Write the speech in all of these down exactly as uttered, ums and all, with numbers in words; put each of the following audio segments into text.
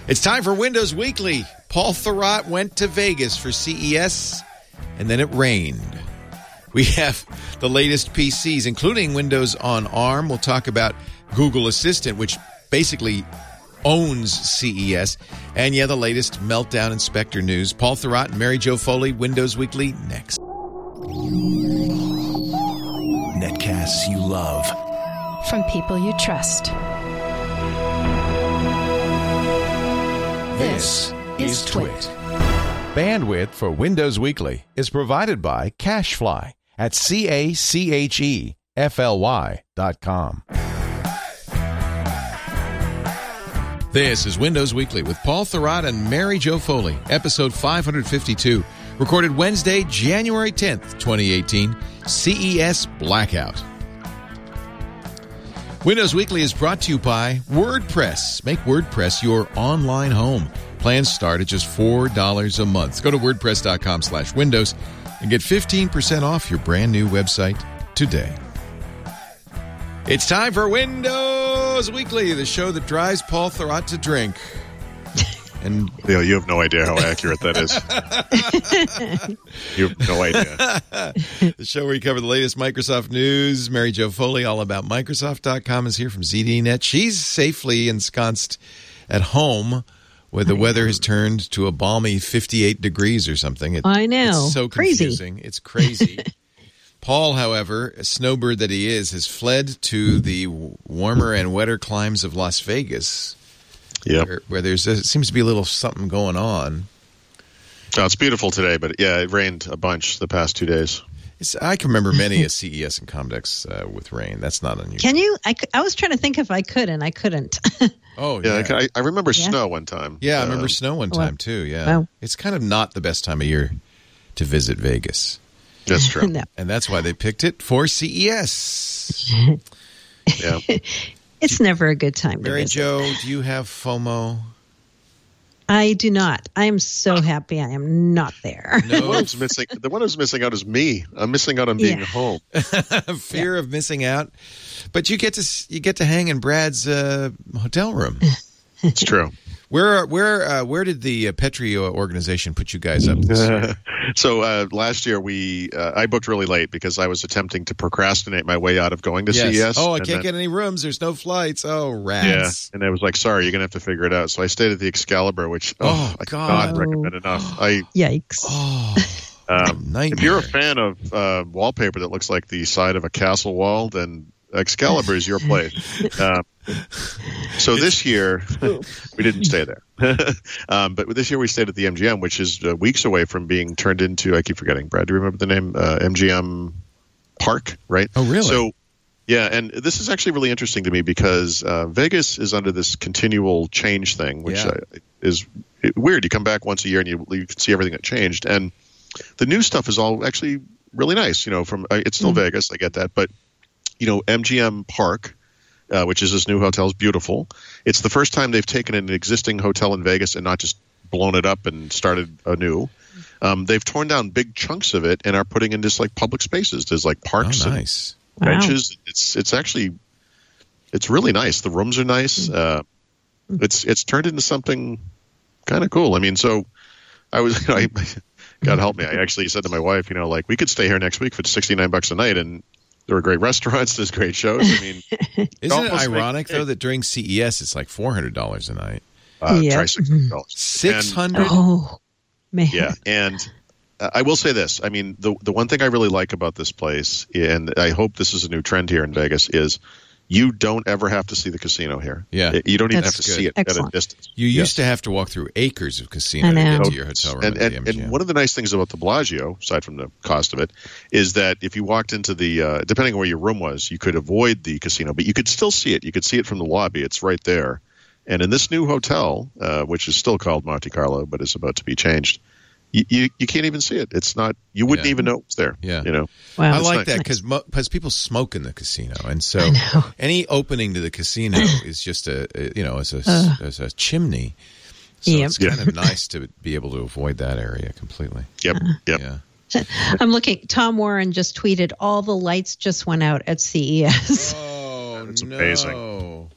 It's time for Windows Weekly. Paul Thurrott went to Vegas for C E S, and then it rained. We have the latest P Cs, including Windows on ARM. We'll talk about Google Assistant, which basically owns C E S. And, yeah, the latest Meltdown Inspector news. Paul Thurrott and Mary Jo Foley, Windows Weekly, next. Netcasts you love. From people you trust. This is Twit. Bandwidth for Windows Weekly is provided by CacheFly at C A C H E F L Y dot com. This is Windows Weekly with Paul Thurrott and Mary Jo Foley, episode five fifty-two, recorded Wednesday, January tenth, twenty eighteen, C E S Blackout. Windows Weekly is brought to you by WordPress. Make WordPress your online home. Plans start at just four dollars a month. Go to wordpress.com slash windows and get fifteen percent off your brand new website today. It's time for Windows Weekly, the show that drives Paul Thurrott to drink. And you know, you have no idea how accurate that is. You have no idea. The show where we cover the latest Microsoft news. Mary Jo Foley, all about Microsoft dot com, is here from Z D Net. She's safely ensconced at home where the weather has turned to a balmy fifty-eight degrees or something. It, I know. It's so Crazy. confusing. It's crazy. Paul, however, a snowbird that he is, has fled to the warmer and wetter climes of Las Vegas. Yep. Where, where there's a, seems to be a little something going on. Oh, it's beautiful today, but yeah, it rained a bunch the past two days. It's, I can remember many a C E S and Comdex uh, with rain. That's not unusual. Can you? I, c- I was trying to think if I could, and I couldn't. Oh, Yeah, yeah. I, I remember Yeah. snow one time. Yeah, I Um, remember snow one well, time, too, yeah. well. It's kind of not the best time of year to visit Vegas. That's true. No. And that's why they picked it for C E S. Yeah. It's never a good time to Mary visit. Jo, do you have FOMO? I do not. I am so happy I am not there. The one No who's missing, the one who's missing out is me. I'm missing out on being Yeah. home. fear of missing out. But you get to s- you get to hang in Brad's uh, hotel room. It's true. Where where uh, where did the uh, Petri organization put you guys up this year? So uh, last year we, uh, I booked really late because I was attempting to procrastinate my way out of going to Yes. C E S. Oh, I and can't then- get any rooms. There's no flights. Oh, rats. Yeah, and I was like, "Sorry, you're gonna have to figure it out." So I stayed at the Excalibur, which oh, Oh, I God. cannot recommend enough. I Yikes. Oh, um, nightmare. if you're a fan of uh, wallpaper that looks like the side of a castle wall, then Excalibur is your place. Um, so this year we didn't stay there, um, but this year we stayed at the M G M, which is uh, weeks away from being turned into. I keep forgetting. Brad, do you remember the name? Uh, M G M Park, right? Oh, really? So. Yeah, and this is actually really interesting to me because uh, Vegas is under this continual change thing, which Yeah. uh, is weird. You come back once a year and you you can see everything that changed, and the new stuff is all actually really nice. You know, from uh, it's still Mm-hmm. Vegas, I get that, but you know, M G M Park, uh, which is this new hotel, is beautiful. It's the first time they've taken an existing hotel in Vegas and not just blown it up and started anew. Um, they've torn down big chunks of it and are putting in just like public spaces. There's like parks oh, and nice. Wow. benches. It's it's actually it's really nice. The rooms are nice. Uh, it's it's turned into something kind of cool. I mean, so I was, you know, I, God help me. I actually said to my wife, you know, like we could stay here next week for sixty-nine bucks a night, and there are great restaurants. There's great shows. I mean, Isn't it almost ironic, like- though, that during C E S it's like four hundred dollars a night? uh, Yeah. try six hundred dollars. six hundred Oh, man. Yeah, and uh, I will say this. I mean, the the one thing I really like about this place, and I hope this is a new trend here in Vegas, is you don't ever have to see the casino here. Yeah. You don't even That's have to good. see it at a Excellent. distance. You used Yes. to have to walk through acres of casino I to know. get to your hotel room And, at the and, M G M. and one of the nice things about the Bellagio, aside from the cost of it, is that if you walked into the, uh, depending on where your room was, you could avoid the casino, but you could still see it. You could see it from the lobby. It's right there. And in this new hotel, uh, which is still called Monte Carlo, but is about to be changed, you, you, you can't even see it. It's not, you wouldn't Yeah. even know it's there. Yeah. You know? Wow. I That's like nice. that because mo- because people smoke in the casino, and so I know. any opening to the casino is just a, a you know as a Ugh. as a chimney. So Yep. it's kind of nice to be able to avoid that area completely. Yep. Yep. Yeah. I'm looking. Tom Warren just tweeted all the lights just went out at C E S. Oh That's no! amazing.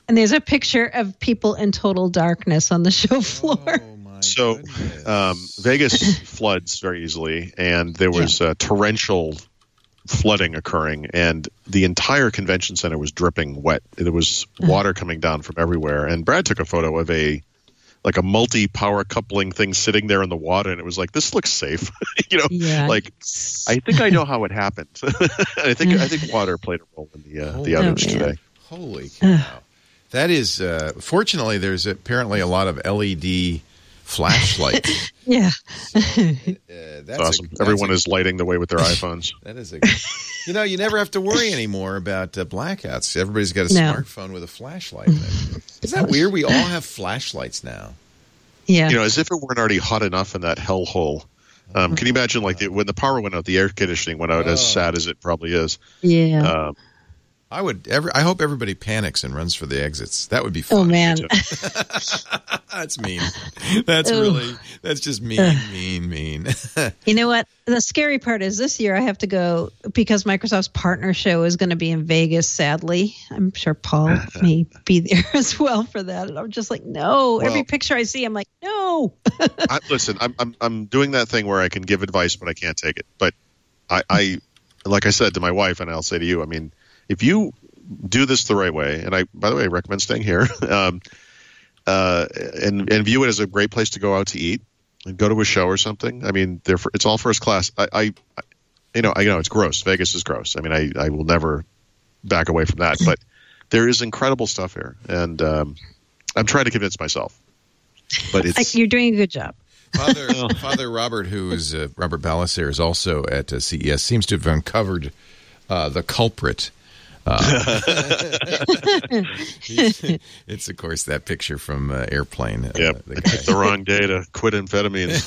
And there's a picture of people in total darkness on the show floor. Oh, my So goodness. um, Vegas floods very easily, and there was uh, torrential flooding occurring, and the entire convention center was dripping wet. There was water coming down from everywhere, and Brad took a photo of a like a multi-power coupling thing sitting there in the water, and it was like, this looks safe. you know, Yeah. like I think I know how it happened. I think I think water played a role in the uh, the Oh, outage man. today. Holy cow. That is, uh, fortunately, there's apparently a lot of L E D flashlights. Yeah. Uh, that's Awesome. a- that's Everyone a- is lighting the way with their iPhones. That is a, you know, you never have to worry anymore about uh, blackouts. Everybody's got a No. smartphone with a flashlight. Isn't that weird? We all have flashlights now. Yeah. You know, as if it weren't already hot enough in that hellhole. Um, can you imagine, like, the, when the power went out, the air conditioning went out, Oh. as sad as it probably is. yeah. Um, I would. Every, I hope everybody panics and runs for the exits. That would be fun. oh, man. That's mean. That's Ugh. really. That's just mean, mean, mean. You know what? The scary part is this year I have to go because Microsoft's partner show is going to be in Vegas, sadly. I'm sure Paul may be there as well for that. And I'm just like, no. Well- Every picture I see, I'm like, no. I, listen, I'm, I'm I'm doing that thing where I can give advice, but I can't take it. But I, I, like I said to my wife, and I'll say to you, I mean, if you do this the right way, and I, by the way, I recommend staying here, um, uh, and and view it as a great place to go out to eat and go to a show or something. I mean, they're for, it's all first class. I, I, I, you know, I know it's gross. Vegas is gross. I mean, I, I will never back away from that. But there is incredible stuff here, and um, I'm trying to convince myself. But it's I, you're doing a good job. Father Father Robert, who is uh, Robert Balassier, is also at uh, C E S. Seems to have uncovered uh, the culprit. Uh, it's of course that picture from uh, Airplane. Uh, Yep, the I guy. picked the wrong day to quit amphetamines.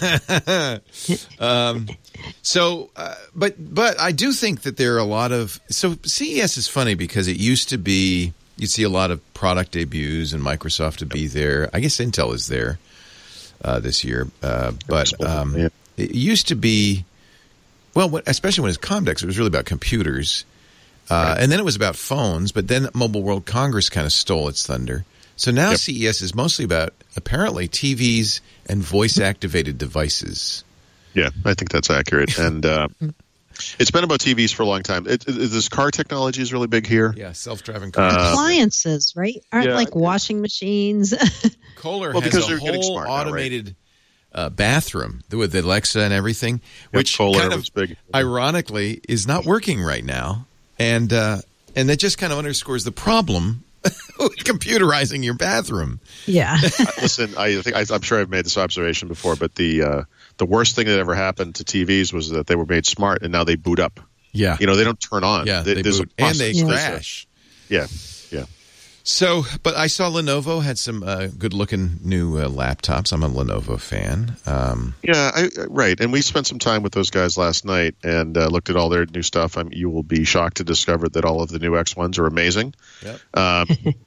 um, so, uh, but but I do think that there are a lot of so C E S is funny because it used to be you'd see a lot of product debuts and Microsoft to be there. I guess Intel is there uh, this year, uh, but um, Yeah. it used to be well, what, especially when it was Comdex, it was really about computers. Uh, and then it was about phones, but then Mobile World Congress kind of stole its thunder. So now Yep. C E S is mostly about, apparently, T Vs and voice-activated devices. Yeah, I think that's accurate. And uh, it's been about T Vs for a long time. It, it, this car technology is really big here. Yeah, self-driving cars. Uh, Appliances, right? Aren't yeah. like washing machines. Kohler Well, has because a they're getting whole smart now, right? automated uh, bathroom with Alexa and everything, which Kohler kind of, was big. ironically, is not working right now. And uh, and that just kind of underscores the problem with computerizing your bathroom. yeah. Listen, I think I, I'm sure I've made this observation before, but the uh, the worst thing that ever happened to T Vs was that they were made smart, and now they boot up. Yeah. You know, they don't turn on. Yeah, they there's a boot. And they process. crash. Yeah, yeah. So, but I saw Lenovo had some uh, good-looking new uh, laptops. I'm a Lenovo fan. Um, Yeah, I, right. And we spent some time with those guys last night and uh, looked at all their new stuff. I'm, you will be shocked to discover that all of the new X ones are amazing. Yep. Um,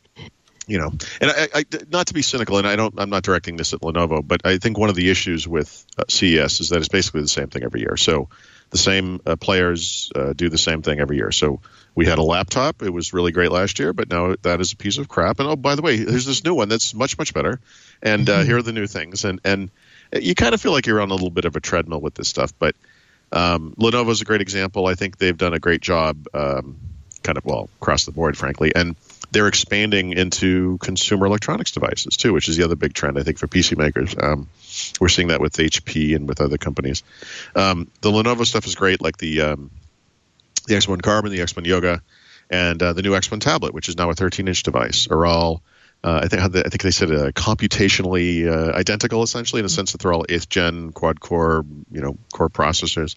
you know, and I, I, not to be cynical, and I don't, I'm not directing this at Lenovo, but I think one of the issues with uh, C E S is that it's basically the same thing every year. So the same uh, players uh, do the same thing every year. So we had a laptop. It was really great last year, but now that is a piece of crap. And oh, by the way, there's this new one that's much, much better. And uh, here are the new things. And and you kind of feel like you're on a little bit of a treadmill with this stuff. But um, Lenovo's a great example. I think they've done a great job, um, kind of, well, across the board, frankly. And they're expanding into consumer electronics devices, too, which is the other big trend, I think, for P C makers. Um, we're seeing that with H P and with other companies. Um, the Lenovo stuff is great, like the um, the X one Carbon, the X one Yoga, and uh, the new X one tablet, which is now a thirteen-inch device, are all, uh, I think I think they said, uh, computationally uh, identical, essentially, in the sense that they're all eighth-gen quad-core, you know, core processors.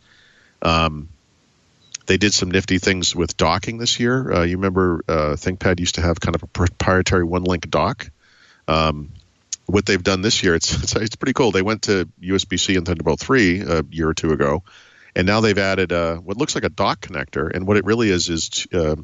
Um, they did some nifty things with docking this year. Uh, you remember uh, ThinkPad used to have kind of a proprietary one-link dock. Um, what they've done this year, it's, it's it's pretty cool. They went to U S B C and Thunderbolt three a year or two ago, and now they've added uh, what looks like a dock connector. And what it really is is uh,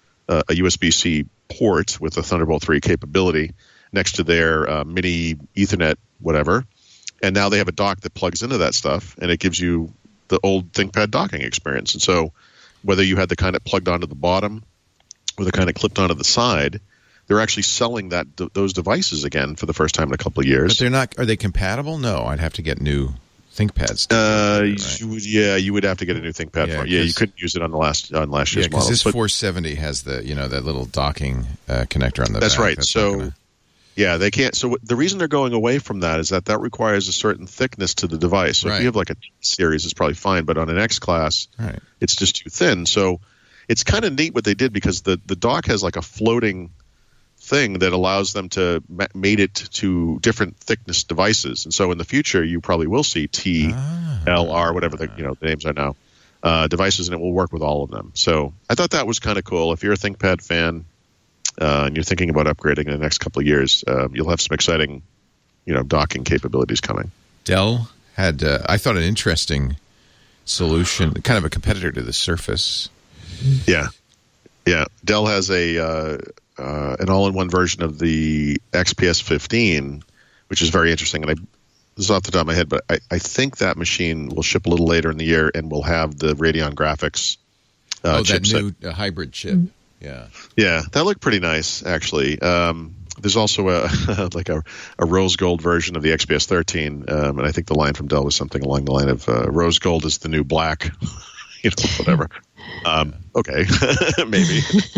a U S B C port with a Thunderbolt three capability next to their uh, mini Ethernet whatever. And now they have a dock that plugs into that stuff, and it gives you the old ThinkPad docking experience. And so whether you had the kind that plugged onto the bottom or the kind that clipped onto the side, they're actually selling that those devices again for the first time in a couple of years. But they're not. Are they compatible? No, I'd have to get new ThinkPads. Uh, right? you would, yeah, you would have to get a new ThinkPad. Yeah, for it. Yeah, you couldn't use it on the last on last year's yeah, because model. this but, four seventy has the you know that little docking uh, connector on the that's back. right. That's so. gonna... Yeah, they can't. So the reason they're going away from that is that that requires a certain thickness to the device. So right. if you have like a T series, it's probably fine, but on an X class, right. it's just too thin. So it's kind of neat what they did because the, the dock has like a floating thing that allows them to ma- mate it to different thickness devices. And so in the future, you probably will see T, ah. L, R, whatever the you know the names are now, uh, devices, and it will work with all of them. So I thought that was kind of cool. If you're a ThinkPad fan, Uh, and you're thinking about upgrading in the next couple of years, uh, you'll have some exciting, you know, docking capabilities coming. Dell had, uh, I thought, an interesting solution, kind of a competitor to the Surface. Yeah, yeah. Dell has a uh, uh, an all-in-one version of the X P S fifteen, which is very interesting. And I, this is off the top of my head, but I, I think that machine will ship a little later in the year and will have the Radeon graphics uh, oh, that chipset. new uh, hybrid chip. Mm-hmm. Yeah, yeah, that looked pretty nice actually. Um, there's also a like a, a rose gold version of the X P S thirteen, um, and I think the line from Dell was something along the line of uh, "Rose gold is the new black," you know, whatever. Um, okay, maybe.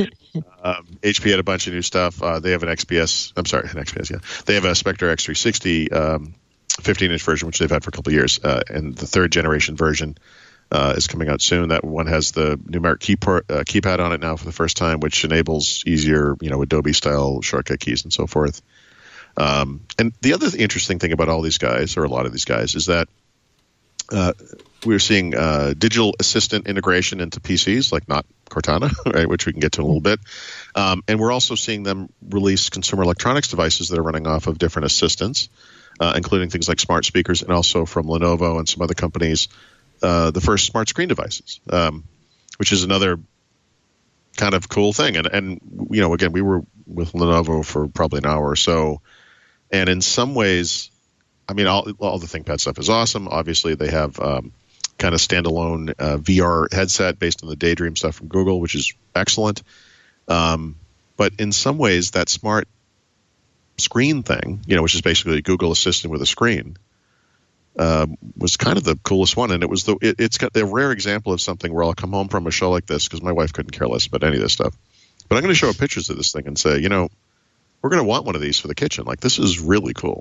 um, H P had a bunch of new stuff. Uh, they have an X P S. I'm sorry, an X P S. Yeah, they have a Spectre X three sixty um, fifteen inch version, which they've had for a couple of years, uh, and the third generation version. Uh, is coming out soon. That one has the numeric keypad, uh, keypad on it now for the first time, which enables easier, you know, Adobe-style shortcut keys and so forth. Um, and the other th- interesting thing about all these guys, or a lot of these guys, is that uh, we're seeing uh, digital assistant integration into P Cs, like not Cortana, right, which we can get to in a little bit. Um, and we're also seeing them release consumer electronics devices that are running off of different assistants, uh, including things like smart speakers, and also from Lenovo and some other companies, Uh, the first smart screen devices, um, which is another kind of cool thing. And, and, you know, again, we were with Lenovo for probably an hour or so. And in some ways, I mean, all, all the ThinkPad stuff is awesome. Obviously, they have um, kind of standalone uh, V R headset based on the Daydream stuff from Google, which is excellent. Um, but in some ways, that smart screen thing, you know, which is basically a Google Assistant with a screen, Uh, was kind of the coolest one, and it was the it, it's got a rare example of something where I'll come home from a show like this because my wife couldn't care less about any of this stuff. But I'm going to show her pictures of this thing and say, you know, we're going to want one of these for the kitchen. Like, this is really cool.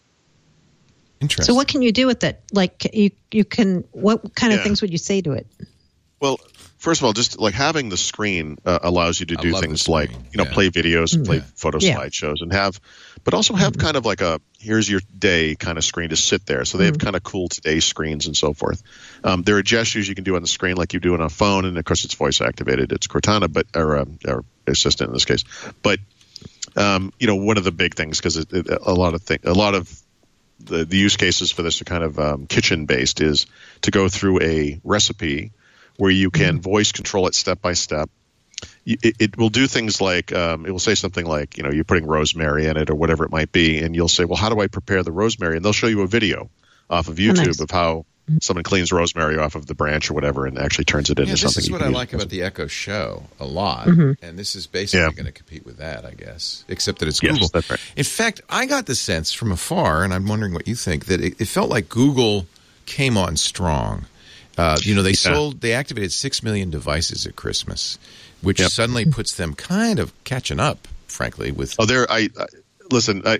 Interesting. So what can you do with it? Like, you you can what kind of Yeah. things would you say to it? Well, first of all, just like having the screen uh, allows you to I do love things the like, screen. you know, Yeah. play videos, and play Yeah. photo Yeah. slideshows, and have, but also have Mm-hmm. kind of like a here's your day kind of screen to sit there. So they have Mm-hmm. kind of cool today screens and so forth. Um, there are gestures you can do on the screen like you do on a phone, and of course it's voice activated. It's Cortana, but or, um, or Assistant in this case. But um, you know, one of the big things, because it, it, a lot of thing, a lot of the, the use cases for this are kind of um, kitchen based, is to go through a recipe where you can voice control it step by step. It, it will do things like, um, it will say something like, you know, you're putting rosemary in it or whatever it might be, and you'll say, well, how do I prepare the rosemary? And they'll show you a video off of YouTube nice. of how someone cleans rosemary off of the branch or whatever and actually turns it into Yeah, this something. is you what can I use. like about the Echo Show a lot, Mm-hmm. and this is basically Yeah. going to compete with that, I guess, except that it's Yes, Google. that's right. In fact, I got the sense from afar, and I'm wondering what you think, that it, it felt like Google came on strong. Uh, you know, they Yeah. sold, they activated six million devices at Christmas, which Yep. suddenly puts them kind of catching up, frankly, with. Oh, there. I, I listen. I,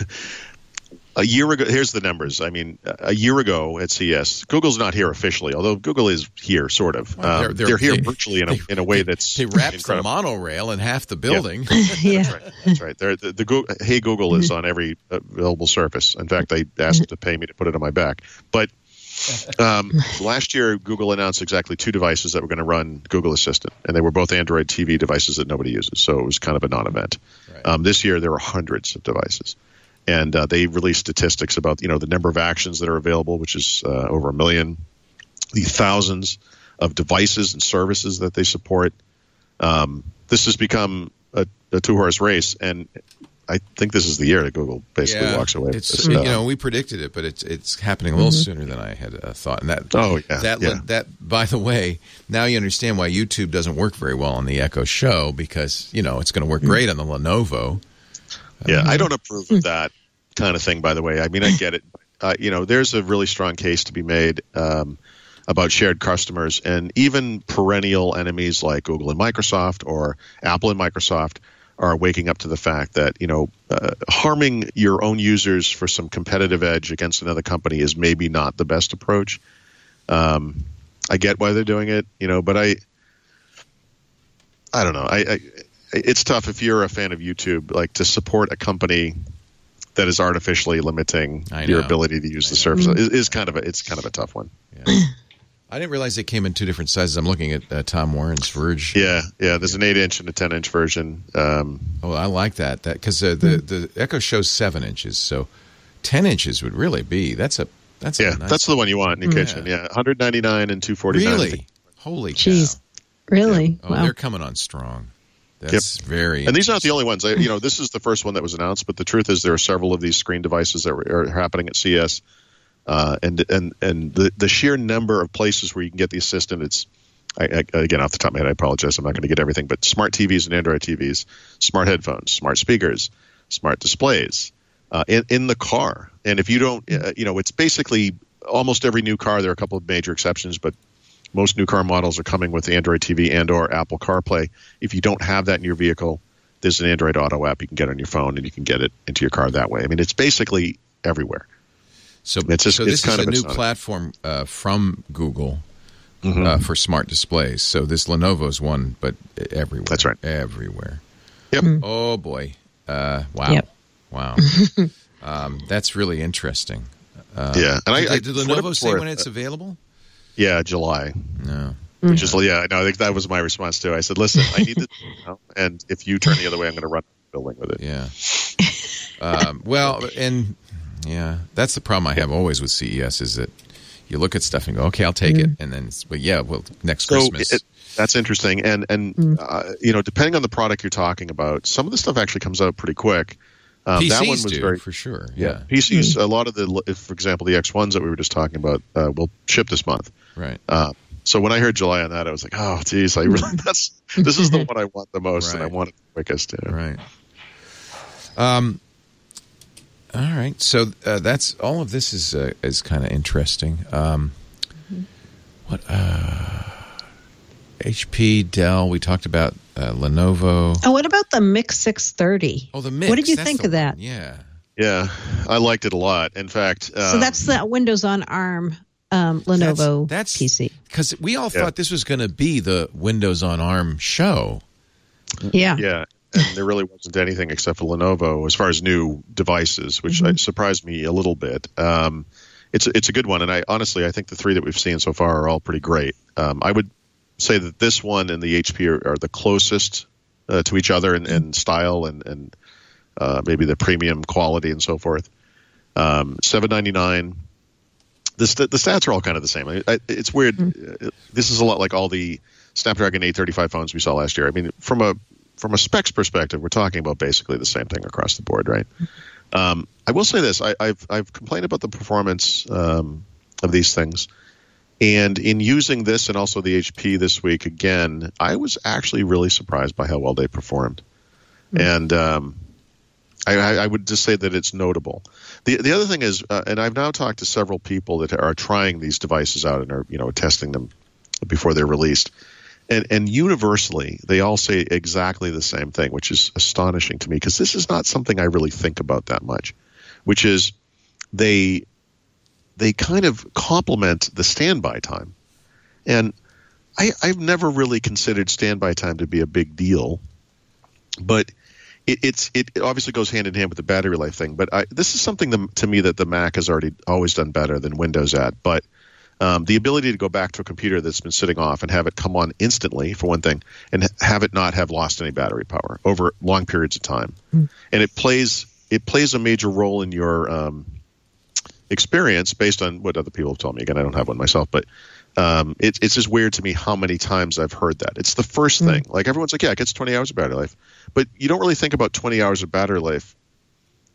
a year ago, here's the numbers. I mean, a year ago at C E S, Google's not here officially, although Google is here, sort of. Well, Um, they're- they're, they're- here they- virtually in a, they- in a way they- that's They wrapped the incredible. monorail in half the building. Yeah. That's right. That's right. They're, the, the Google, Hey Google is on every available surface. In fact, they asked to pay me to put it on my back. But um, last year, Google announced exactly two devices that were going to run Google Assistant, and they were both Android T V devices that nobody uses. So it was kind of a non-event. Right. Um, this year, there were hundreds of devices. And uh, they released statistics about, you know, the number of actions that are available, which is uh, over a million, the thousands of devices and services that they support. Um, this has become a, a two-horse race, and I think this is the year that Google basically yeah, walks away. With it's this you stuff. know we predicted it, but it's it's happening a little mm-hmm. sooner than I had uh, thought. And that oh yeah that yeah. that by the way, now you understand why YouTube doesn't work very well on the Echo Show, because you know it's going to work great on the Lenovo. Yeah, um, I don't approve of that kind of thing. By the way, I mean I get it. Uh, you know, there's a really strong case to be made um, about shared customers, and even perennial enemies like Google and Microsoft or Apple and Microsoft are waking up to the fact that, you know, uh, harming your own users for some competitive edge against another company is maybe not the best approach. Um, I get why they're doing it, you know, but I, I don't know. I, I, it's tough if you're a fan of YouTube, like to support a company that is artificially limiting your ability to use I the service is, is kind of a, it's kind of a tough one. Yeah. I didn't realize they came in two different sizes. I'm looking at uh, Tom Warren's Verge. Yeah, yeah. There's an eight inch and a ten inch version. Um, oh, I like that. That because uh, the the Echo shows seven inches, so ten inches would really be that's a that's yeah a nice that's the one you want in your yeah. kitchen. Yeah, one ninety-nine and two forty-nine. Really, holy Jeez. cow! Really? Yeah. Oh, wow. they're coming on strong. That's yep. very. And these are not the only ones. I, you know, this is the first one that was announced, but the truth is there are several of these screen devices that are happening at C E S. Uh, and and and the, the sheer number of places where you can get the assistant, it's I, I, again off the top of my head, I apologize, I'm not going to get everything, but smart T Vs and Android T Vs, smart headphones, smart speakers, smart displays uh, in in the car. And if you don't, uh, you know, it's basically almost every new car. There are a couple of major exceptions, but most new car models are coming with Android T V and or Apple CarPlay. If you don't have that in your vehicle, there's an Android Auto app you can get on your phone, and you can get it into your car that way. I mean, it's basically everywhere. So, it's just, so this it's kind is a of new exotic. platform uh, from Google mm-hmm. uh, for smart displays. So this Lenovo's one, but everywhere. That's right. Everywhere. Yep. Mm. Oh, boy. Uh, wow. Yep. Wow. um, that's really interesting. Uh, yeah. And did, I, I, did Lenovo say when it's available? Yeah, July. No. Which is, yeah, no, I think that was my response too. I said, listen, I need this, you know, and if you turn the other way, I'm going to run the building with it. Yeah. um, well, and... Yeah, that's the problem I have always with C E S is that you look at stuff and go, okay, I'll take mm-hmm. it, and then, it's, but yeah, well, next so Christmas. It, that's interesting, and and mm. uh, you know, depending on the product you're talking about, some of the stuff actually comes out pretty quick. Um, P Cs that one was do very, for sure. Yeah, yeah. P Cs. Mm. A lot of the, if, for example, the X ones that we were just talking about, uh, will ship this month. Right. Uh, so when I heard July on that, I was like, oh, geez, I really that's this is the one I want the most, right. and I want it the quickest. You know? Right. Um. All right, so uh, that's all of this is uh, is kind of interesting. Um, mm-hmm. What uh, H P, Dell? We talked about uh, Lenovo. Oh, what about the Mix six thirty? Oh, the Mix. What did you that's think of that? One. Yeah, yeah, I liked it a lot. In fact, um, so that's the Windows on ARM um, Lenovo that's, that's, P C. Because we all yeah. thought this was going to be the Windows on ARM show. Yeah, yeah. And there really wasn't anything except for Lenovo as far as new devices, which mm-hmm. surprised me a little bit. Um, it's it's a good one, and I honestly I think the three that we've seen so far are all pretty great. Um, I would say that this one and the H P are, are the closest uh, to each other in, in style and and uh, maybe the premium quality and so forth. Um, seven ninety-nine. The st- the stats are all kind of the same. I, I, it's weird. Mm-hmm. This is a lot like all the Snapdragon eight thirty-five phones we saw last year. I mean, from a From a specs perspective, we're talking about basically the same thing across the board, right? Um, I will say this: I, I've I've complained about the performance um, of these things, and in using this and also the H P this week again, I was actually really surprised by how well they performed, mm-hmm. and um, I, I would just say that it's notable. the The other thing is, uh, and I've now talked to several people that are trying these devices out and are you know testing them before they're released. And, and universally, they all say exactly the same thing, which is astonishing to me because this is not something I really think about that much, which is they they kind of complement the standby time. And I, I've never really considered standby time to be a big deal, but it, it's it obviously goes hand in hand with the battery life thing. But I, this is something that, to me that the Mac has already always done better than Windows at, but Um, the ability to go back to a computer that's been sitting off and have it come on instantly, for one thing, and have it not have lost any battery power over long periods of time. Mm. And it plays it plays a major role in your um, experience based on what other people have told me. Again, I don't have one myself, but um, it, it's just weird to me how many times I've heard that. It's the first mm. thing. Like everyone's like, yeah, it gets twenty hours of battery life. But you don't really think about twenty hours of battery life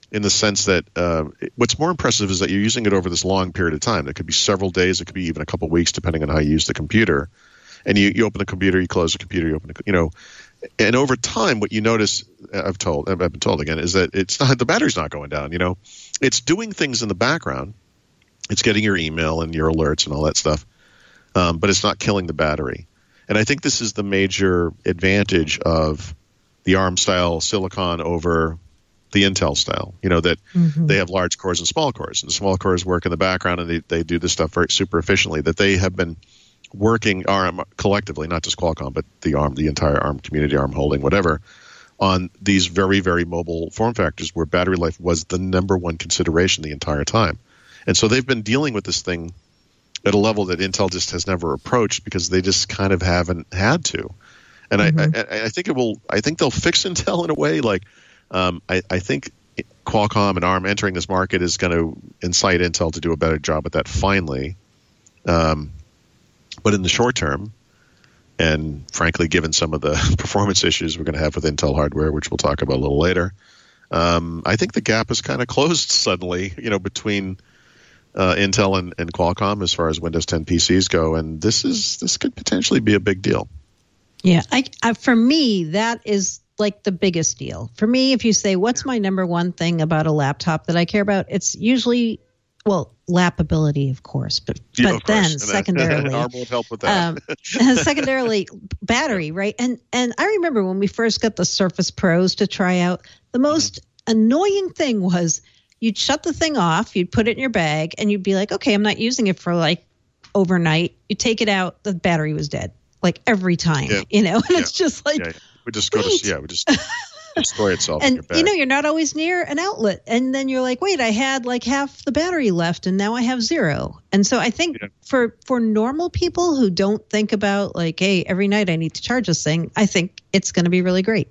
in the sense that uh, what's more impressive is that you're using it over this long period of time. It could be several days. It could be even a couple of weeks, depending on how you use the computer. And you, you open the computer, you close the computer, you open the, you know, and over time, what you notice, I've told, I've been told again, is that it's not, the battery's not going down. You know, it's doing things in the background. It's getting your email and your alerts and all that stuff, um, but it's not killing the battery. And I think this is the major advantage of the ARM style silicon over the Intel style. You know, that mm-hmm. they have large cores and small cores, and the small cores work in the background and they, they do this stuff very super efficiently. That they have been working ARM collectively, not just Qualcomm, but the ARM, the entire ARM community, ARM holding, whatever, on these very, very mobile form factors where battery life was the number one consideration the entire time. And so they've been dealing with this thing at a level that Intel just has never approached because they just kind of haven't had to. And mm-hmm. I, I, I think it will. I think they'll fix Intel in a way. Like um, I, I think Qualcomm and ARM entering this market is going to incite Intel to do a better job at that finally. Um, But in the short term, and frankly, given some of the performance issues we're going to have with Intel hardware, which we'll talk about a little later, um, I think the gap is kind of closed suddenly, you know, between uh, Intel and, and Qualcomm as far as Windows ten P Cs go, and this is this could potentially be a big deal. Yeah, I, I for me that is like the biggest deal. For me, if you say what's my number one thing about a laptop that I care about, it's usually well. Lappability, of course, but yeah, but then course. secondarily, ARM will help with that. um, secondarily, battery, right? And and I remember when we first got the Surface Pros to try out, the most mm-hmm. annoying thing was you'd shut the thing off, you'd put it in your bag, and you'd be like, okay, I'm not using it for like overnight. You take it out, the battery was dead, like every time, yeah. you know. And yeah. it's just like yeah, yeah. we just go wait. to yeah, we just. destroy itself. And in your bag. you know, you're not always near an outlet, and then you're like, wait, I had like half the battery left and now I have zero. And so I think yeah. for for normal people who don't think about like, hey, every night I need to charge this thing, I think it's going to be really great.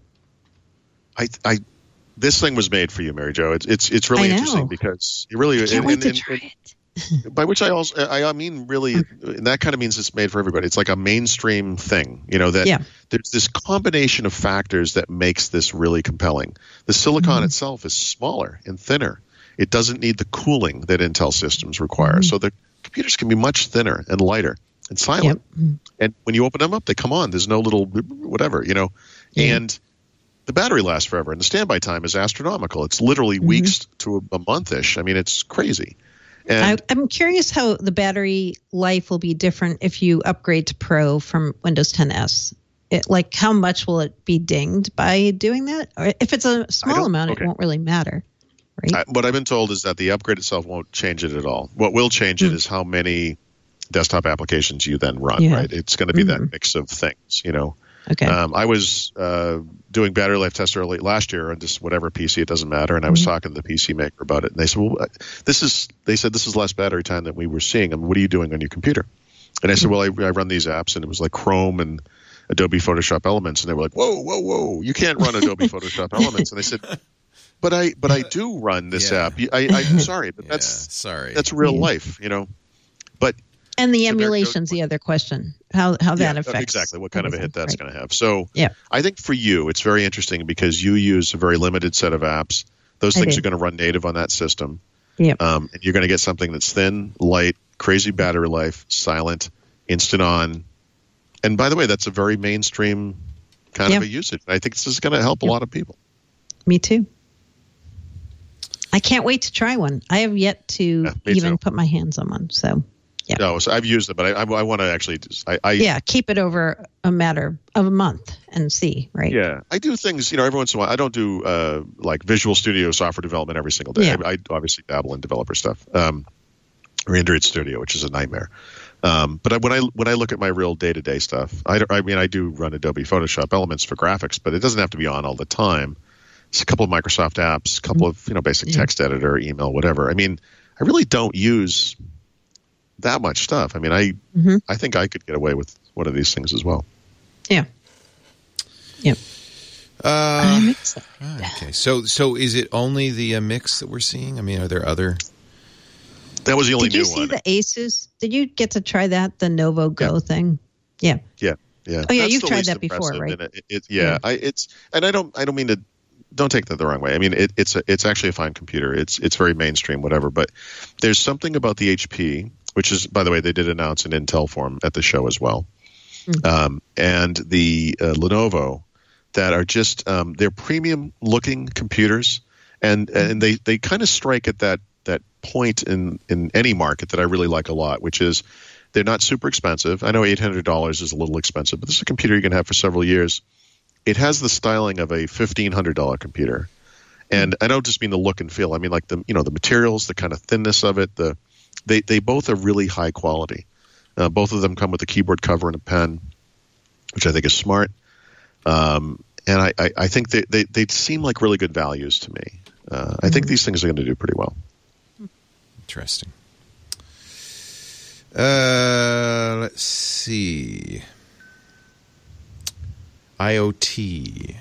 I I this thing was made for you, Mary Jo. It's it's it's really interesting because it really I can't and, wait and, to and, try and, it. By which I also I, I mean really, and that kind of means it's made for everybody. It's like a mainstream thing, you know. That yeah. there's this combination of factors that makes this really compelling. The silicon mm-hmm. itself is smaller and thinner. It doesn't need the cooling that Intel systems require, mm-hmm. so the computers can be much thinner and lighter and silent. Yep. And when you open them up, they come on. There's no little whatever, you know, yeah. and the battery lasts forever, and the standby time is astronomical. It's literally mm-hmm. weeks to a, a month-ish. I mean, it's crazy. And I, I'm curious how the battery life will be different if you upgrade to Pro from Windows ten S. It, like, how much will it be dinged by doing that? Or if it's a small amount, okay. it won't really matter, right? I, what I've been told is that the upgrade itself won't change it at all. What will change mm. it is how many desktop applications you then run, yeah. right? It's going to be mm-hmm. that mix of things, you know. Okay. Um, I was uh, doing battery life tests early last year on just whatever P C, it doesn't matter. And I was mm-hmm. talking to the P C maker about it, and they said, "Well, this is." They said this is less battery time than we were seeing. I mean, what are you doing on your computer? And I said, "Well, I, I run these apps, and it was like Chrome and Adobe Photoshop Elements." And they were like, "Whoa, whoa, whoa! You can't run Adobe Photoshop Elements." And I said, "But I, but I do run this yeah. app. I, I'm sorry, but yeah, that's sorry. That's real yeah. life, you know." But and the emulation's the other question. How how that yeah, affects exactly what kind of a hit that's right. going to have. So yeah. I think for you, it's very interesting because you use a very limited set of apps. Those I things do. are going to run native on that system. Yeah. Um, and you're going to get something that's thin, light, crazy battery life, silent, instant on. And by the way, that's a very mainstream kind yeah. of a usage. I think this is going to help yeah. a lot of people. Me too. I can't wait to try one. I have yet to Yeah, even too. put my hands on one. So. Yeah. No, so I've used it, but I, I, I want to actually. I, I yeah, keep it over a matter of a month and see, right? Yeah, I do things. You know, every once in a while, I don't do uh, like Visual Studio software development every single day. Yeah. I, I obviously dabble in developer stuff, um, or Android Studio, which is a nightmare. Um, but I, when I when I look at my real day to day stuff, I, I mean, I do run Adobe Photoshop Elements for graphics, but it doesn't have to be on all the time. It's a couple of Microsoft apps, a couple of you know basic yeah. text editor, email, whatever. I mean, I really don't use that much stuff. I mean, I mm-hmm. I think I could get away with one of these things as well. Yeah. Yep. Uh, I'm excited. Okay, so so is it only the uh, mix that we're seeing? I mean, are there other? That was the only Did you new see one. the Asus? Did you get to try that, the Novo Go yeah. thing? Yeah. Yeah. Yeah. Oh yeah, That's you've the tried least that before, impressive, right? and It, it, yeah, yeah. I it's and I don't I don't mean to don't take that the wrong way. I mean, it, it's a, it's actually a fine computer. It's it's very mainstream, whatever. But there's something about the H P, which is, by the way, they did announce an Intel form at the show as well, mm-hmm. um, and the uh, Lenovo that are just um, they're premium looking computers, and mm-hmm. and they, they kind of strike at that that point in, in any market that I really like a lot, which is they're not super expensive. I know eight hundred dollars is a little expensive, but this is a computer you can have for several years. It has the styling of a fifteen hundred dollars computer. And I don't just mean the look and feel. I mean like the you know the materials, the kind of thinness of it. The they, they both are really high quality. Uh, both of them come with a keyboard cover and a pen, which I think is smart. Um, and I, I, I think they, they, they seem like really good values to me. Uh, mm-hmm. I think these things are going to do pretty well. Interesting. Uh, let's see. IoT.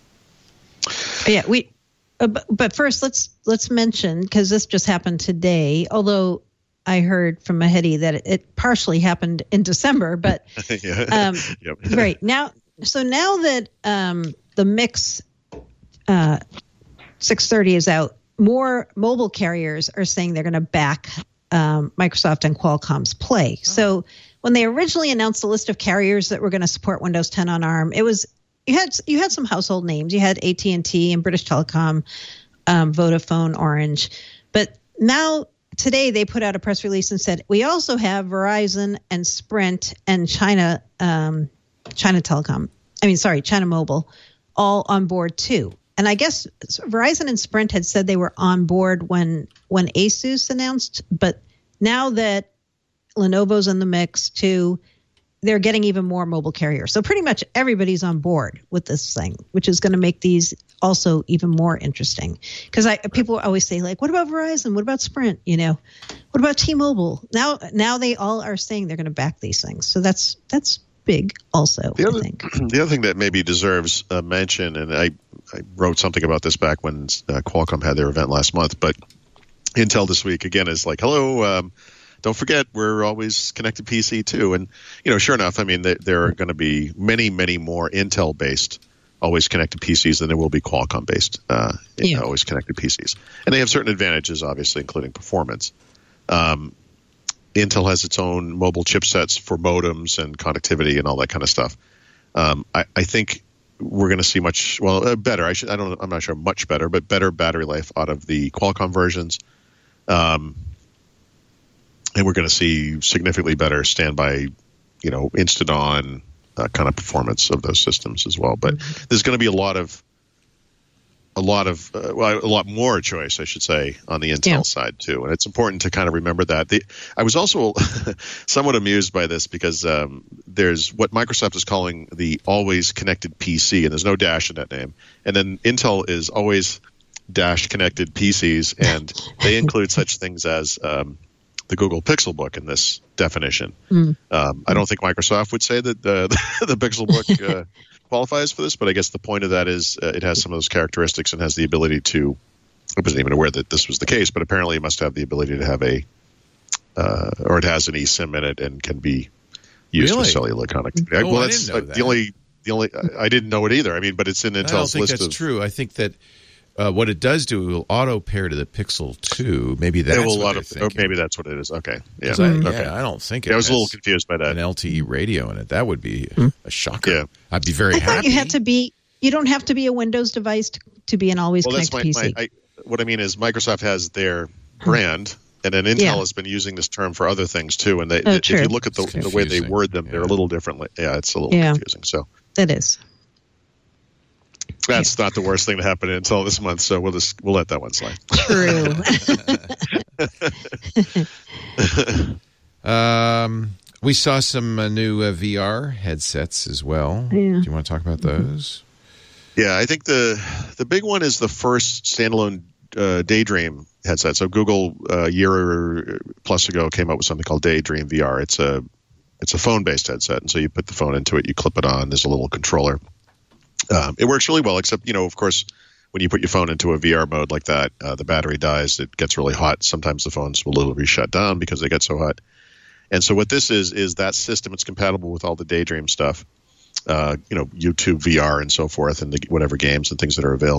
Yeah, we. Uh, but, but first, let's let's mention, because this just happened today. Although I heard from Mahedi that it, it partially happened in December, but yeah. um, yep. right now. So now that um, the Mix uh, six thirty is out, more mobile carriers are saying they're going to back um, Microsoft and Qualcomm's Play. Oh. So when they originally announced the list of carriers that were going to support Windows ten on ARM, it was you had you had some household names. You had A T and T and British Telecom, um, Vodafone, Orange. But now today they put out a press release and said we also have Verizon and Sprint and China um, China Telecom. I mean, sorry, China Mobile, all on board too. And I guess Verizon and Sprint had said they were on board when when ASUS announced, but now that Lenovo's in the mix too, they're getting even more mobile carriers. So pretty much everybody's on board with this thing, which is going to make these also even more interesting. Because I people always say, like, what about Verizon? What about Sprint? You know, what about T-Mobile? Now now they all are saying they're going to back these things. So that's that's big also, the other, I think. The other thing that maybe deserves a mention, and I, I wrote something about this back when uh, Qualcomm had their event last month, but Intel this week, again, is like, hello, um, don't forget, we're always connected P C too. And, you know, sure enough, I mean, th- there are going to be many, many more Intel-based always connected P Cs than there will be Qualcomm-based uh, yeah. always connected P Cs. And they have certain advantages, obviously, including performance. Um, Intel has its own mobile chipsets for modems and connectivity and all that kind of stuff. Um, I, I think we're going to see much well uh, better. I should I don't I'm not sure much better, but better battery life out of the Qualcomm versions, um, and we're going to see significantly better standby, you know, instant on uh, kind of performance of those systems as well. But mm-hmm. there's going to be a lot of a lot of uh, well, a lot more choice, I should say, on the Intel yeah. side too, and it's important to kind of remember that. The, I was also somewhat amused by this because um, there's what Microsoft is calling the always connected P C, and there's no dash in that name, and then Intel is always dash connected P Cs, and they include such things as um, the Google Pixelbook in this definition. Mm. Um, I don't think Microsoft would say that uh, the Pixelbook uh, qualifies for this, but I guess the point of that is uh, it has some of those characteristics and has the ability to. I wasn't even aware that this was the case, but apparently it must have the ability to have a, uh, or it has an eSIM in it and can be used really? for cellular connectivity. Oh, well, I that's didn't know uh, that. the only. The only I didn't know it either. I mean, but it's in Intel's I don't think list that's of, true. I think that. Uh, what it does do, it will auto pair to the Pixel two. Maybe that's it will what auto, they're thinking. or maybe that's what it is. Okay, yeah, I, okay. yeah. I don't think it yeah, I was has a little confused by that. An L T E radio in it. That would be hmm. a shocker. Yeah. I'd be very I happy. thought you had to be. You don't have to be a Windows device to, to be an always well, connected that's my, P C. my, I, what I mean is Microsoft has their brand, and then Intel Yeah. has been using this term for other things too. And they, Oh, if true. you look at the, the way they confusing. word them, they're Yeah. a little differently. Yeah, it's a little Yeah. confusing. So That is. that's not the worst thing to happen until this month. So we'll just we'll let that one slide. True. Um, we saw some uh, new uh, V R headsets as well. Yeah. Do you want to talk about those? Yeah, I think the the big one is the first standalone uh, Daydream headset. So Google uh, a year plus ago came up with something called Daydream V R. It's a it's a phone based headset, and so you put the phone into it, you clip it on. There's a little controller. Um, it works really well, except you know, of course, when you put your phone into a V R mode like that, uh, the battery dies. It gets really hot. Sometimes the phones will literally shut down because they get so hot. And so what this is is that system. It's compatible with all the Daydream stuff. Uh, you know, YouTube V R and so forth, and the, whatever games and things that are available.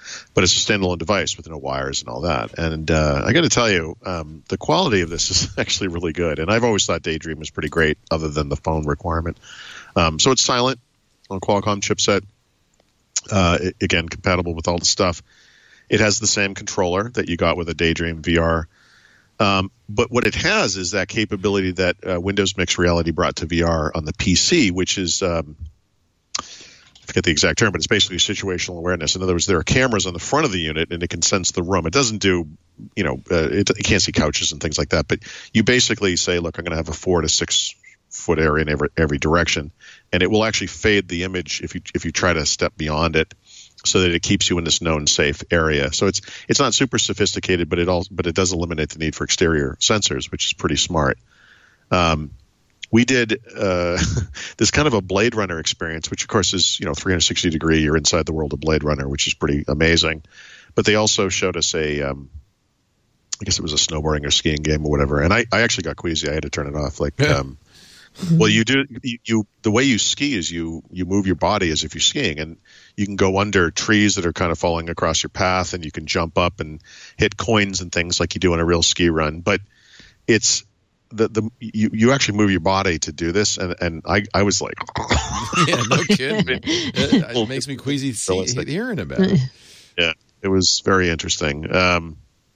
but it's a standalone device with no wires and all that. And uh, I got to tell you, um, the quality of this is actually really good. And I've always thought Daydream was pretty great, other than the phone requirement. Um, so it's silent on Qualcomm chipset. Uh, it, again, compatible with all the stuff. It has the same controller that you got with a Daydream V R. Um, but what it has is that capability that uh, Windows Mixed Reality brought to V R on the P C, which is, um, I forget the exact term, but it's basically situational awareness. In other words, there are cameras on the front of the unit, and it can sense the room. It doesn't do, you know, uh, it, it can't see couches and things like that. But you basically say, look, I'm going to have a four to six foot area in every, every direction, and it will actually fade the image if you if you try to step beyond it, so that it keeps you in this known safe area. So it's it's not super sophisticated, but it all but it does eliminate the need for exterior sensors, which is pretty smart. Um, we did uh, this kind of a Blade Runner experience, which of course is, you know, three sixty degree. You're inside the world of Blade Runner, which is pretty amazing. But they also showed us a, um, I guess it was a snowboarding or skiing game or whatever. And I, I actually got queasy. I had to turn it off. Like, Yeah. um, well, you do you, you the way you ski is you you move your body as if you're skiing, and you can go under trees that are kind of falling across your path, and you can jump up and hit coins and things like you do on a real ski run. But it's the the you, you actually move your body to do this, and, and I, I was like, Yeah, no kidding. It, it makes me queasy see, hearing about it. yeah, it was very interesting. Um,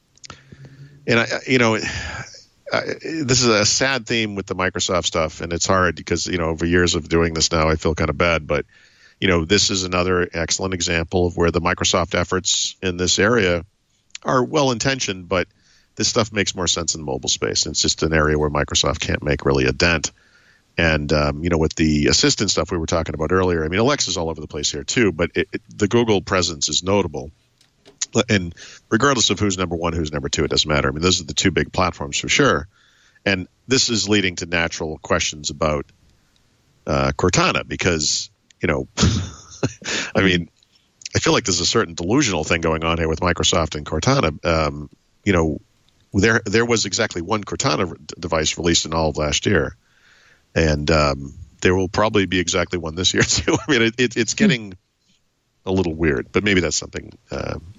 and I, you know. Uh, this is a sad theme with the Microsoft stuff, and it's hard because, you know, over years of doing this now, I feel kind of bad. But, you know, this is another excellent example of where the Microsoft efforts in this area are well-intentioned, but this stuff makes more sense in the mobile space. And it's just an area where Microsoft can't make really a dent. And, um, you know, with the assistant stuff we were talking about earlier, I mean, Alexa's all over the place here too, but it, it, the Google presence is notable. And regardless of who's number one, who's number two, it doesn't matter. I mean, those are the two big platforms for sure. And this is leading to natural questions about uh, Cortana because, you know, I mean, I feel like there's a certain delusional thing going on here with Microsoft and Cortana. Um, you know, there there was exactly one Cortana device released in all of last year. And um, there will probably be exactly one this year, too. I mean, it, it, it's getting a little weird, but maybe that's something um, –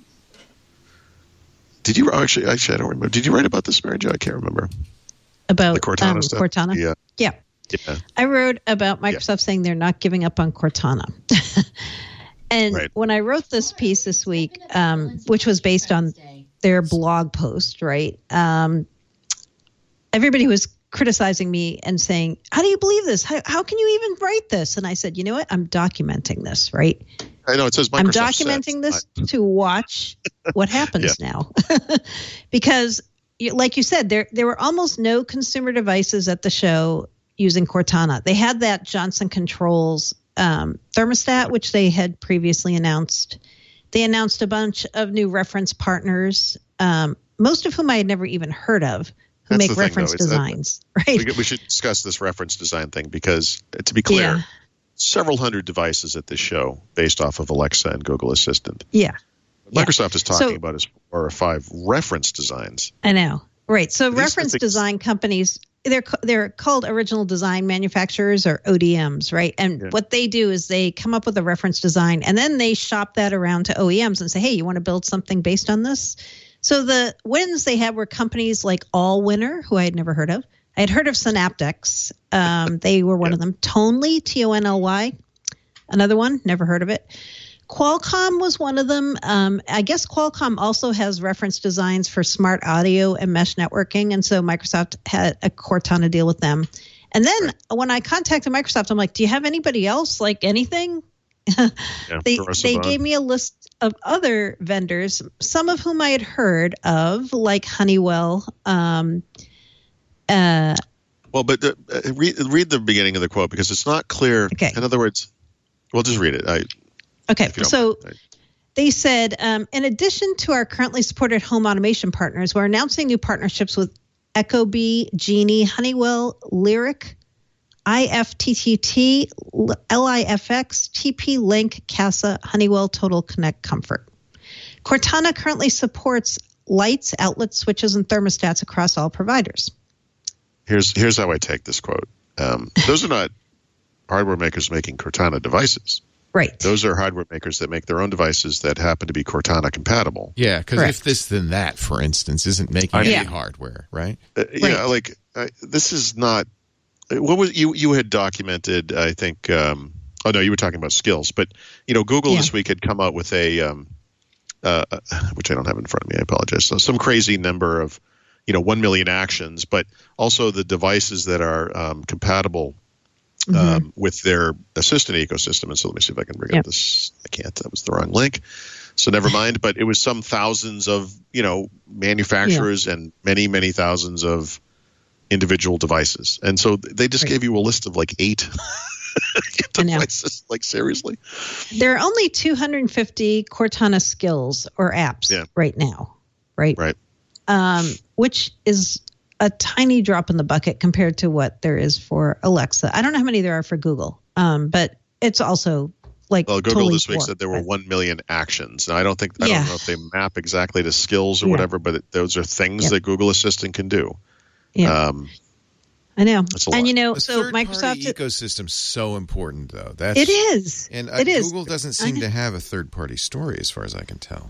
Did you actually? Actually, I don't remember. Did you write about this, Mary Jo? I can't remember. About the Cortana um, stuff? Cortana? Yeah. Yeah. Yeah. I wrote about Microsoft yeah. saying they're not giving up on Cortana. and right. when I wrote this piece this week, um, which was based on their blog post, right? Um, everybody was criticizing me and saying, how do you believe this? How, how can you even write this? And I said, you know what? I'm documenting this, right? I know it says Microsoft. I'm documenting says. this to watch what happens yeah. now. Because, like you said, there there were almost no consumer devices at the show using Cortana. They had that Johnson Controls um, thermostat, which they had previously announced. They announced a bunch of new reference partners, um, most of whom I had never even heard of, who That's make thing, reference though, designs. That, right? we, we should discuss this reference design thing because, to be clear, yeah. several hundred devices at this show based off of Alexa and Google Assistant. Yeah. What Microsoft yeah. is talking so, about is four or five reference designs. I know. Right. So These reference things, design companies, they're they're called original design manufacturers or O D Ms, right? And yeah. what they do is they come up with a reference design and then they shop that around to O E Ms and say, hey, you want to build something based on this? So the wins they had were companies like Allwinner, who I had never heard of. I had heard of Synaptics. Um, they were one yeah. of them. Tonly, T O N L Y, another one, never heard of it. Qualcomm was one of them. Um, I guess Qualcomm also has reference designs for smart audio and mesh networking. And so Microsoft had a Cortana deal with them. And then right. when I contacted Microsoft, I'm like, do you have anybody else, like anything? Yeah, they they gave me a list of other vendors, some of whom I had heard of, like Honeywell. Um, uh, well, but the, uh, read, read the beginning of the quote because it's not clear. Okay. In other words, well, just read it. I, Okay, so they said, um, in addition to our currently supported home automation partners, we're announcing new partnerships with Ecobee, Genie, Honeywell, Lyric, I F T T T, L I F X, T P Link, CASA, Honeywell, Total Connect Comfort. Cortana currently supports lights, outlets, switches, and thermostats across all providers. Here's here's how I take this quote. Um, those are not hardware makers making Cortana devices. Right. Those are hardware makers that make their own devices that happen to be Cortana compatible. Yeah, because Correct. if this then that, for instance, isn't making any Yeah. hardware, right? Uh, Right. Yeah, like uh, this is not. What was you? You had documented, I think. Um, oh no, you were talking about skills, but you know, Google Yeah. this week had come out with a, um, uh, which I don't have in front of me. I apologize. So some crazy number of, you know, one million actions, but also the devices that are um, compatible um, Mm-hmm. with their assistant ecosystem. And so let me see if I can bring Yep. up this. I can't. That was the wrong link. So never mind. But it was some thousands of, you know, manufacturers and many, many thousands of individual devices. And so they just Right. gave you a list of like eight I know. devices. Like seriously? There are only two hundred fifty Cortana skills or apps Yeah. right now, right? Right. Um, which is a tiny drop in the bucket compared to what there is for Alexa. I don't know how many there are for Google, um, but it's also like Well, Google totally this week dwarfed, said there were but- one million actions. Now, I don't think, I Yeah. don't know if they map exactly to skills or Yeah. whatever, but it, those are things Yeah. that Google Assistant can do. Yeah, Um, I know. that's a And lot. you know, The so third-party Microsoft, ecosystem's so important, though. That's it is. and uh, it is. Google doesn't I seem know. to have a third-party story, as far as I can tell.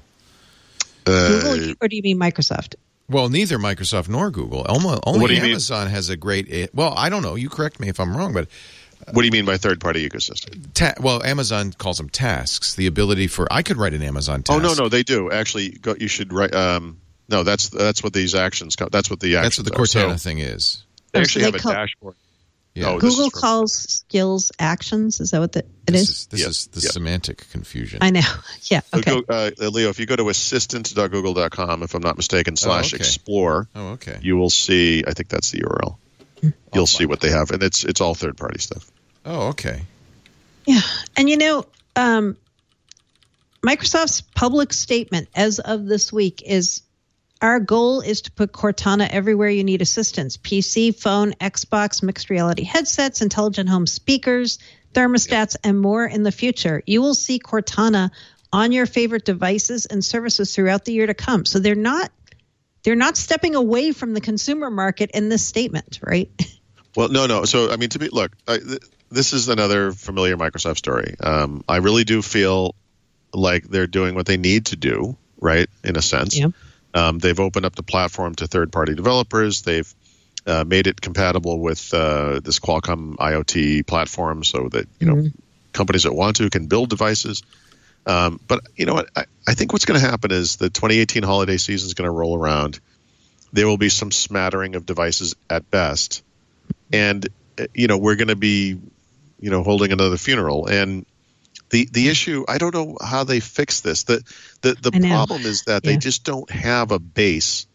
uh, Google, or do you mean Microsoft? Well, neither Microsoft nor Google. Almo- Only What do you mean? Amazon has a great. Well, I don't know. You correct me if I'm wrong, but what do you mean by third-party ecosystem? ta- well, Amazon calls them tasks. The ability for I could write an Amazon task. Oh no, no, they do actually. Go, you should write. Um, no, that's that's what these actions. Co- that's what the actions. That's what the are. Cortana So thing is. they Oh, so actually they have a call- dashboard. Yeah. Oh, this Google is from- calls skills actions. Is that what the, it This is? is this Yes, is the yes. semantic confusion. I know. Yeah. So Okay. go, uh, Leo, if you go to assistant dot google dot com, if I'm not mistaken, slash okay. explore, oh, okay. you will see. I think that's the U R L. Hmm. You'll see what they have, and it's it's all third-party stuff. Oh, okay. Yeah. And you know, um, Microsoft's public statement as of this week is our goal is to put Cortana everywhere you need assistance. P C, phone, Xbox, mixed reality headsets, intelligent home speakers, thermostats, and more in the future. You will see Cortana on your favorite devices and services throughout the year to come. So they're not they're not stepping away from the consumer market in this statement, right? Well, no, no. So, I mean, to be look, I, th- this is another familiar Microsoft story. Um, I really do feel like they're doing what they need to do, right? In a sense, Yeah. um, they've opened up the platform to third-party developers. They've uh, made it compatible with uh, this Qualcomm IoT platform, so that you know companies that want to can build devices. Um, but you know what? I, I think what's going to happen is the twenty eighteen holiday season is going to roll around. There will be some smattering of devices at best, and uh, you know we're going to be, you know, holding another funeral. And the the issue, I don't know how they fix this. The the the I know. problem is that Yeah. they just don't have a base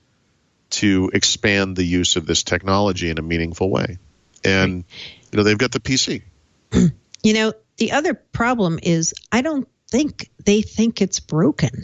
to expand the use of this technology in a meaningful way. And you know they've got the P C. You know, the other problem is I don't think they think it's broken.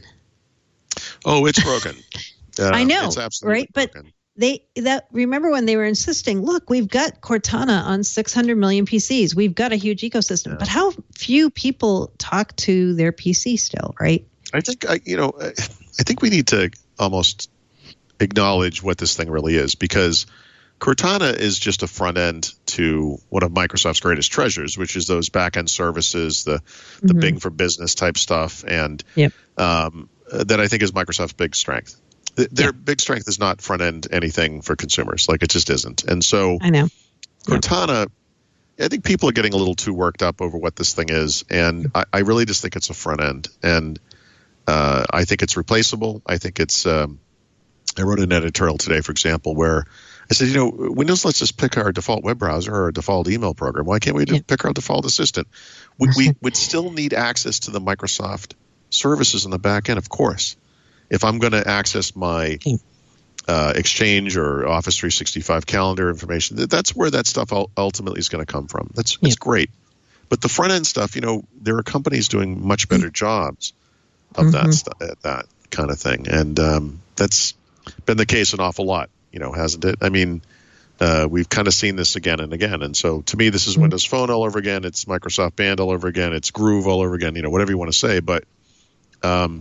Oh, it's broken. Uh, I know, it's absolutely right? But broken. they that remember when they were insisting, look, we've got Cortana on six hundred million P Cs. We've got a huge ecosystem. But how few people talk to their P C still, right? I think I, you know, I I think we need to almost acknowledge what this thing really is, because Cortana is just a front end to one of Microsoft's greatest treasures, which is those back end services, the the Mhm. Bing for Business type stuff, and Yep. um, that I think is Microsoft's big strength. Th- Their Yeah. big strength is not front end anything for consumers, like it just isn't. And so I know. Yep. Cortana, I think people are getting a little too worked up over what this thing is, and I, I really just think it's a front end, and uh, I think it's replaceable. I think it's. Um, I wrote an editorial today, for example, where I said, you know, Windows lets us pick our default web browser or our default email program. Why can't we just Yeah. pick our default assistant? We, we would still need access to the Microsoft services in the back end, of course. If I'm going to access my Yeah. uh, Exchange or Office three sixty-five calendar information, th- that's where that stuff ul- ultimately is going to come from. That's, that's Yeah. great. But the front end stuff, you know, there are companies doing much better jobs of that Mhm. stu- that kind of thing, and um, that's been the case an awful lot, you know, hasn't it? I mean, uh, we've kind of seen this again and again, and so to me, this is Windows Phone all over again. It's Microsoft Band all over again. It's Groove all over again. You know, whatever you want to say, but um,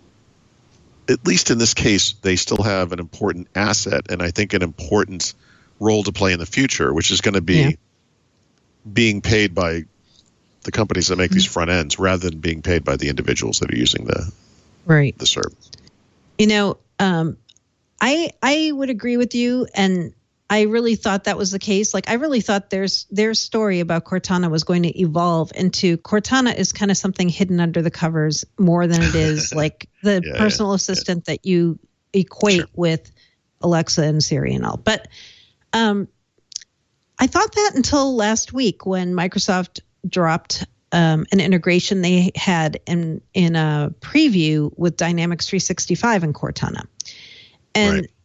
at least in this case, they still have an important asset, and I think an important role to play in the future, which is going to be Yeah. being paid by the companies that make these front ends rather than being paid by the individuals that are using the right the service. You know, um, I I would agree with you, and I really thought that was the case. Like, I really thought there's their story about Cortana was going to evolve into Cortana is kind of something hidden under the covers more than it is like the yeah, personal yeah, assistant yeah. that you equate sure. with Alexa and Siri and all. But um, I thought that until last week when Microsoft dropped um, an integration they had in in a preview with Dynamics three sixty-five and Cortana, and. Right.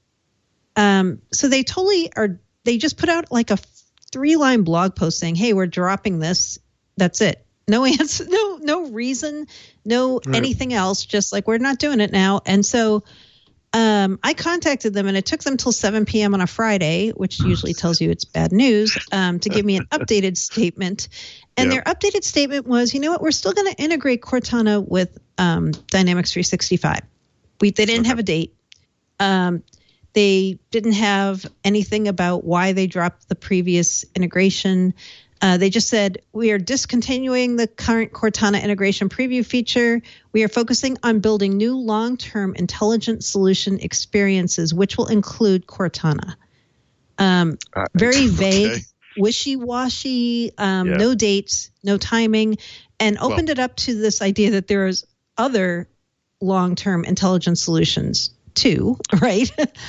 Um, so they totally are, they just put out like a three line blog post saying, hey, we're dropping this. That's it. No answer, no, no reason, no right. anything else. Just like, we're not doing it now. And so, um, I contacted them and it took them till seven p.m. on a Friday, which usually tells you it's bad news, um, to give me an updated statement. And yep. their updated statement was, you know what, we're still going to integrate Cortana with, um, Dynamics three sixty-five. We, they didn't okay. have a date. Um, They didn't have anything about why they dropped the previous integration. Uh, they just said, we are discontinuing the current Cortana integration preview feature. We are focusing on building new long-term intelligent solution experiences, which will include Cortana. Um, uh, very vague, okay. wishy-washy, um, yeah. no dates, no timing, and opened well, it up to this idea that there is other long-term intelligent solutions too, right?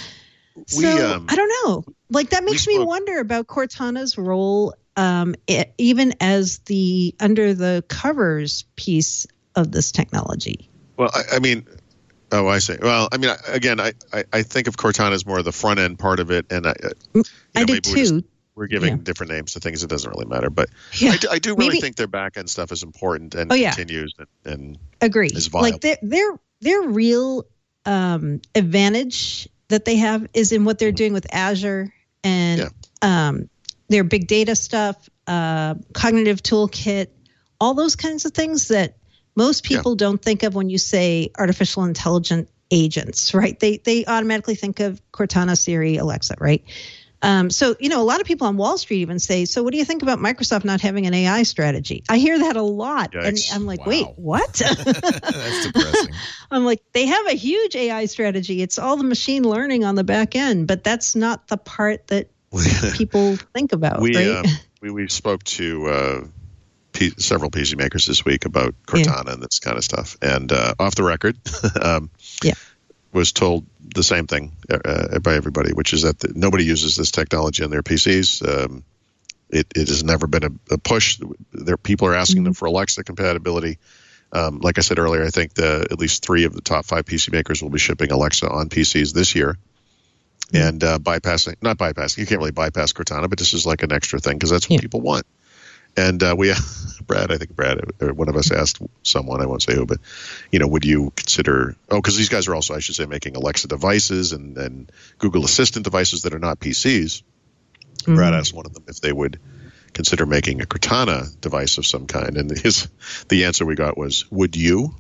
so we, um, I don't know. Like, that makes me wonder about Cortana's role, um, it, even as the under the covers piece of this technology. Well, I, I mean, oh, I see. Well, I mean, again, I, I, I think of Cortana as more of the front end part of it, and I, you know, I did too. We're, just, we're giving yeah. different names to things. It doesn't really matter, but yeah. I, do, I do really Maybe, think their back end stuff is important and oh, yeah. continues and, and agree. Is viable. Like, their their their real um, advantage that they have is in what they're doing with Azure and yeah. um, their big data stuff, uh, cognitive toolkit, all those kinds of things that most people yeah. don't think of when you say artificial intelligent agents, right? They they automatically think of Cortana, Siri, Alexa, right? Um, so, you know, a lot of people on Wall Street even say, so what do you think about Microsoft not having an A I strategy? I hear that a lot. Yikes. And I'm like, wow. wait, what? That's depressing. I'm like, they have a huge A I strategy. It's all the machine learning on the back end, but that's not the part that people think about, we, right? Uh, we, we spoke to uh, P- several P C makers this week about Cortana yeah. and this kind of stuff. And uh, off the record, um, yeah. was told the same thing uh, by everybody, which is that the, nobody uses this technology on their P Cs. Um, it, it has never been a, a push. There, people are asking mm-hmm. them for Alexa compatibility. Um, like I said earlier, I think the, at least three of the top five P C makers will be shipping Alexa on P Cs this year. Mm-hmm. And uh, bypassing, not bypassing, you can't really bypass Cortana, but this is like an extra thing because that's what yeah. people want. And uh, we, Brad, I think Brad, or one of us asked someone, I won't say who, but, you know, would you consider, oh, because these guys are also, I should say, making Alexa devices and, and Google Assistant devices that are not P Cs. Mm-hmm. Brad asked one of them if they would consider making a Cortana device of some kind. And his the answer we got was, would you?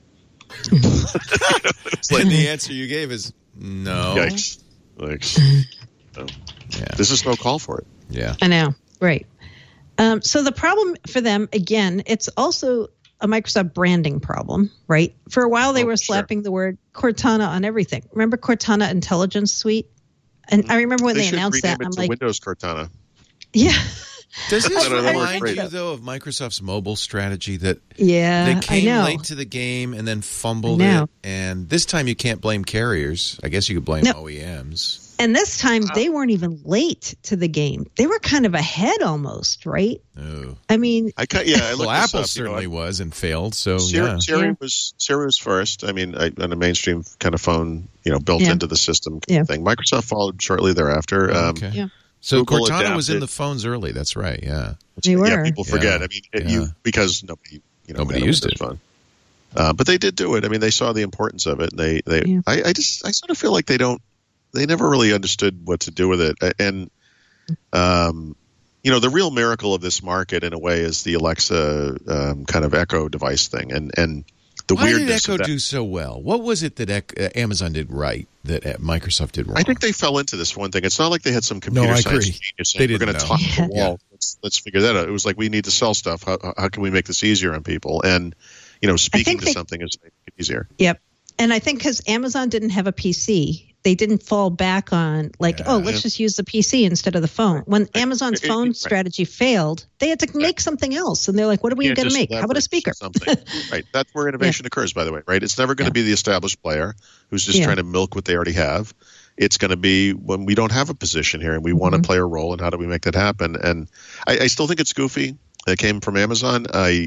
you know, like, and the answer you gave is no. Yikes. Yikes. No. Yeah. This is no call for it. Yeah. I know. Right. Um, so the problem for them, again, it's also a Microsoft branding problem, right? For a while, they oh, were slapping sure. the word Cortana on everything. Remember Cortana Intelligence Suite? And I remember when they, they announced that, I'm like, Windows Cortana. Yeah. Does this remind you, though, of Microsoft's mobile strategy that yeah, they came I know. late to the game and then fumbled it? And this time you can't blame carriers. I guess you could blame no. O E Ms. And this time they weren't even late to the game. They were kind of ahead almost, right? Oh. I mean, I cut, yeah. I well, Apple up, certainly you know, I, was and failed. So Siri, yeah, Siri yeah. was Siri was first. I mean, I, on a mainstream kind of phone, you know, built yeah. into the system yeah. thing. Microsoft followed shortly thereafter. Oh, um, okay. Yeah. So Google Cortana adapted. was in the phones early. That's right. Yeah. They were. Yeah, people forget. Yeah. I mean, it, Yeah. you because nobody, you know, Nobody had a used Windows it. phone. Uh, but they did do it. I mean, they saw the importance of it. And they, they, Yeah. I, I just, I sort of feel like they don't, they never really understood what to do with it. And, um, you know, the real miracle of this market, in a way, is the Alexa um, kind of Echo device thing. And and the Why weirdness did Echo of that. do so well? What was it that Echo, uh, Amazon did right that uh, Microsoft did wrong? I think they fell into this one thing. It's not like they had some computer No, I science agree. genius They saying, we're didn't going to know. talk Yeah. to the wall. let's let's figure that out. It was like, we need to sell stuff. How how can we make this easier on people? And you know, speaking to they, something is making it easier. Yep. And I think because Amazon didn't have a P C, they didn't fall back on like, Yeah. oh, let's Yeah. just use the P C instead of the phone. When Amazon's Right. phone Right. strategy failed, they had to make something else. And they're like, what are we Can't going to just make? How about a leverage speaker? Something. Right. That's where innovation occurs, by the way, right? It's never going to be the established player who's just Yeah. trying to milk what they already have. It's going to be when we don't have a position here and we want to Mhm. play a role, and how do we make that happen? And I, I still think it's goofy. It came from Amazon. I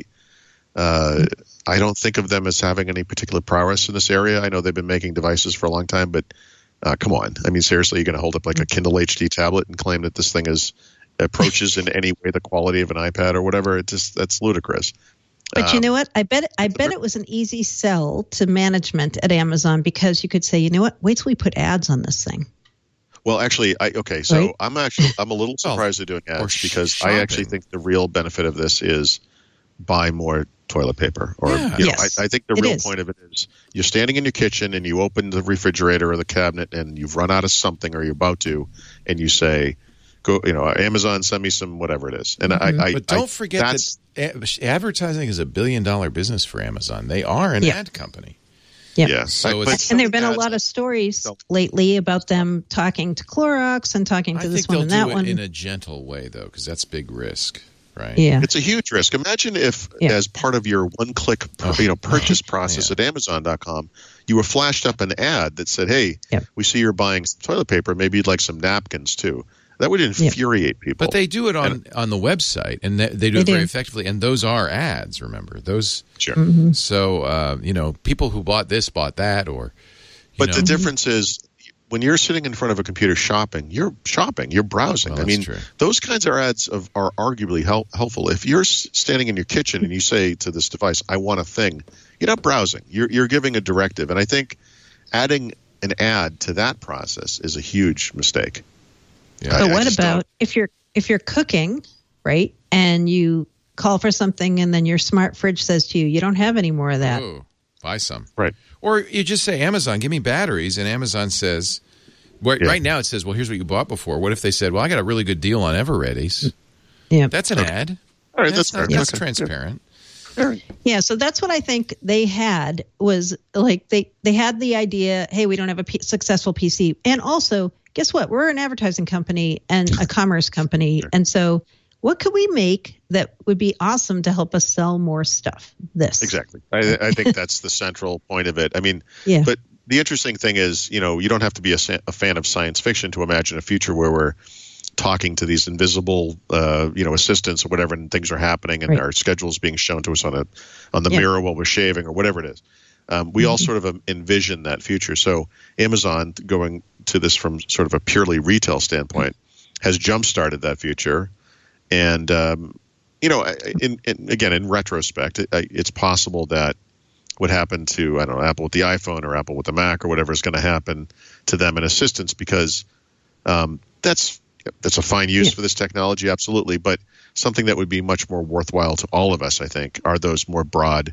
uh, I don't think of them as having any particular prowess in this area. I know they've been making devices for a long time, but uh, come on. I mean, seriously, you're going to hold up like a Kindle H D tablet and claim that this thing is approaches in any way the quality of an iPad or whatever? It just that's ludicrous. But you Um, know what? I bet I bet it was an easy sell to management at Amazon because you could say, you know what? Wait till we put ads on this thing. Well, actually, I okay. So Right? I'm actually I'm a little Well, surprised they're doing or ads sh- because I actually shopping. think the real benefit of this is buy more toilet paper. Or Yeah. you know, Yes, I, I think the it real is. point of it is you're standing in your kitchen and you open the refrigerator or the cabinet and you've run out of something or you're about to, and you say, "Go, you know, Amazon, send me some whatever it is." And I, I, But don't I, forget that's, that a- advertising is a billion dollar business for Amazon. They are an Yeah. ad company. Yep. yeah. So I- it's- but And there have been a ads- lot of stories Don't- lately about them talking to Clorox and talking I to this think one they'll and that do it one. in a gentle way, though, because that's big risk, right? Yeah. It's a huge risk. Imagine if, Yeah. as part of your one-click, Oh. you know, purchase process Yeah. at Amazon dot com, you were flashed up an ad that said, "Hey, Yep. we see you're buying some toilet paper. Maybe you'd like some napkins too." That would infuriate people. But they do it on, on the website, and they, they do They it very do. effectively. And those are ads. Remember those? sure. Mm-hmm. So uh, you know, people who bought this bought that, or you But know, the difference is, when you're sitting in front of a computer shopping, you're shopping, you're browsing. Well, I that's mean, true. those kinds of ads of, are arguably help, helpful. If you're s- standing in your kitchen and you say to this device, "I want a thing," you're not browsing. You're you're giving a directive. And I think adding an ad to that process is a huge mistake. Yeah. I- But I what just about don't- if you're if you're cooking, right? And you call for something and then your smart fridge says to you, you don't have any more of that. Oh, buy some. Right. Or you just say, Amazon, give me batteries, and Amazon says, right, Yeah. right now it says, well, here's what you bought before. What if they said, well, I got a really good deal on Eveready's? Yeah. That's an ad. All right, that's not- fair. that's Okay. transparent. Yeah, so that's what I think they had was like they they had the idea, hey, we don't have a P- successful P C. And also, guess what? We're an advertising company and a commerce company. And so what could we make that would be awesome to help us sell more stuff? This. Exactly. I, I think that's the central point of it. I mean, Yeah. but the interesting thing is, you know, you don't have to be a, sa- a fan of science fiction to imagine a future where we're talking to these invisible, uh, you know, assistants or whatever, and things are happening, and Right. our schedules being shown to us on a on the Yeah. mirror while we're shaving or whatever it is. Um, we all Mm-hmm. sort of um, envision that future. So Amazon, going to this from sort of a purely retail standpoint, has jump started that future. And um, you know, in, in again, in retrospect, it, it's possible that what happened to, I don't know, Apple with the iPhone or Apple with the Mac or whatever is going to happen to them in assistance, because um, that's that's a fine use Yeah. for this technology, absolutely. But something that would be much more worthwhile to all of us, I think, are those more broad,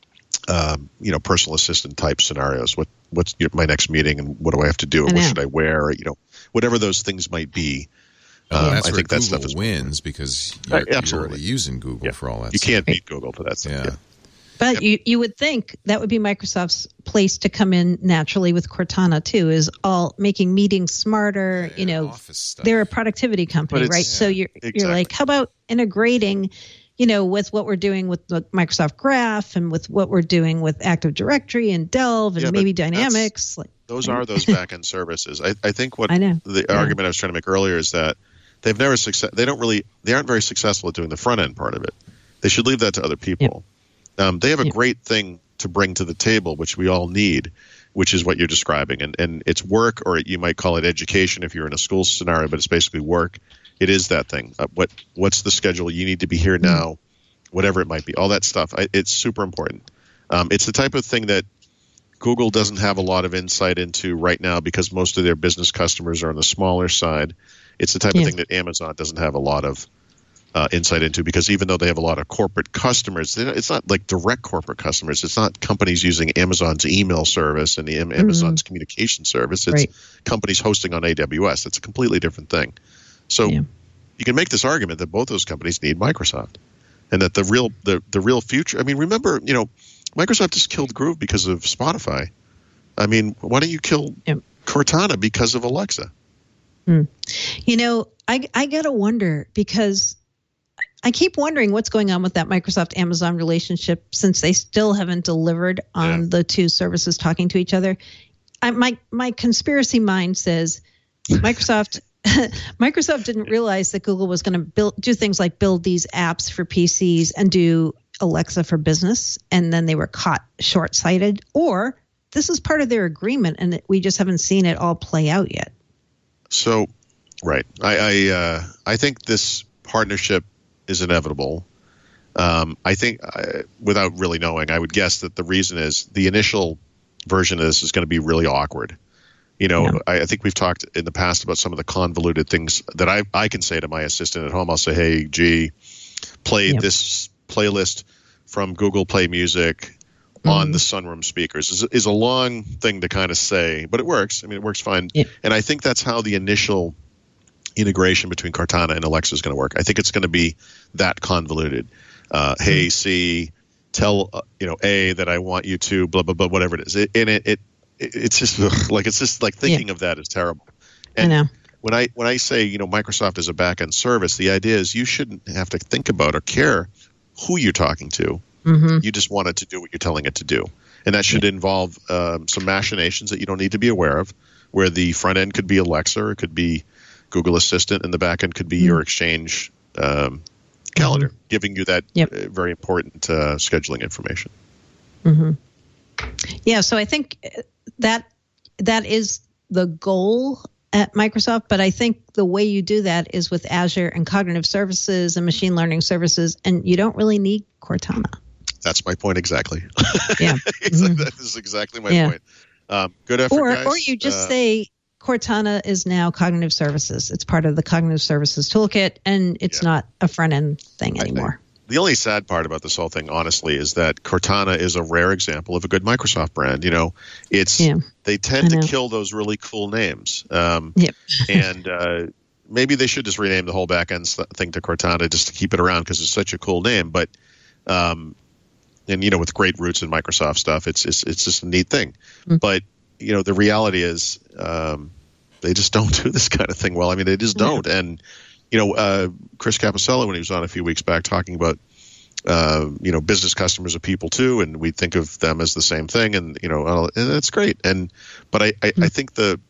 um, you know, personal assistant type scenarios. What what's your, my next meeting, and what do I have to do, I and what know. should I wear? You know, whatever those things might be. Oh, Um, that's I where think that Google stuff is wins because Uh, you're, you're absolutely. already using Google Yeah. for all that You stuff. can't beat Google for that stuff. Yeah. Yeah. But you, you would think that would be Microsoft's place to come in naturally with Cortana too, is all making meetings smarter. you know, Office stuff. they're a productivity company, But it's- right? So yeah, you're you're exactly. like, how about integrating, you know, with what we're doing with the Microsoft Graph and with what we're doing with Active Directory and Delve and Yeah, but maybe that's- Dynamics. Like, Those are those back end services. I, I think what I know. the Yeah. argument I was trying to make earlier is that they've never success. They don't really. They aren't very successful at doing the front end part of it. They should leave that to other people. Um, they have a Yeah. great thing to bring to the table, which we all need, which is what you're describing, and and it's work, or you might call it education if you're in a school scenario, but it's basically work. It is that thing. Uh, what what's the schedule? You need to be here now, whatever it might be. All that stuff. I, it's super important. Um, it's the type of thing that Google doesn't have a lot of insight into right now because most of their business customers are on the smaller side. It's the type Yeah. of thing that Amazon doesn't have a lot of uh, insight into, because even though they have a lot of corporate customers, they don't- it's not like direct corporate customers. It's not companies using Amazon's email service and the Am- Amazon's communication service. It's Right. companies hosting on A W S. It's a completely different thing. So Yeah. you can make this argument that both those companies need Microsoft, and that the real the the real future. I mean, remember, you know, Microsoft just killed Groove because of Spotify. I mean, why don't you kill yep. Cortana because of Alexa? Hmm. You know, I I gotta wonder, because I keep wondering what's going on with that Microsoft-Amazon relationship, since they still haven't delivered on yeah. the two services talking to each other. I, my my conspiracy mind says Microsoft Microsoft didn't realize that Google was going to build do things like build these apps for P Cs and do Alexa for business, and then they were caught short-sighted, or this is part of their agreement and we just haven't seen it all play out yet. So, right, I I, uh, I think this partnership is inevitable. Um, I think, uh, without really knowing, I would guess that the reason is the initial version of this is going to be really awkward. You know, yeah. I, I think we've talked in the past about some of the convoluted things that I I can say to my assistant at home. I'll say, hey, G, play yep. this playlist from Google Play Music mm-hmm. on the sunroom speakers. Is is a long thing to kind of say, but it works. I mean, it works fine. Yep. And I think that's how the initial integration between Cortana and Alexa is going to work. I think it's going to be that convoluted. Uh, mm-hmm. Hey, C, tell uh, you know A that I want you to blah blah blah, whatever it is. It, and it, it it's just ugh, like it's just like thinking yeah. of that is terrible. And I know. when I when I say you know Microsoft is a back end service, the idea is you shouldn't have to think about or care who you're talking to. Mm-hmm. You just want it to do what you're telling it to do, and that should yeah. involve um, some machinations that you don't need to be aware of, where the front end could be Alexa, or it could be Google Assistant, and the back end could be mm-hmm. your Exchange um, calendar, mm-hmm. giving you that yep. uh, very important uh, scheduling information. Mm-hmm. Yeah, so I think that that is the goal at Microsoft, but I think the way you do that is with Azure and cognitive services and machine learning services, and you don't really need Cortana. That's my point exactly. Yeah, mm-hmm. That is exactly my yeah. point. Um, good effort, or, guys. Or you just uh, say Cortana is now cognitive services. It's part of the cognitive services toolkit, and it's yeah. not a front-end thing anymore. The only sad part about this whole thing, honestly, is that Cortana is a rare example of a good Microsoft brand. You know, it's yeah. they tend to kill those really cool names. Um, yep. and uh, maybe they should just rename the whole back-end thing to Cortana just to keep it around because it's such a cool name. But, um, and, you know, with great roots in Microsoft stuff, it's it's, it's just a neat thing. Mm-hmm. But, you know, the reality is um, they just don't do this kind of thing well. I mean, they just don't. Yeah. And, you know, uh, Chris Caposello, when he was on a few weeks back talking about, uh, you know, business customers are people too, and we think of them as the same thing, and, you know, uh, and that's great. And but I, I, mm-hmm. I think the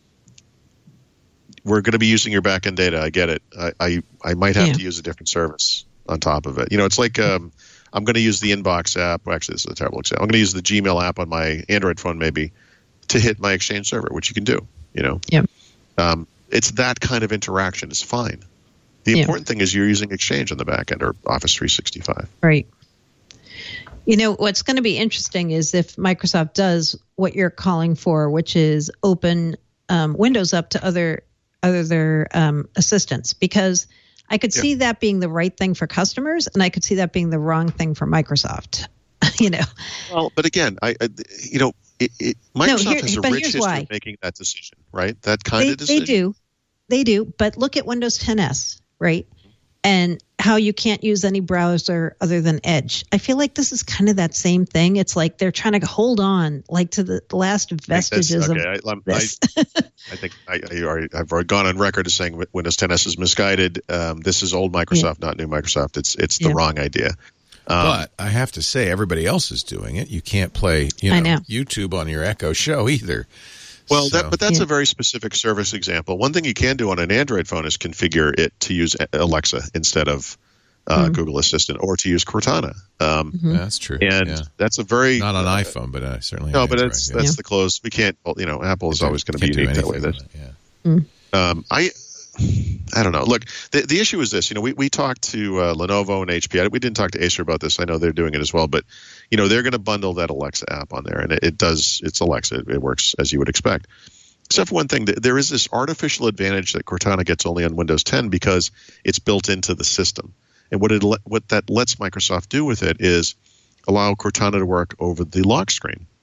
we're going to be using your back end data. I get it. I, I, I might have yeah. to use a different service on top of it. You know, it's like um, I'm going to use the Inbox app. Well, actually, this is a terrible example. I'm going to use the Gmail app on my Android phone maybe to hit my Exchange server, which you can do. You know. Yeah. Um, it's that kind of interaction is fine. The yeah. important thing is you're using Exchange on the back end or Office three sixty-five. Right. You know, what's going to be interesting is if Microsoft does what you're calling for, which is open um, Windows up to other other um, assistants, because I could yeah. see that being the right thing for customers, and I could see that being the wrong thing for Microsoft. you know. Well, but again, I, I you know, it, it, Microsoft no, here, has a rich history why. of making that decision, right? That kind they, of decision. They do. They do. But look at Windows ten S, right? And how you can't use any browser other than Edge. I feel like this is kind of that same thing. It's like they're trying to hold on, like to the last vestiges okay, of I, this. I, I think I, I already, I've already gone on record as saying Windows ten S is misguided. Um, this is old Microsoft, yeah. not new Microsoft. It's it's the yeah. wrong idea. Um, but I have to say, everybody else is doing it. You can't play, you know, know. YouTube on your Echo Show either. Well, so. that, but that's yeah. a very specific service example. One thing you can do on an Android phone is configure it to use Alexa instead of uh, mm-hmm. Google Assistant, or to use Cortana. Um, mm-hmm. yeah, that's true. And yeah. that's a very not on uh, iPhone, but uh, certainly no. on But Android, that's yeah. that's yeah. the close. We can't. Well, you know, Apple is always going to be unique that way. That, yeah. Mm-hmm. um, I. I don't know. Look, the the issue is this. You know, we, we talked to uh, Lenovo and H P. We didn't talk to Acer about this. I know they're doing it as well. But, you know, they're going to bundle that Alexa app on there. And it, it does. It's Alexa. It, it works as you would expect. Except for one thing. There is this artificial advantage that Cortana gets only on Windows ten because it's built into the system. And what it what that lets Microsoft do with it is allow Cortana to work over the lock screen.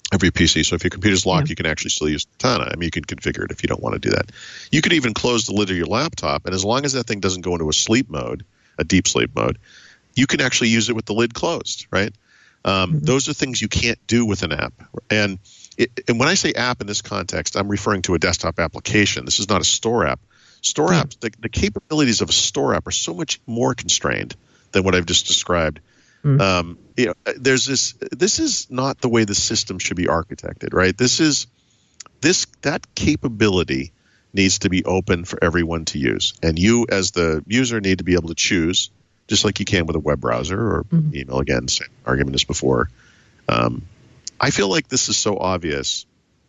every P C. So if your computer's locked, Yeah. you can actually still use Cortana. I mean, you can configure it if you don't want to do that. You could even close the lid of your laptop, and as long as that thing doesn't go into a sleep mode, a deep sleep mode, you can actually use it with the lid closed, right? Um, Mm-hmm. Those are things you can't do with an app. And it, and when I say app in this context, I'm referring to a desktop application. This is not a store app. Store Yeah. apps, the, the capabilities of a store app are so much more constrained than what I've just described. Mm. Um, you know, there's this. This is not the way the system should be architected, right? This is this that capability needs to be open for everyone to use, and you as the user need to be able to choose, just like you can with a web browser or Mhm. email. Again, same argument as before. Um, I feel like this is so obvious,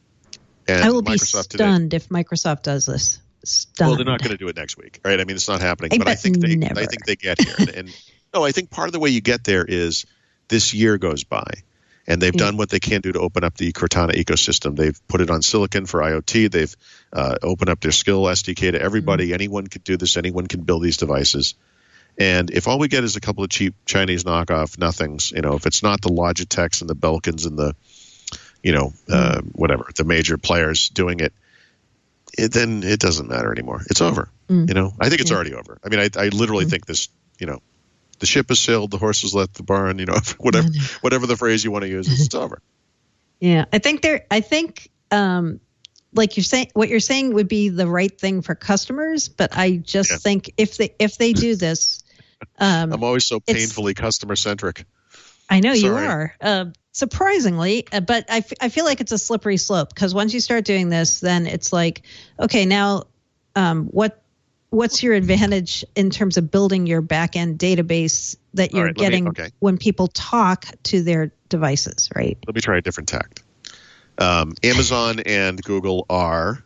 and I will be Microsoft today. stunned if Microsoft does this. Stunned. Well, they're not going to do it next week, right? I mean, it's not happening. I but I bet think they, never. I think they get here. And, and no, I think part of the way you get there is this year goes by, and they've Yeah. done what they can do to open up the Cortana ecosystem. They've put it on Silicon for IoT. They've uh, opened up their Skill S D K to everybody. Mm-hmm. Anyone can do this. Anyone can build these devices. And if all we get is a couple of cheap Chinese knockoff nothings, you know, if it's not the Logitechs and the Belkins and the, you know, uh, Mm-hmm. whatever, the major players doing it, it, then it doesn't matter anymore. It's over. Mm. You know, I think it's Yeah. already over. I mean, I, I literally Mm. think this, you know, the ship has sailed, the horse has left the barn, you know, whatever, whatever the phrase you want to use, it's over. Yeah, I think there. I think, um, like you're saying, what you're saying would be the right thing for customers. But I just Yeah. think if they if they do this, um, I'm always so it's- painfully customer centric. I know you sorry. are. Uh, surprisingly, uh, but I, f- I feel like it's a slippery slope because once you start doing this, then it's like, okay, now, um, what what's your advantage in terms of building your back end database that All you're right, let me- getting okay. when people talk to their devices, right? Let me try a different tact. Um, Amazon and Google are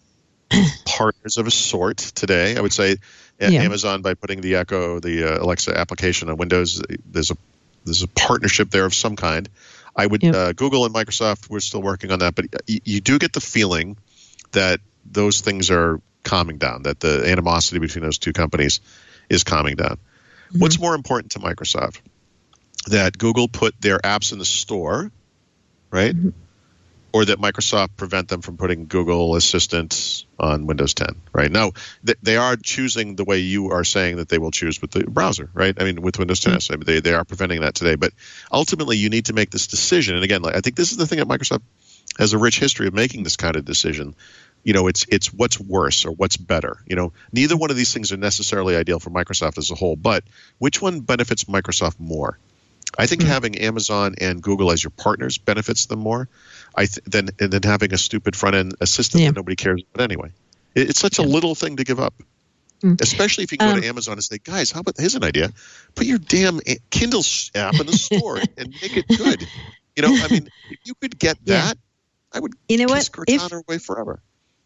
partners of a sort today. I would say A- Yeah. Amazon, by putting the Echo, the uh, Alexa application on Windows, there's a there's a partnership there of some kind. I would Yep. uh, Google and Microsoft, we're still working on that, but you, you do get the feeling that those things are calming down, that the animosity between those two companies is calming down. Mm-hmm. What's more important to Microsoft? That Google put their apps in the store, right? Mm-hmm. Or that Microsoft prevent them from putting Google Assistant on Windows ten, right? Now, th- they are choosing the way you are saying that they will choose with the browser, right? I mean, with Windows ten, Mm-hmm. I mean, they, they are preventing that today. But ultimately, you need to make this decision. And again, like, I think this is the thing that Microsoft has a rich history of making this kind of decision. You know, it's it's what's worse or what's better. You know, neither one of these things are necessarily ideal for Microsoft as a whole, but which one benefits Microsoft more? I think Mm-hmm. having Amazon and Google as your partners benefits them more I th- than, and then having a stupid front-end assistant Yeah. that nobody cares about anyway. It, it's such a Yeah. little thing to give up, Mm. especially if you go Um, to Amazon and say, guys, how about, here's an idea. Put your damn a- Kindle s- app in the store and make it good. You know, I mean, if you could get Yeah. that, I would You know kiss what? If Cortana away forever.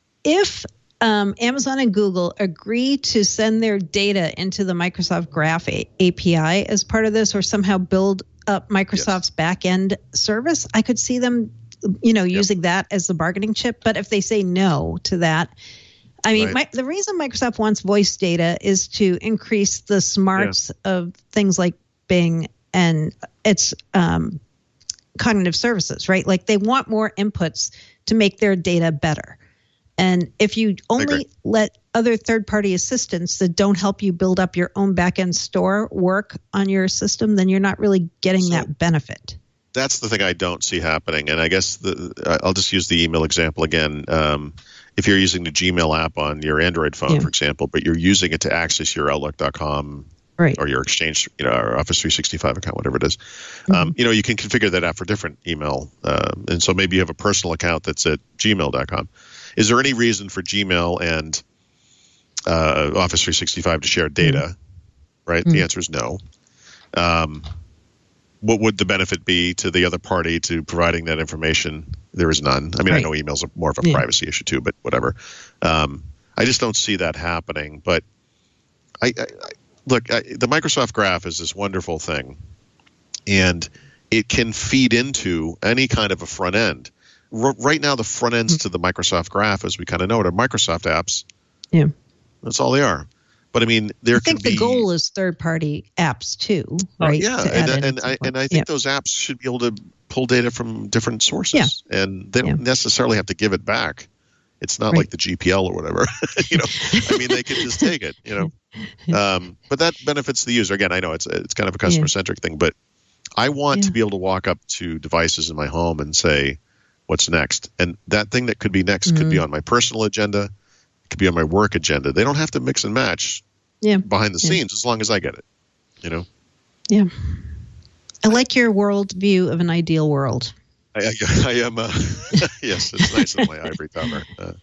if um, Amazon and Google agree to send their data into the Microsoft Graph A- API as part of this, or somehow build up Microsoft's back end service, I could see them, you know, using that as the bargaining chip. But if they say no to that, I mean, Right. my, the reason Microsoft wants voice data is to increase the smarts of things like Bing and its um, cognitive services, right? Like they want more inputs to make their data better. And if you only agree. let other third-party assistants that don't help you build up your own back-end store work on your system, then you're not really getting So- that benefit. That's the thing I don't see happening. And I guess the, I'll just use the email example again. Um, if you're using the Gmail app on your Android phone, Yeah. for example, but you're using it to access your Outlook dot com Right. or your Exchange, you know, or Office three sixty-five account, whatever it is, um, you know, you can configure that app for different email. Um, and so maybe you have a personal account that's at gmail dot com. Is there any reason for Gmail and uh, Office three sixty-five to share data? Right. The answer is no. Um, what would the benefit be to the other party to providing that information? There is none. I mean, Right. I know emails are more of a Yeah. privacy issue too, but whatever. Um, I just don't see that happening. But I, I, I look, I, the Microsoft Graph is this wonderful thing, and it can feed into any kind of a front end. R- right now, the front ends to the Microsoft Graph, as we kind of know it, are Microsoft apps. Yeah. That's all they are. But I mean, there I think can the be, goal is third-party apps too, Oh, right? yeah, To add and in and at I some and I point. think Yeah. those apps should be able to pull data from different sources, Yeah. and they don't Yeah. necessarily have to give it back. It's not Right. like the G P L or whatever. you know, I mean, they could just take it. You know, um, but that benefits the user. Again, I know it's it's kind of a customer centric thing, but I want Yeah. to be able to walk up to devices in my home and say, "What's next?" And that thing that could be next Mm-hmm. could be on my personal agenda, it could be on my work agenda. They don't have to mix and match Yeah. behind the Yeah. scenes as long as I get it. You know. Yeah. I like your world view of an ideal world. I, I, I am. Uh, yes, it's nice in my ivory tower. Uh,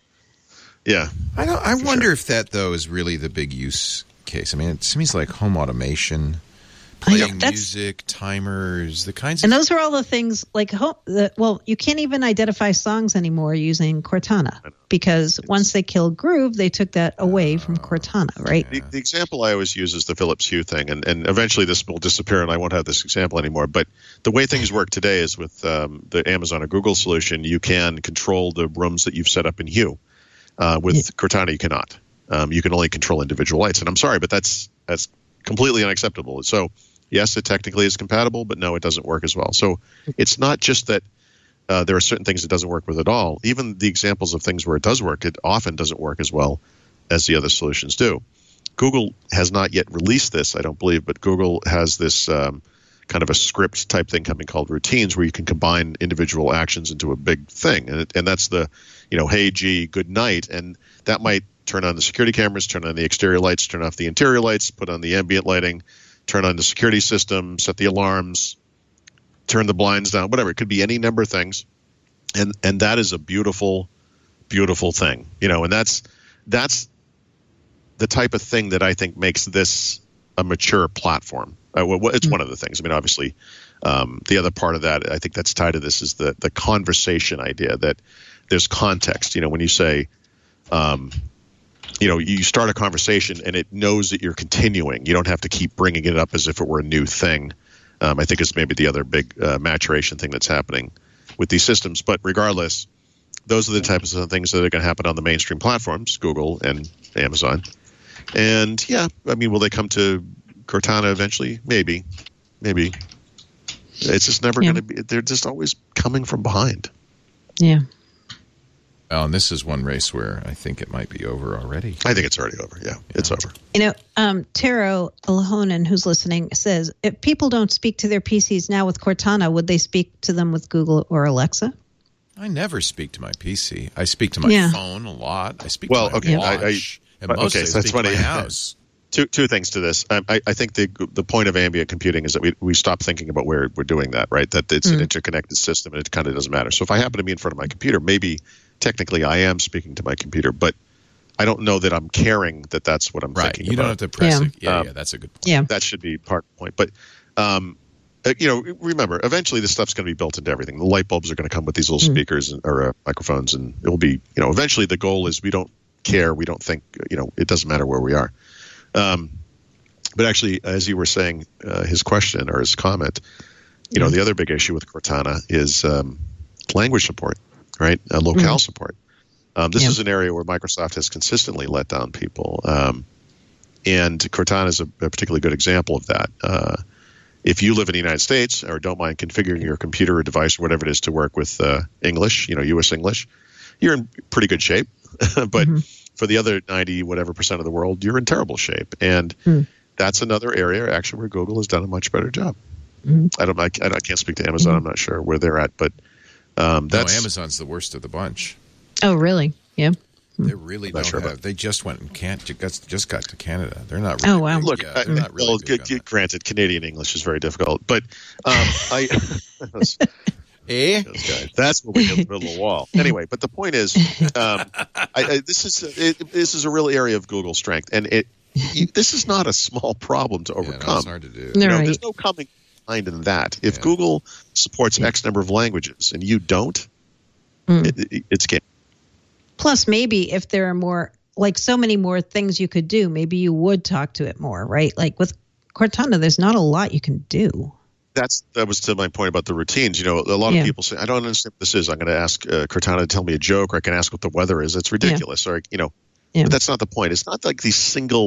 yeah, I don't. I For wonder sure. if that though is really the big use case. I mean, it seems like home automation, I know, playing that's- music, timers, the kinds And of. those are all the things like, ho- the, well, you can't even identify songs anymore using Cortana because once they killed Groove, they took that away from Cortana, right? the, the example I always use is the Philips Hue thing, and, and eventually this will disappear, and I won't have this example anymore. But the way things work today is with um, the Amazon or Google solution, you can control the rooms that you've set up in Hue. Uh, with Yeah. Cortana, you cannot. Um, you can only control individual lights, and I'm sorry, but that's that's completely unacceptable. So, yes, it technically is compatible, but no, it doesn't work as well. So, it's not just that uh, there are certain things it doesn't work with at all. Even the examples of things where it does work, it often doesn't work as well as the other solutions do. Google has not yet released this, I don't believe, but Google has this um, kind of a script type thing coming called routines, where you can combine individual actions into a big thing, and it, and that's the, you know, hey G, good night, and that might turn on the security cameras, turn on the exterior lights, turn off the interior lights, put on the ambient lighting, turn on the security system, set the alarms, turn the blinds down, whatever. It could be any number of things, and and that is a beautiful, beautiful thing, you know, and that's that's the type of thing that I think makes this a mature platform. Uh, well, it's one of the things. I mean, obviously, um, the other part of that, I think that's tied to this, is the the conversation idea, that there's context. You know, when you say, um, you know, you start a conversation and it knows that you're continuing. You don't have to keep bringing it up as if it were a new thing. Um, I think it's maybe the other big uh, maturation thing that's happening with these systems. But regardless, those are the types of things that are going to happen on the mainstream platforms, Google and Amazon. And yeah, I mean, will they come to Cortana eventually? Maybe, maybe. It's just never Yeah. going to be. They're just always coming from behind. Yeah. Oh, and this is one race where I think it might be over already. I think it's already over. Yeah, it's over. You know, um, Taro Alahonen, who's listening, says, if people don't speak to their P Cs now with Cortana, would they speak to them with Google or Alexa? I never speak to my P C. I speak to my Yeah. phone a lot. I speak Well, to my okay, watch. I- I- and but- mostly okay, so I that's speak to funny. my house. Two two things to this. Um, I, I think the the point of ambient computing is that we we stop thinking about where we're doing that, right? That it's an interconnected system and it kind of doesn't matter. So if I happen to be in front of my computer, maybe technically I am speaking to my computer, but I don't know that I'm caring that that's what I'm Right. thinking You about. don't have to press Yeah. it. Yeah, Um, yeah, that's a good point. Yeah. That should be part of the point. But, um, uh, you know, remember, eventually this stuff's going to be built into everything. The light bulbs are going to come with these little speakers and, or uh, microphones, and it'll be, you know, eventually the goal is we don't care. We don't think, you know, it doesn't matter where we are. Um, but actually, as you were saying, uh, his question or his comment, you know, the other big issue with Cortana is um, language support, right? Uh, locale support. Um, this Yeah. is an area where Microsoft has consistently let down people. Um, and Cortana is a, a particularly good example of that. Uh, if you live in the United States or don't mind configuring your computer or device or whatever it is to work with uh, English, you know, U S English, you're in pretty good shape. But for the other ninety whatever percent of the world, you're in terrible shape. And that's another area actually where Google has done a much better job. I don't. I, I can't speak to Amazon. I'm not sure where they're at, but um, No, that's Amazon's the worst of the bunch. Oh, really? Yeah. They really Not don't sure have. about- They just went and can't. Just, just got to Canada. They're not. Oh, Really wow. big. Look, Yeah, I, they're not really well, big g- on g- that. granted, Canadian English is very difficult, but um, I. Eh? Those guys. That's what we hit in the middle of the wall. Anyway, but the point is, um, I, I, this is it, this is a real area of Google's strength, and it you, this is not a small problem to Yeah, no, overcome. it's hard to do. No. You know, Right. there's no coming behind in that. If Yeah. Google supports X number of languages and you don't, Mm. it, it, it's game. Plus, maybe if there are more, like so many more things you could do, maybe you would talk to it more, right? Like with Cortana, there's not a lot you can do. That's that was to my point about the routines. You know, a lot Yeah. of people say, "I don't understand what this is." I'm going to ask uh, Cortana to tell me a joke, or I can ask what the weather is. It's ridiculous, or you know, Yeah. but that's not the point. It's not like these single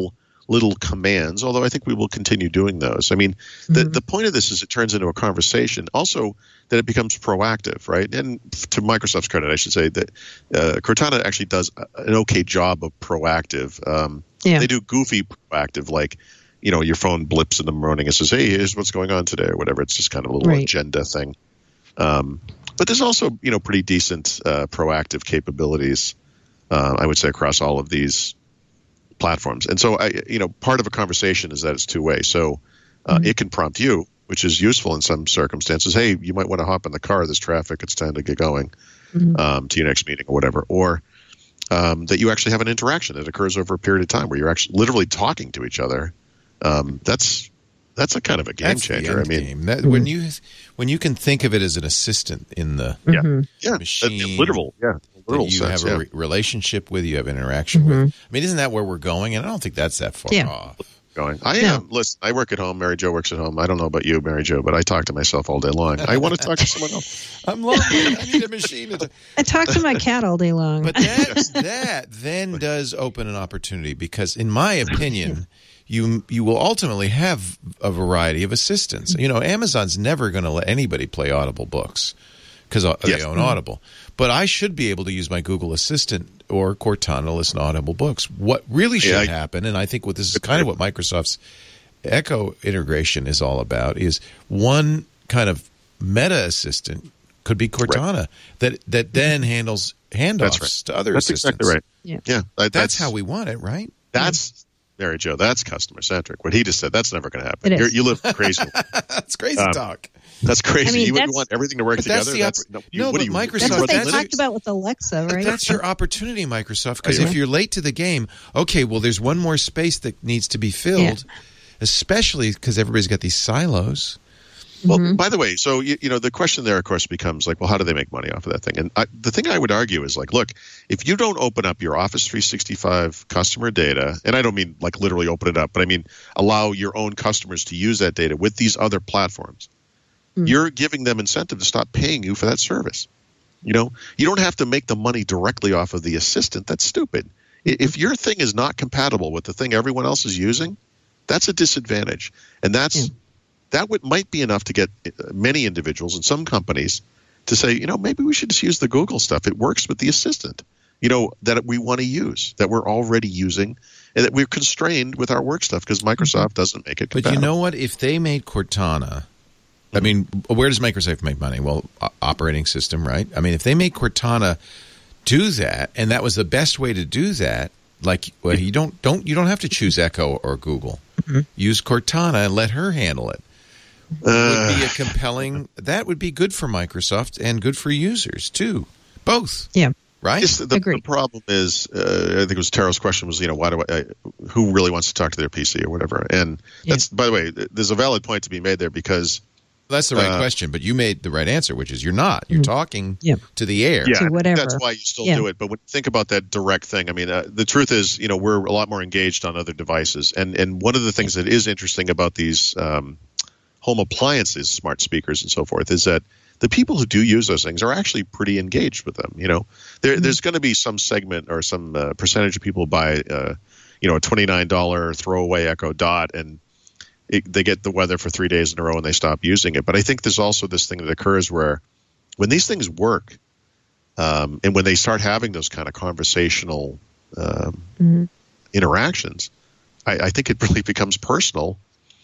little commands, although I think we will continue doing those. I mean, the, mm-hmm. the point of this is it turns into a conversation. Also, that it becomes proactive, right? And to Microsoft's credit, I should say that uh, Cortana actually does an okay job of proactive. Um, yeah. They do goofy proactive, like, you know, your phone blips in the morning and says, hey, here's what's going on today or whatever. It's just kind of a little right. agenda thing. Um, but there's also, you know, pretty decent uh, proactive capabilities, uh, I would say, across all of these platforms. And so, I, you know, part of a conversation is that it's two-way. So uh, mm-hmm. it can prompt you, which is useful in some circumstances. Hey, you might want to hop in the car. There's traffic. It's time to get going mm-hmm. um, to your next meeting or whatever. Or um, that you actually have an interaction that occurs over a period of time where you're actually literally talking to each other. Um, that's that's a kind of a game that's changer. I mean, game. That, mm-hmm. when you when you can think of it as an assistant in the mm-hmm. yeah, machine, yeah, literal, yeah, literal you sense, have yeah. a re- relationship with, you have interaction mm-hmm. with. I mean, isn't that where we're going? And I don't think that's that far yeah. off. Going. I am. No. Listen, I work at home. Mary Jo works at home. I don't know about you, Mary Jo, but I talk to myself all day long. I want to talk to someone else. I'm lonely. I need a machine. To I talk to my cat all day long. But that, that then does open an opportunity because, in my opinion, you you will ultimately have a variety of assistants. You know, Amazon's never going to let anybody play Audible books because they yes. own Audible. But I should be able to use my Google Assistant or Cortana to listen to Audible books. What really should yeah, I, happen, and I think what this is kind of what Microsoft's Echo integration is all about, is one kind of meta assistant could be Cortana right. that that then handles handoffs right. to other that's assistants. Exactly right. Yeah, yeah that's, that's how we want it, right? That's Mary Jo. That's customer centric. What he just said, that's never going to happen. You're, you live crazy. That's crazy um, talk. That's crazy. I mean, you that's, would want everything to work that's together. The that's, oppor- no, you, no what but you, Microsoft. That's what they that's talked about with Alexa, right? That's your opportunity, Microsoft. Because oh, yeah. if you're late to the game, okay, well, there's one more space that needs to be filled, yeah. especially because everybody's got these silos. Well, mm-hmm. by the way, so, you, you know, the question there, of course, becomes like, well, how do they make money off of that thing? And I, the thing I would argue is like, look, if you don't open up your Office three sixty-five customer data, and I don't mean like literally open it up, but I mean allow your own customers to use that data with these other platforms, mm-hmm. you're giving them incentive to stop paying you for that service. You know, you don't have to make the money directly off of the assistant. That's stupid. If your thing is not compatible with the thing everyone else is using, that's a disadvantage. And that's yeah. that would might be enough to get many individuals and some companies to say, you know, maybe we should just use the Google stuff. It works with the assistant, you know, that we want to use, that we're already using, and that we're constrained with our work stuff because Microsoft doesn't make it compatible. But you know what? If they made Cortana, I mean, where does Microsoft make money? Well, operating system, right? I mean, if they made Cortana do that, and that was the best way to do that, like, well, you don't don't you don't have to choose Echo or Google. Mm-hmm. Use Cortana and let her handle it. Uh, would be a compelling. That would be good for Microsoft and good for users too. Both. Yeah. Right. Yes, the, the problem is, uh, I think it was Taro's question was, you know, why do I, uh, who really wants to talk to their P C or whatever? And that's, yeah. by the way, there's a valid point to be made there because that's the right uh, question. But you made the right answer, which is you're not. You're mm-hmm. talking yeah. to the air. Yeah, to whatever. That's why you still yeah. do it. But when you think about that direct thing, I mean, uh, the truth is, you know, we're a lot more engaged on other devices, and and one of the things that is interesting about these um, home appliances, smart speakers and so forth, is that the people who do use those things are actually pretty engaged with them. You know, there, mm-hmm. there's going to be some segment or some uh, percentage of people buy, uh, you know, a twenty-nine dollars throwaway Echo Dot, and it, they get the weather for three days in a row and they stop using it. But I think there's also this thing that occurs where when these things work, um, and when they start having those kind of conversational um, mm-hmm. interactions, I, I think it really becomes personal,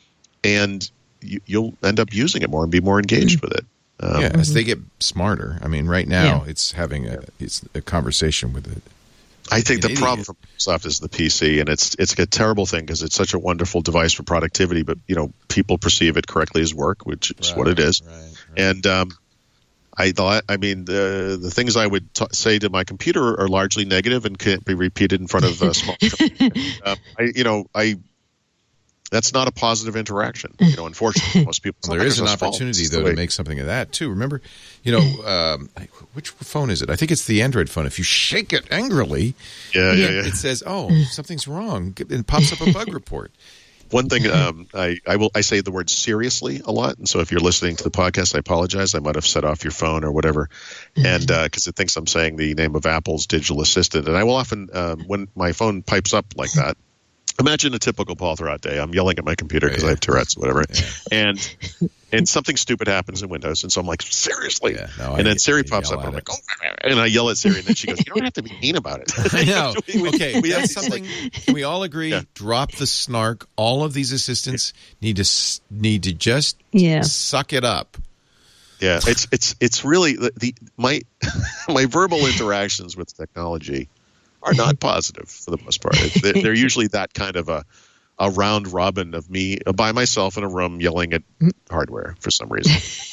and you, you'll end up using it more and be more engaged with it. Um, yeah, as they get smarter. I mean, right now yeah. it's having a it's a conversation with it. I think the idiot. problem for Microsoft is the P C, and it's it's a terrible thing because it's such a wonderful device for productivity, but you know people perceive it correctly as work, which is right, what it is. Right, right. And um, I thought, I mean, the the things I would t- say to my computer are largely negative and can't be repeated in front of a small. um, I, you know, I. That's not a positive interaction. You know, unfortunately, most people. Well, there is an opportunity, though, to make something of that too. Remember, you know, um, which phone is it? I think it's the Android phone. If you shake it angrily, yeah, yeah, yeah. it says, "Oh, something's wrong," and pops up a bug report. One thing, um, I I will I say the word seriously a lot, and so if you're listening to the podcast, I apologize. I might have set off your phone or whatever, and because uh, it thinks I'm saying the name of Apple's digital assistant, and I will often, um, when my phone pipes up like that. imagine a typical Paul Thurrott day. I'm yelling at my computer because yeah. I have Tourette's or whatever. Yeah. And and something stupid happens in Windows. And so I'm like, seriously? Yeah, no, and I, then Siri I pops up yell and I'm at like, oh, and I yell at Siri. And then she goes, you don't have to be mean about it. I know. we, Okay, we have that's these, something. like- Can we all agree? Yeah. Drop the snark. All of these assistants need to s- need to just Yeah. suck it up. Yeah, it's it's it's really the, the my my verbal interactions with technology are not positive for the most part. They're, they're usually that kind of a a round robin of me by myself in a room yelling at hardware for some reason.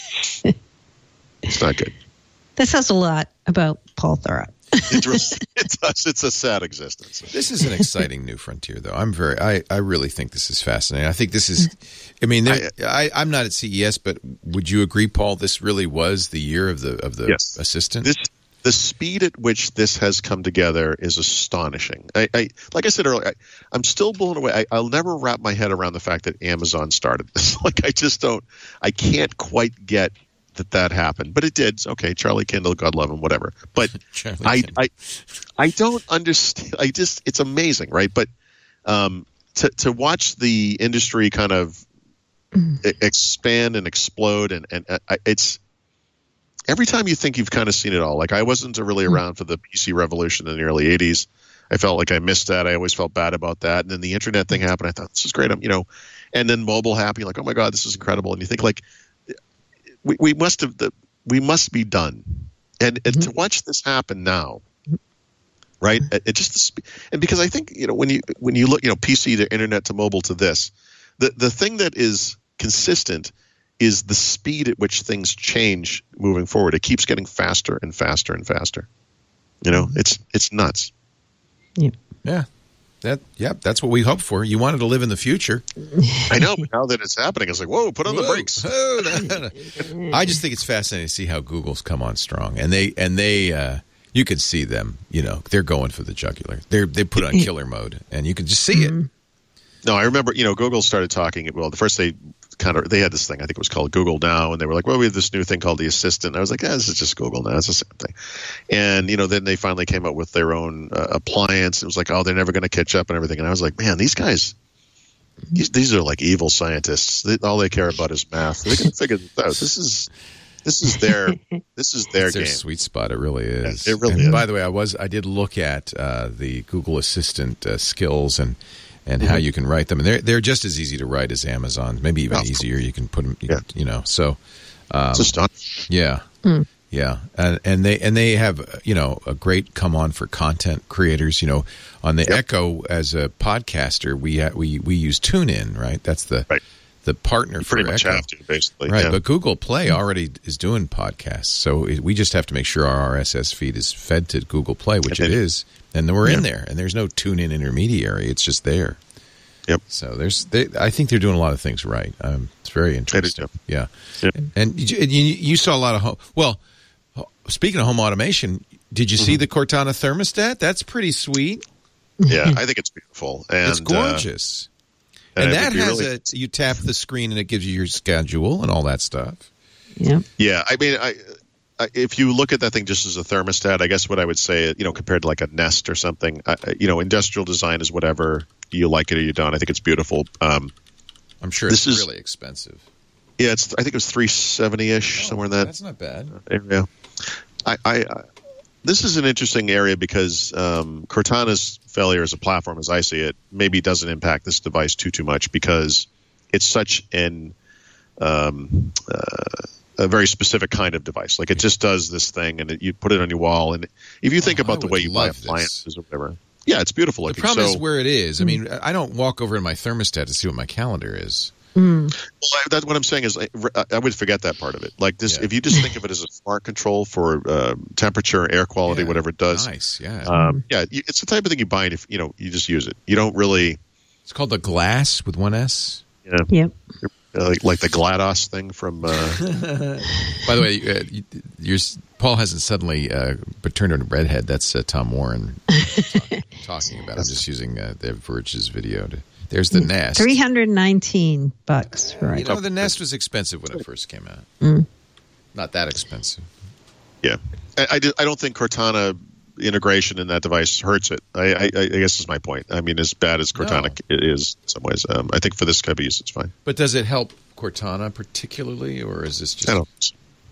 It's not good. That says a lot about Paul Thurrott. It, really, it does. It's a sad existence. This is an exciting new frontier, though. I'm very. I, I really think this is fascinating. I think this is. I mean, there, I, I'm not at C E S, but would you agree, Paul? This really was the year of the of the Yes. assistant. This the speed at which this has come together is astonishing. I, I like I said earlier, I, I'm still blown away. I, I'll never wrap my head around the fact that Amazon started this. Like I just don't. I can't quite get that that happened, but it did. Okay, Charlie Kindle, God love him, whatever. But Charlie I, Kindle. I, I don't understand. I just, it's amazing, right? But um, to to watch the industry kind of e- expand and explode, and and uh, it's every time you think you've kind of seen it all. Like I wasn't really around for the P C revolution in the early eighties. I felt like I missed that. I always felt bad about that. And then the internet thing happened. I thought this is great. I'm, you know, and then mobile happened. Like, oh my God, this is incredible. And you think like. We, we must have the, we must be done, and, and to watch this happen now, right? It, it just the spe- and because I think you know when you when you look you know P C to internet to mobile to this, the the thing that is consistent is the speed at which things change moving forward. It keeps getting faster and faster and faster. You know, it's it's nuts. Yeah. yeah, that. Yep, that's what we hoped for. You wanted to live in the future. I know, but now that it's happening, it's like whoa, put on the Whoa. brakes. Oh, no, no, no. I just think it's fascinating to see how Google's come on strong, and they and they uh, you can see them. You know, they're going for the jugular. They they put on killer mode, and you can just see it. No, I remember, you know, Google started talking. Well, the first they kind of they had this thing. I think it was called Google Now, and they were like, "Well, we have this new thing called the Assistant." I was like, "Yeah, this is just Google Now. It's the same thing." And you know, then they finally came up with their own uh, appliance. It was like, "Oh, they're never going to catch up and everything." And I was like, "Man, these guys, these, these are like evil scientists. They, all they care about is math. They can figure this out. This is this is their this is their It's their game." sweet spot. It really is. Yeah, it really and is. By the way, I was I did look at uh, the Google Assistant uh, skills and. And how you can write them, and they're they're just as easy to write as Amazon, maybe even Oh. easier. You can put them, you, Yeah. you know. So, um, It's astonishing. yeah, yeah, and and they and they have you know a great come on for content creators. You know, on the Yep. Echo as a podcaster, we ha- we we use TuneIn, right? That's the Right. the partner for Pretty much Echo. have to, basically. Right, Yeah. but Google Play already is doing podcasts, so it, we just have to make sure our R S S feed is fed to Google Play, which And it then- is, and then we're in Yeah. there, and there's no tune-in intermediary; it's just there. Yep. So there's, they, I think they're doing a lot of things right. Um, it's very interesting. too. Yeah, Yeah. and you, you, you saw a lot of home. Well, speaking of home automation, did you Mm-hmm. see the Cortana thermostat? That's pretty sweet. Yeah, I think it's beautiful. And, It's gorgeous. Uh, and it that would be has really- a you tap the screen and it gives you your schedule and all that stuff. Yeah. Yeah, I mean, I, I, if you look at that thing just as a thermostat, I guess what I would say, you know, compared to like a Nest or something, I, you know, industrial design is whatever. You like it or you don't. I think it's beautiful. Um, I'm sure This it's is- really expensive. yeah, it's. I think it was three seventy ish somewhere in that That's not bad. area. I, I, I this is an interesting area because um, Cortana's failure as a platform, as I see it, maybe doesn't impact this device too too much because it's such an um, uh, a very specific kind of device. Like it just does this thing, and it, you put it on your wall. And if you think Oh, about I the would way you buy love this. appliances or whatever, yeah, it's beautiful The looking. problem so, is where it is. I mean, I don't walk over to my thermostat to see what my calendar is. Well, I- that's what I'm saying is I, I would forget that part of it. Like this, Yeah. if you just think of it as a smart control for uh, temperature, air quality, Yeah, whatever it does. Nice, yeah. Um, yeah, you, it's the type of thing you buy, and if you know, you just use it. You don't really, It's called the Glass with one S. you know, Yep. uh, like, like the GLaDOS thing from. Uh, By the way, uh, you, your, Paul hasn't suddenly uh, turned into redhead. That's uh, Tom Warren talking, talking about. I'm just using uh, the Verge's video. To, there's the Nest. Three hundred nineteen bucks. Right. You know, the Nest was expensive when it first came out. Not that expensive. yeah, I, I, did- I don't think Cortana integration in that device hurts it. I, I, I guess is my point. I mean, as bad as Cortana No. is in some ways, um, I think for this type of use, it's fine. But does it help Cortana particularly, or is this just? I don't.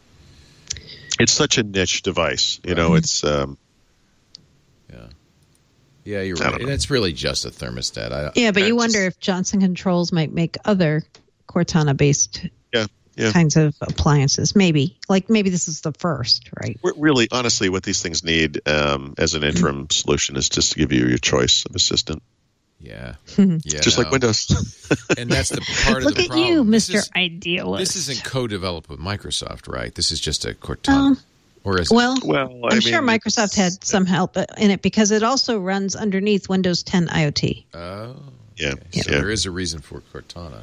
It's such a niche device, you know. Right. It's um, Yeah, yeah, you're I don't right. know. And it's really just a thermostat. I, Yeah, but Yeah, you it's wonder just- if Johnson Controls might make other Cortana-based yeah, yeah. kinds of appliances. Maybe, like maybe this is the first, right? We're really, honestly, what these things need um, as an interim solution is just to give you your choice of assistant, yeah, yeah. just like no. Windows. And that's the part Look of the at problem. you, This Mister is- Idealist. This isn't co-developed with Microsoft, right? This is just a Cortana, Um, or is it? well, well, I'm I sure mean, Microsoft had some help in it because it also runs underneath Windows ten IoT. Oh, Yeah, okay. yeah. So there is a reason for Cortana.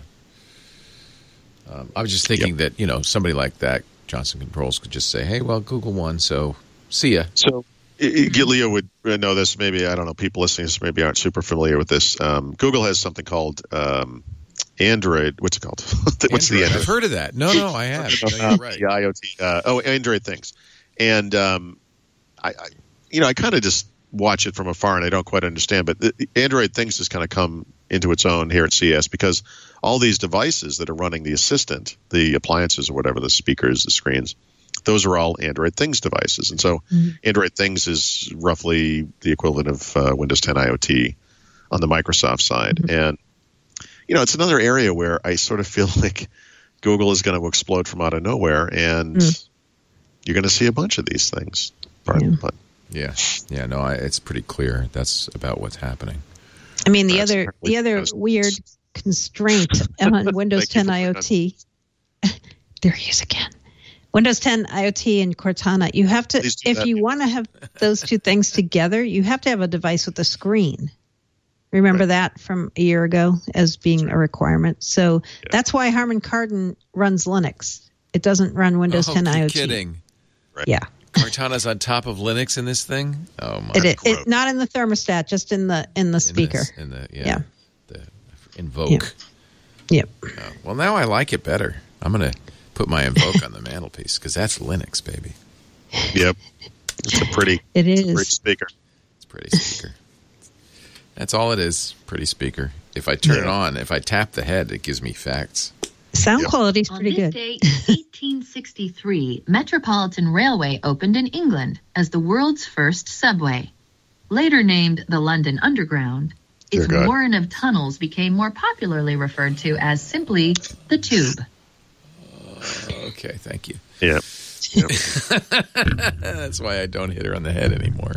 Um, I was just thinking that, you know, somebody like that, Johnson Controls, could just say, hey, well, Google won, so see ya. So, I- I- Leo would know this. Maybe, I don't know, people listening to this maybe aren't super familiar with this. Um, Google has something called um, Android. What's it called? What's the Android. Android? I've heard of that. No, no, I have. No, Uh, you're right. The IoT. Uh, oh, Android things. And um, I, I, you know, I kind of just watch it from afar, and I don't quite understand. But the, Android things has kind of come into its own here at C E S because all these devices that are running the assistant, the appliances or whatever, the speakers, the screens, those are all Android Things devices. And so Mm-hmm. Android Things is roughly the equivalent of uh, Windows ten IoT on the Microsoft side. Mm-hmm. And, you know, it's another area where I sort of feel like Google is going to explode from out of nowhere, and Mm. you're going to see a bunch of these things. Pardon, Yeah. but Yeah, yeah, no, I, it's pretty clear. That's about what's happening. I mean, the That's other apparently the other Windows. weird constraint on Windows Thank you ten for IoT. There he is again. Windows ten IoT and Cortana. You have to, Please do if that. you want to have those two things together, you have to have a device with a screen. Remember Right. that from a year ago as being a requirement. So Yeah. that's why Harman Kardon runs Linux. It doesn't run Windows oh, ten you're IoT. kidding. Right. Yeah. Cortana's on top of Linux in this thing? Oh, my. It, it, gross. it not in the thermostat, just in the in the In speaker. this- In the, yeah, Yeah. the Invoke. Yeah. Yep. Oh, well, now I like it better. I'm going to put my Invoke on the mantelpiece because that's Linux, baby. Yep. It's a pretty, It pretty is. speaker. It's a pretty speaker. That's all it is, pretty speaker. If I turn it Yeah. on, if I tap the head, it gives me facts. Sound Yep. quality is On pretty this good. day in eighteen sixty-three, Metropolitan Railway opened in England as the world's first subway. Later named the London Underground, its Dear God. warren of tunnels became more popularly referred to as simply the Tube. Okay, thank you. Yep. Yep. That's why I don't hit her on the head anymore.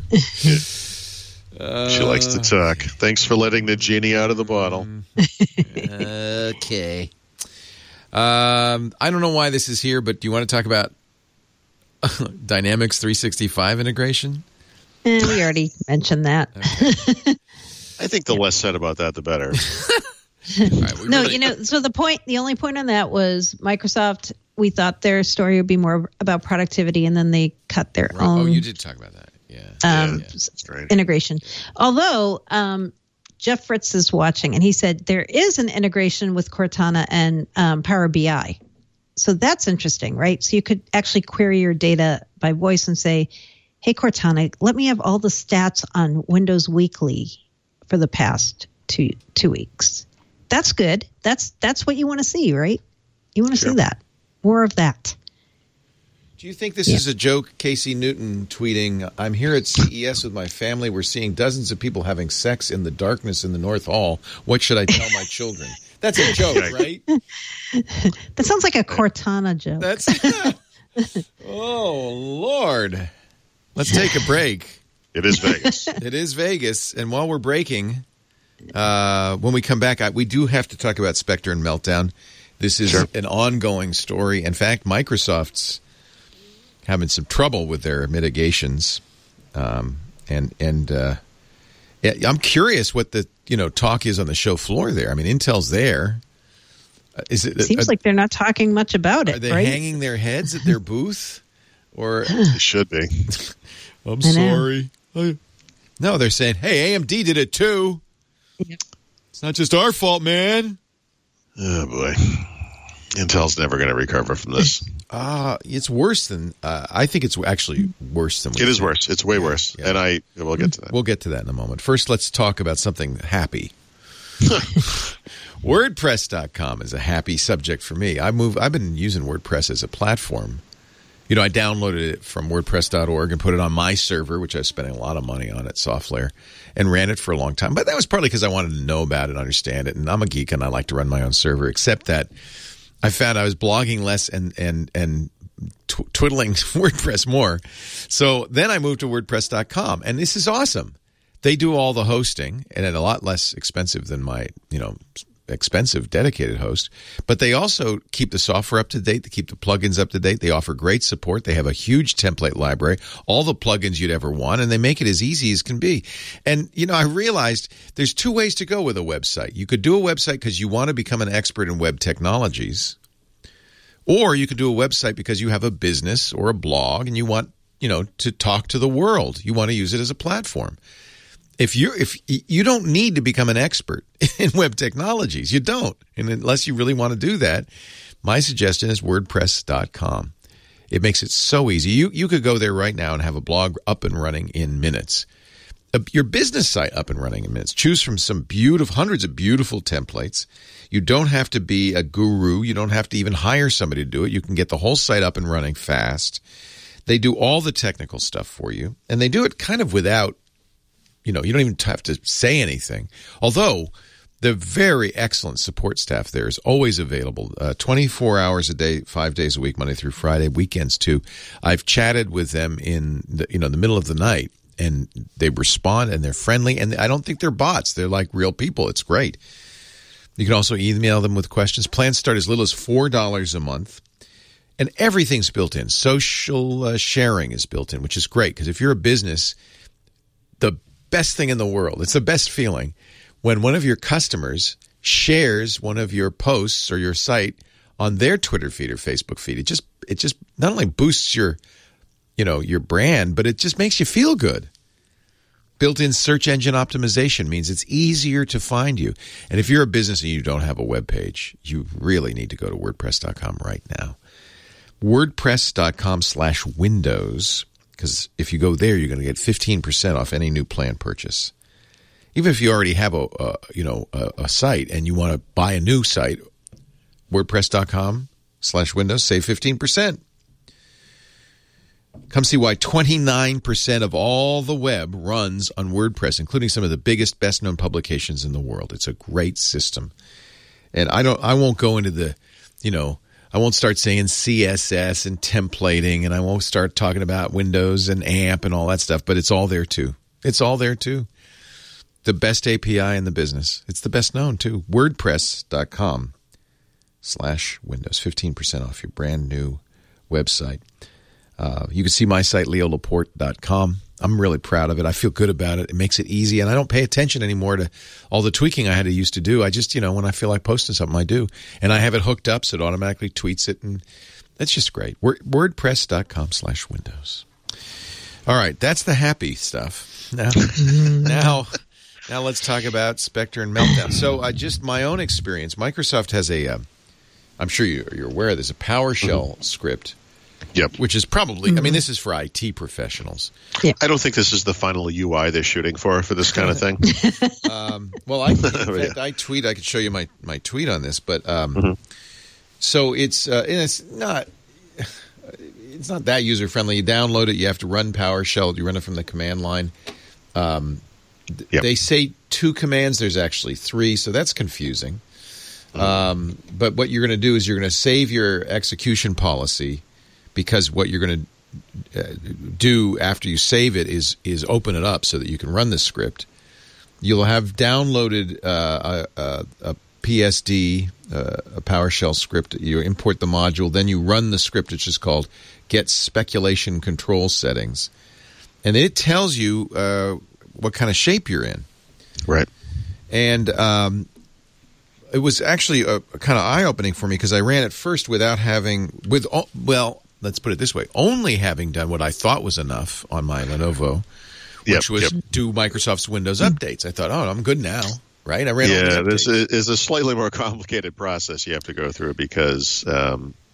She likes to talk. Thanks for letting the genie out of the bottle. Okay. Um, I don't know why this is here, but do you want to talk about Dynamics three sixty-five integration? Eh, we already mentioned that. I think the less said about that, the better. All right, we No, really- you know, so the point, the only point on that was Microsoft. We thought their story would be more about productivity, and then they cut their Oh, own you did talk about that. Yeah. um, yeah. Strange. integration. Although um, Jeff Fritz is watching, and he said there is an integration with Cortana and um, Power B I. So that's interesting, right? So you could actually query your data by voice and say, "Hey Cortana, let me have all the stats on Windows Weekly for the past two two weeks." That's good. That's that's what you want to see, right? You want to Sure. see that. More of that. Do you think this is a joke? Casey Newton tweeting, I'm here at C E S with my family. We're seeing dozens of people having sex in the darkness in the North Hall. What should I tell my children? That's a joke, right? That sounds like a Cortana joke. That's. Oh, Lord. Let's take a break. It is Vegas. It is Vegas. And while we're breaking, uh, when we come back, I, we do have to talk about Spectre and Meltdown. This is Sure. an ongoing story. In fact, Microsoft's having some trouble with their mitigations. Um, and and uh, yeah, I'm curious what the you know talk is on the show floor there. I mean, Intel's there. Uh, Is it Seems are, like they're not talking much about are it, they right? hanging their heads at their booth? Or It should be. I'm I know. sorry. I- No, they're saying, hey, A M D did it too. Yep. It's not just our fault, man. Oh, boy. Intel's never going to recover from this. Uh, it's worse than, uh, I think it's actually worse than we It is think. worse. It's way worse. Yeah. And I we'll get to that. We'll get to that in a moment. First, let's talk about something happy. WordPress dot com is a happy subject for me. I move. I've been using WordPress as a platform. You know, I downloaded it from WordPress dot org and put it on my server, which I was spending a lot of money on at SoftLayer, and ran it for a long time. But that was partly because I wanted to know about it, understand it, and I'm a geek and I like to run my own server. Except that I found I was blogging less and and and tw- twiddling WordPress more. So then I moved to WordPress dot com, and this is awesome. They do all the hosting, and at a lot less expensive than my, you know, expensive dedicated host. But they also keep the software up to date. They keep the plugins up to date. They offer great support. They have a huge template library, all the plugins you'd ever want, and they make it as easy as can be. And, you know, I realized there's two ways to go with a website. You could do a website because you want to become an expert in web technologies, or you could do a website because you have a business or a blog and you want, you know, to talk to the world. You want to use it as a platform. If you if you don't need to become an expert in web technologies, you don't. And unless you really want to do that, my suggestion is WordPress dot com. It makes it so easy. You you could go there right now and have a blog up and running in minutes. A, your business site up and running in minutes. Choose from some beautiful, hundreds of beautiful templates. You don't have to be a guru. You don't have to even hire somebody to do it. You can get the whole site up and running fast. They do all the technical stuff for you, and they do it kind of without, you know, you don't even have to say anything. Although the very excellent support staff there is always available, uh, twenty-four hours a day, five days a week, Monday through Friday, weekends too. I've chatted with them in the, you know, the middle of the night, and they respond, and they're friendly, and I don't think they're bots. They're like real people. It's great. You can also email them with questions. Plans start as little as four dollars a month, and everything's built in. Social uh, sharing is built in, which is great, because if you're a business, the best thing in the world, it's the best feeling when one of your customers shares one of your posts or your site on their Twitter feed or Facebook feed. It just it just not only boosts your, you know, your brand, but it just makes you feel good. Built-in search engine optimization means it's easier to find you. And if you're a business and you don't have a web page, you really need to go to WordPress dot com right now. WordPress dot com slash Windows. Because if you go there, you're going to get fifteen percent off any new plan purchase. Even if you already have a, a you know a, a site and you want to buy a new site, WordPress dot com slash Windows, save fifteen percent. Come see why twenty-nine percent of all the web runs on WordPress, including some of the biggest, best-known publications in the world. It's a great system. And I don't, I won't go into the, you know, I won't start saying C S S and templating, and I won't start talking about Windows and A M P and all that stuff, but it's all there too. It's all there too. The best A P I in the business. It's the best known too. WordPress dot com slash Windows. fifteen percent off your brand new website. Uh, you can see my site, leo laporte dot com. I'm really proud of it. I feel good about it. It makes it easy, and I don't pay attention anymore to all the tweaking I had to used to do. I just, you know, when I feel like posting something, I do. And I have it hooked up so it automatically tweets it, and that's just great. WordPress dot com slash Windows. All right, that's the happy stuff. Now, now, now let's talk about Spectre and Meltdown. So I just, my own experience, Microsoft has a, uh, I'm sure you're, you're aware, there's a PowerShell mm-hmm. script. Yep. Which is probably, mm-hmm. I mean, this is for I T professionals. Yeah. I don't think this is the final U I they're shooting for for this kind of thing. um, well, I, in fact, I tweet, I could show you my, my tweet on this, but um, mm-hmm. so it's, uh, and it's not, it's not that user friendly. You download it, you have to run PowerShell, you run it from the command line. Um, yep. They say two commands, there's actually three, so that's confusing. Mm-hmm. Um, but what you're going to do is you're going to save your execution policy, because what you're going to uh, do after you save it is is open it up so that you can run the script. You'll have downloaded uh, a, a, a P S D, uh, a PowerShell script. You import the module, then you run the script, which is called Get Speculation Control Settings. And it tells you uh, what kind of shape you're in. Right. And um, it was actually a, a kind of eye-opening for me because I ran it first without having, with well, let's put it this way, only having done what I thought was enough on my Lenovo, which yep, was yep. do Microsoft's Windows updates. I thought, oh, I'm good now, right? I ran all the Yeah, updates. this is a slightly more complicated process you have to go through because um,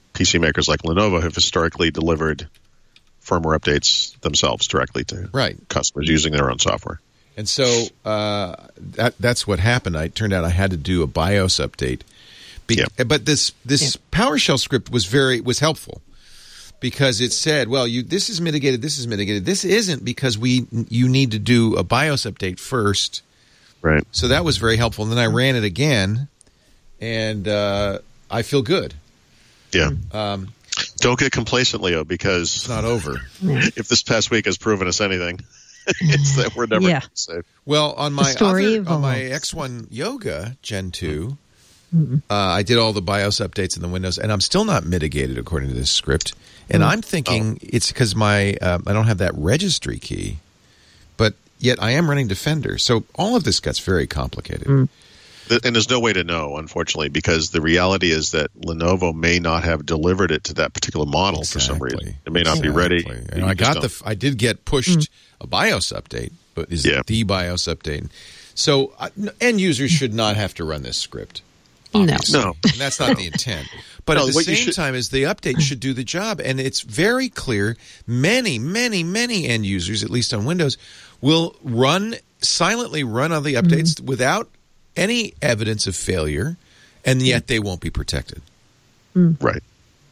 P C makers like Lenovo have historically delivered firmware updates themselves directly to right. customers using their own software. And so uh, that that's what happened. I turned out I had to do a BIOS update. Be- yeah. But this this yeah. PowerShell script was very was helpful because it said, well, you this is mitigated, this is mitigated. This isn't because we you need to do a BIOS update first. Right. So that was very helpful. And then I ran it again, and uh, I feel good. Yeah. Um, Don't get complacent, Leo, because it's not over. If this past week has proven us anything, it's that we're never yeah. safe. Well, on my other, on my X one Yoga Gen two, mm-hmm. uh, I did all the BIOS updates in the Windows, and I'm still not mitigated according to this script. And mm-hmm. I'm thinking oh. it's because my uh, I don't have that registry key, but yet I am running Defender. So all of this gets very complicated. Mm-hmm. And there's no way to know, unfortunately, because the reality is that Lenovo may not have delivered it to that particular model exactly. for some reason. It may not exactly. be ready. And I got the. I did get pushed mm-hmm. a BIOS update, but is yeah. it the BIOS update? So uh, end users should not have to run this script. No, obviously. no, and that's not the intent. But no, at the same should... time, as the update should do the job, and it's very clear. Many, many, many end users, at least on Windows, will run silently run on the updates mm-hmm. without any evidence of failure, and yet they won't be protected. Mm. Right.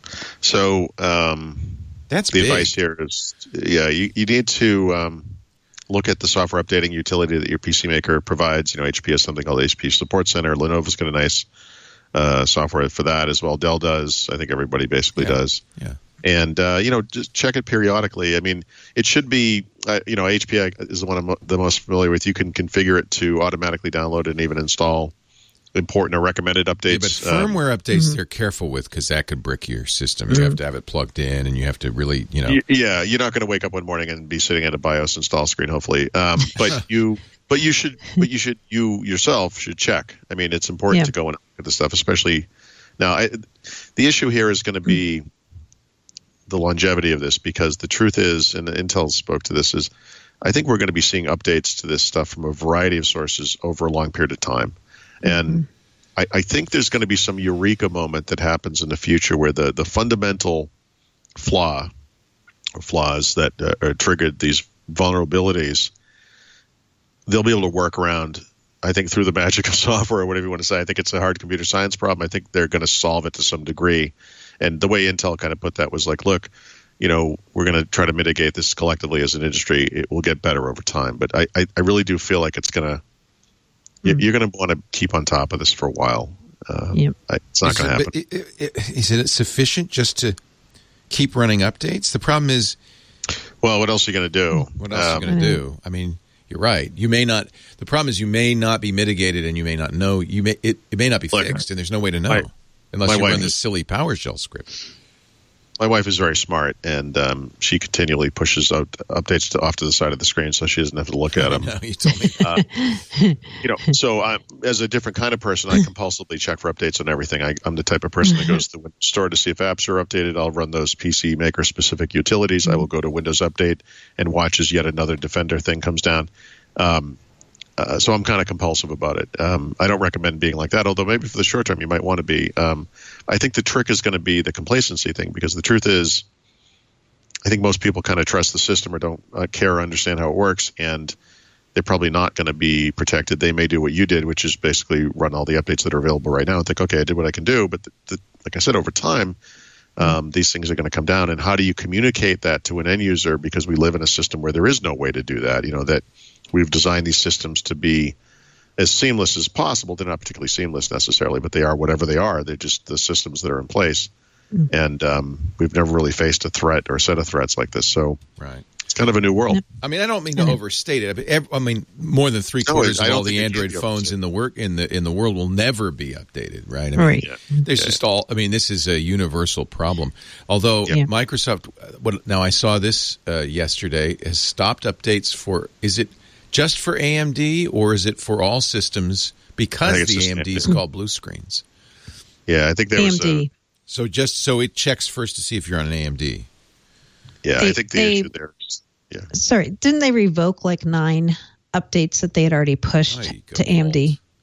So um, that's the big. advice here is, yeah, you, you need to um, look at the software updating utility that your P C maker provides. You know, H P has something called H P Support Center. Lenovo's got a nice uh, software for that as well. Dell does. I think everybody basically yeah. does. Yeah. And, uh, you know, just check it periodically. I mean, it should be, uh, you know, H P is the one I'm mo- the most familiar with. You can configure it to automatically download and even install important or recommended updates. Yeah, but firmware um, updates, mm-hmm. they're careful with because that could brick your system. Mm-hmm. You have to have it plugged in, and you have to really, you know. Y- yeah, you're not going to wake up one morning and be sitting at a BIOS install screen, hopefully. Um, but you, but you should, but you should, you yourself should check. I mean, it's important yeah. to go and look at this stuff, especially now. I, the issue here is going to be the longevity of this, because the truth is, and Intel spoke to this, is I think we're going to be seeing updates to this stuff from a variety of sources over a long period of time. And mm-hmm. I, I think there's going to be some eureka moment that happens in the future where the, the fundamental flaw or flaws that uh, are triggered these vulnerabilities, they'll be able to work around, I think, through the magic of software or whatever you want to say. I think it's a hard computer science problem. I think they're going to solve it to some degree. And the way Intel kind of put that was like, look, you know, we're going to try to mitigate this collectively as an industry. It will get better over time. But I, I, I really do feel like it's going to, mm. you're going to want to keep on top of this for a while. Uh, yep. I, it's not going to happen. It, it, it, is it sufficient just to keep running updates? The problem is, well, what else are you going to do? What else um, are you going to do? I mean, you're right. You may not. The problem is you may not be mitigated, and you may not know. You may it, it may not be look, fixed, and there's no way to know. My, Unless My you wife run this is, silly PowerShell script. My wife is very smart, and um, she continually pushes out updates to, off to the side of the screen so she doesn't have to look at them. No, you told me. uh, you know, so I'm, as a different kind of person, I compulsively check for updates on everything. I, I'm the type of person that goes to the Windows Store to see if apps are updated. I'll run those P C Maker specific utilities. I will go to Windows Update and watch as yet another Defender thing comes down. Um, Uh, so I'm kind of compulsive about it. Um, I don't recommend being like that, although maybe for the short term you might want to be. Um, I think the trick is going to be the complacency thing, because the truth is I think most people kind of trust the system or don't uh, care or understand how it works, and they're probably not going to be protected. They may do what you did, which is basically run all the updates that are available right now and think, okay, I did what I can do. But the, the, like I said, over time, um, these things are going to come down. And how do you communicate that to an end user? Because we live in a system where there is no way to do that. You know, that we've designed these systems to be as seamless as possible. They're not particularly seamless necessarily, but they are whatever they are. They're just the systems that are in place. Mm-hmm. And um, we've never really faced a threat or a set of threats like this. So right. It's kind of a new world. I mean, I don't mean to overstate it. I mean, more than three quarters no, of all the Android phones in the work in the in the world will never be updated, right? I mean, right. Yeah. There's yeah. just all. I mean, this is a universal problem. Although yeah. Microsoft, what now? I saw this uh, yesterday, has stopped updates for. Is it just for A M D or is it for all systems? Because the A M D is called blue screens. Yeah, I think there A M D. was a, so just so it checks first to see if you're on an A M D. Yeah, they, I think the they, issue there is. Yeah. Sorry, didn't they revoke like nine updates that they had already pushed oh, to A M D?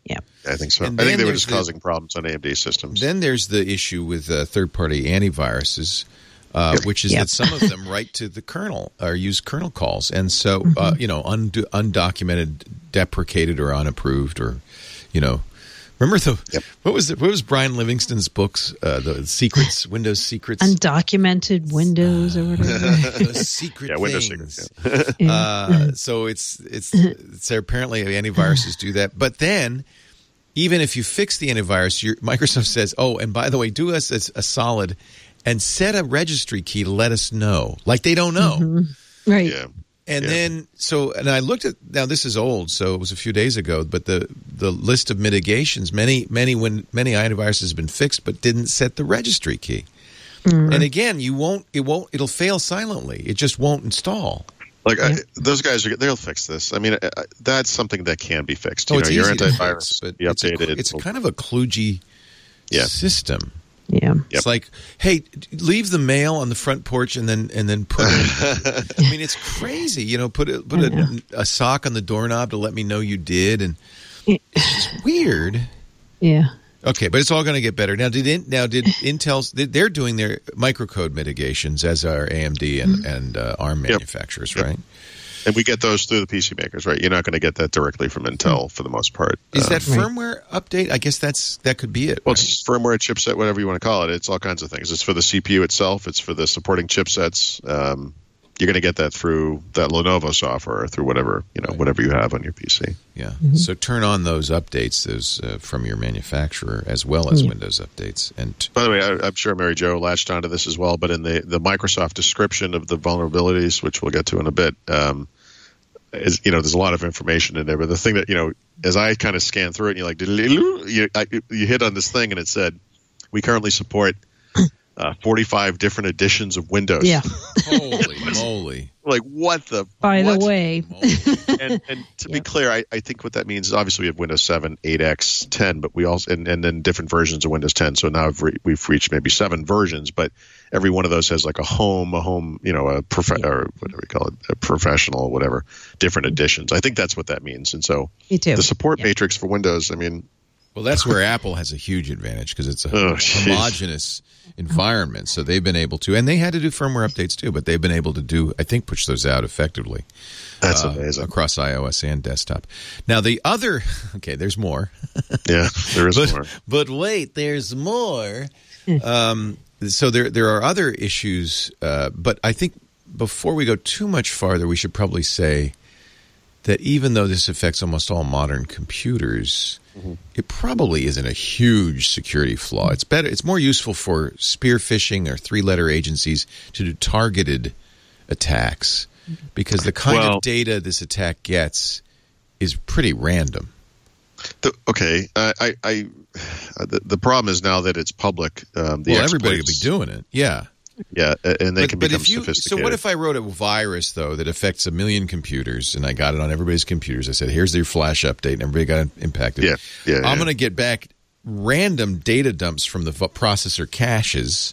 Yeah. I think so. And I then think they were there's just the- causing problems on A M D systems. Then there's the issue with uh, third-party antiviruses, uh, which is Yep. that some of them write to the kernel or use kernel calls, and so uh, you know, und- undocumented, deprecated, or unapproved, or you know. Remember the Yep. what was the, what was Brian Livingston's books? Uh, the secrets, Windows secrets, Undocumented Windows or whatever. the secret Yeah, Windows things. secrets, yeah. Uh, so it's it's, it's apparently antiviruses do that. But then, even if you fix the antivirus, your, Microsoft says, "Oh, and by the way, do us a, a solid and set a registry key to let us know." Like they don't know. Right. Yeah. And Yeah. then, so, and I looked at, now this is old, so it was a few days ago, but the, the list of mitigations, many, many, when many antiviruses have been fixed, but didn't set the registry key. And again, you won't, it won't, it'll fail silently. It just won't install. Like I, those guys, are, they'll fix this. I mean, I, I- that's something that can be fixed. You Oh, know, it's your easy to fix, antivirus but be it's a, updated. it's a kind of a kludgy Yeah. system. Yeah. It's like, hey, leave the mail on the front porch and then and then put it. I mean, it's crazy. You know, put a, put a, a sock on the doorknob to let me know you did, and it's just weird. Yeah. Okay, but it's all going to get better now. Did in, now did Intel's they're doing their microcode mitigations as are A M D and and uh, ARM manufacturers, Yep. right? And we get those through the P C makers, right? You're not going to get that directly from Intel for the most part. Is Um, that firmware update? I guess that's that could be it. Well, right? it's firmware, chipset, whatever you want to call it. It's all kinds of things. It's for the C P U itself. It's for the supporting chipsets. Um, you're going to get that through that Lenovo software or through whatever you know, whatever you have on your P C. Yeah. So turn on those updates those uh, from your manufacturer as well as Windows updates. And By the way, I, I'm sure Mary Jo latched onto this as well. But in the the Microsoft description of the vulnerabilities, which we'll get to in a bit, um, is you know, there's a lot of information in there. But the thing that you know, as I kind of scan through it, and you're like, you I, you hit on this thing, and it said, we currently support uh, forty-five different editions of Windows. Yeah. holy moly! Like what the? By what? the way, and, and to be Yeah. clear, I, I think what that means is obviously we have Windows seven, eight X, ten, but we also and, and then different versions of Windows ten. So now we've, re, we've reached maybe seven versions, but every one of those has like a home, a home, you know, a prof- or what do we call it, a professional, whatever, different editions. I think that's what that means. And so me too. the support Yeah. matrix for Windows, I mean, Well, that's where Apple has a huge advantage because it's a Oh, jeez. homogenous environment. So they've been able to, and they had to do firmware updates too, but they've been able to do, I think, push those out effectively. that's uh, amazing. across iOS and desktop. Now the other, okay, there's more, Yeah, there is but more. but wait, there's more. Um, so there there are other issues, uh, but I think before we go too much farther, we should probably say that even though this affects almost all modern computers, mm-hmm. it probably isn't a huge security flaw. It's better. It's more useful for spear phishing or three-letter agencies to do targeted attacks because the kind Well, of data this attack gets is pretty random. The, okay, I, I, I the, the problem is now that it's public. Um, the Well, everybody could be exploits- doing it. Yeah. Yeah, and they But, can but become if you, sophisticated. so what if I wrote a virus, though, that affects a million computers, and I got it on everybody's computers? I said, here's your flash update, and everybody got impacted. Yeah, yeah, I'm yeah. going to get back random data dumps from the v- processor caches.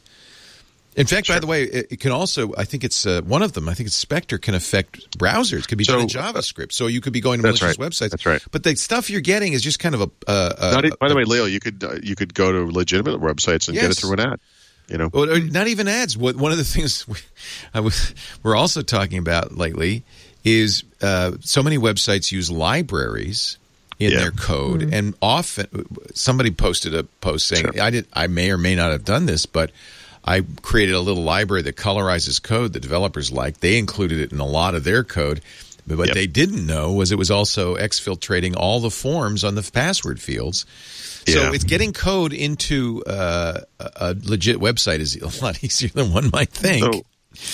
In fact, by the way, it, it can also, I think it's uh, one of them, I think it's Spectre, can affect browsers. It could be So, done in JavaScript. So you could be going to That's malicious right. websites. That's right. But the stuff you're getting is just kind of a. Uh, a Not e- by the a- way, Leo, you could uh, you could go to legitimate websites and get Yes. it through an ad. You know, Well, not even ads. What one of the things we, I was, we're also talking about lately is uh, so many websites use libraries in Yeah. their code, and often somebody posted a post saying, Sure. "I did, I may or may not have done this, but I created a little library that colorizes code that developers like. They included it in a lot of their code." But what Yep. they didn't know was it was also exfiltrating all the forms on the password fields. So Yeah. it's getting code into uh, a a legit website is a lot easier than one might think. So,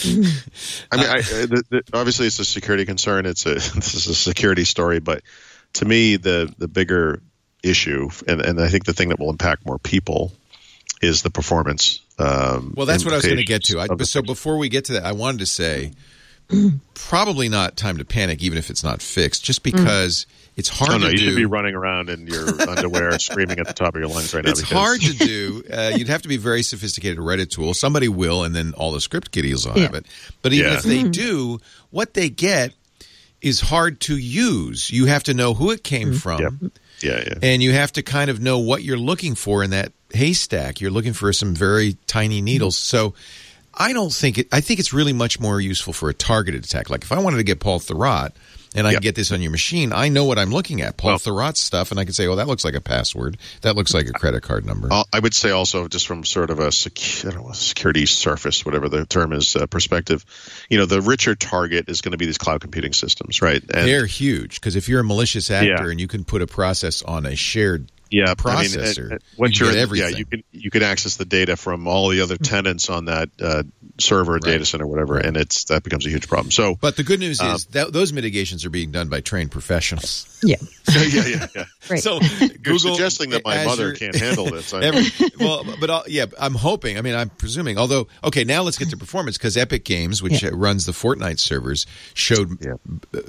I mean, I, the, the, obviously it's a security concern. It's a this is a security story, but to me, the the bigger issue, and, and I think the thing that will impact more people, is the performance. Um, Well, that's what I was going to get implications to. I, of the so fix. before we get to that, I wanted to say probably not time to panic, even if it's not fixed, just because it's hard Oh no, to you do. should be running around in your underwear, screaming at the top of your lungs right now. It's because- hard to do. Uh, you'd have to be very sophisticated to write a tool. Somebody will, and then all the script kiddies will have Yeah. it. But even Yeah. if they do, what they get is hard to use. You have to know who it came from. Yep. Yeah, yeah. And you have to kind of know what you're looking for in that haystack. You're looking for some very tiny needles. So I don't think it, I think it's really much more useful for a targeted attack. Like if I wanted to get Paul Thurrott and I Yep. can get this on your machine, I know what I'm looking at. Paul Well- Thurrott's stuff, and I can say, oh, that looks like a password. That looks like a credit card number. I'll- I would say also just from sort of a secu- I don't know, security surface, whatever the term is, uh, perspective, you know, the richer target is going to be these cloud computing systems, right? And They're huge because if you're a malicious actor Yeah. and you can put a process on a shared yeah, processor, I mean, uh, uh, once you you're get in, everything. yeah, you can you can access the data from all the other tenants on that uh, server, Right. data center, whatever, and it's that becomes a huge problem. So, But the good news Um, is that those mitigations are being done by trained professionals. Yeah. yeah, yeah, yeah. Right. So You're Google, suggesting that my Azure- mother can't handle this. I- Every, well, but I'll, yeah, I'm hoping. I mean, I'm presuming. Although, okay, now let's get to performance because Epic Games, which Yeah. uh, runs the Fortnite servers, showed Yeah. uh,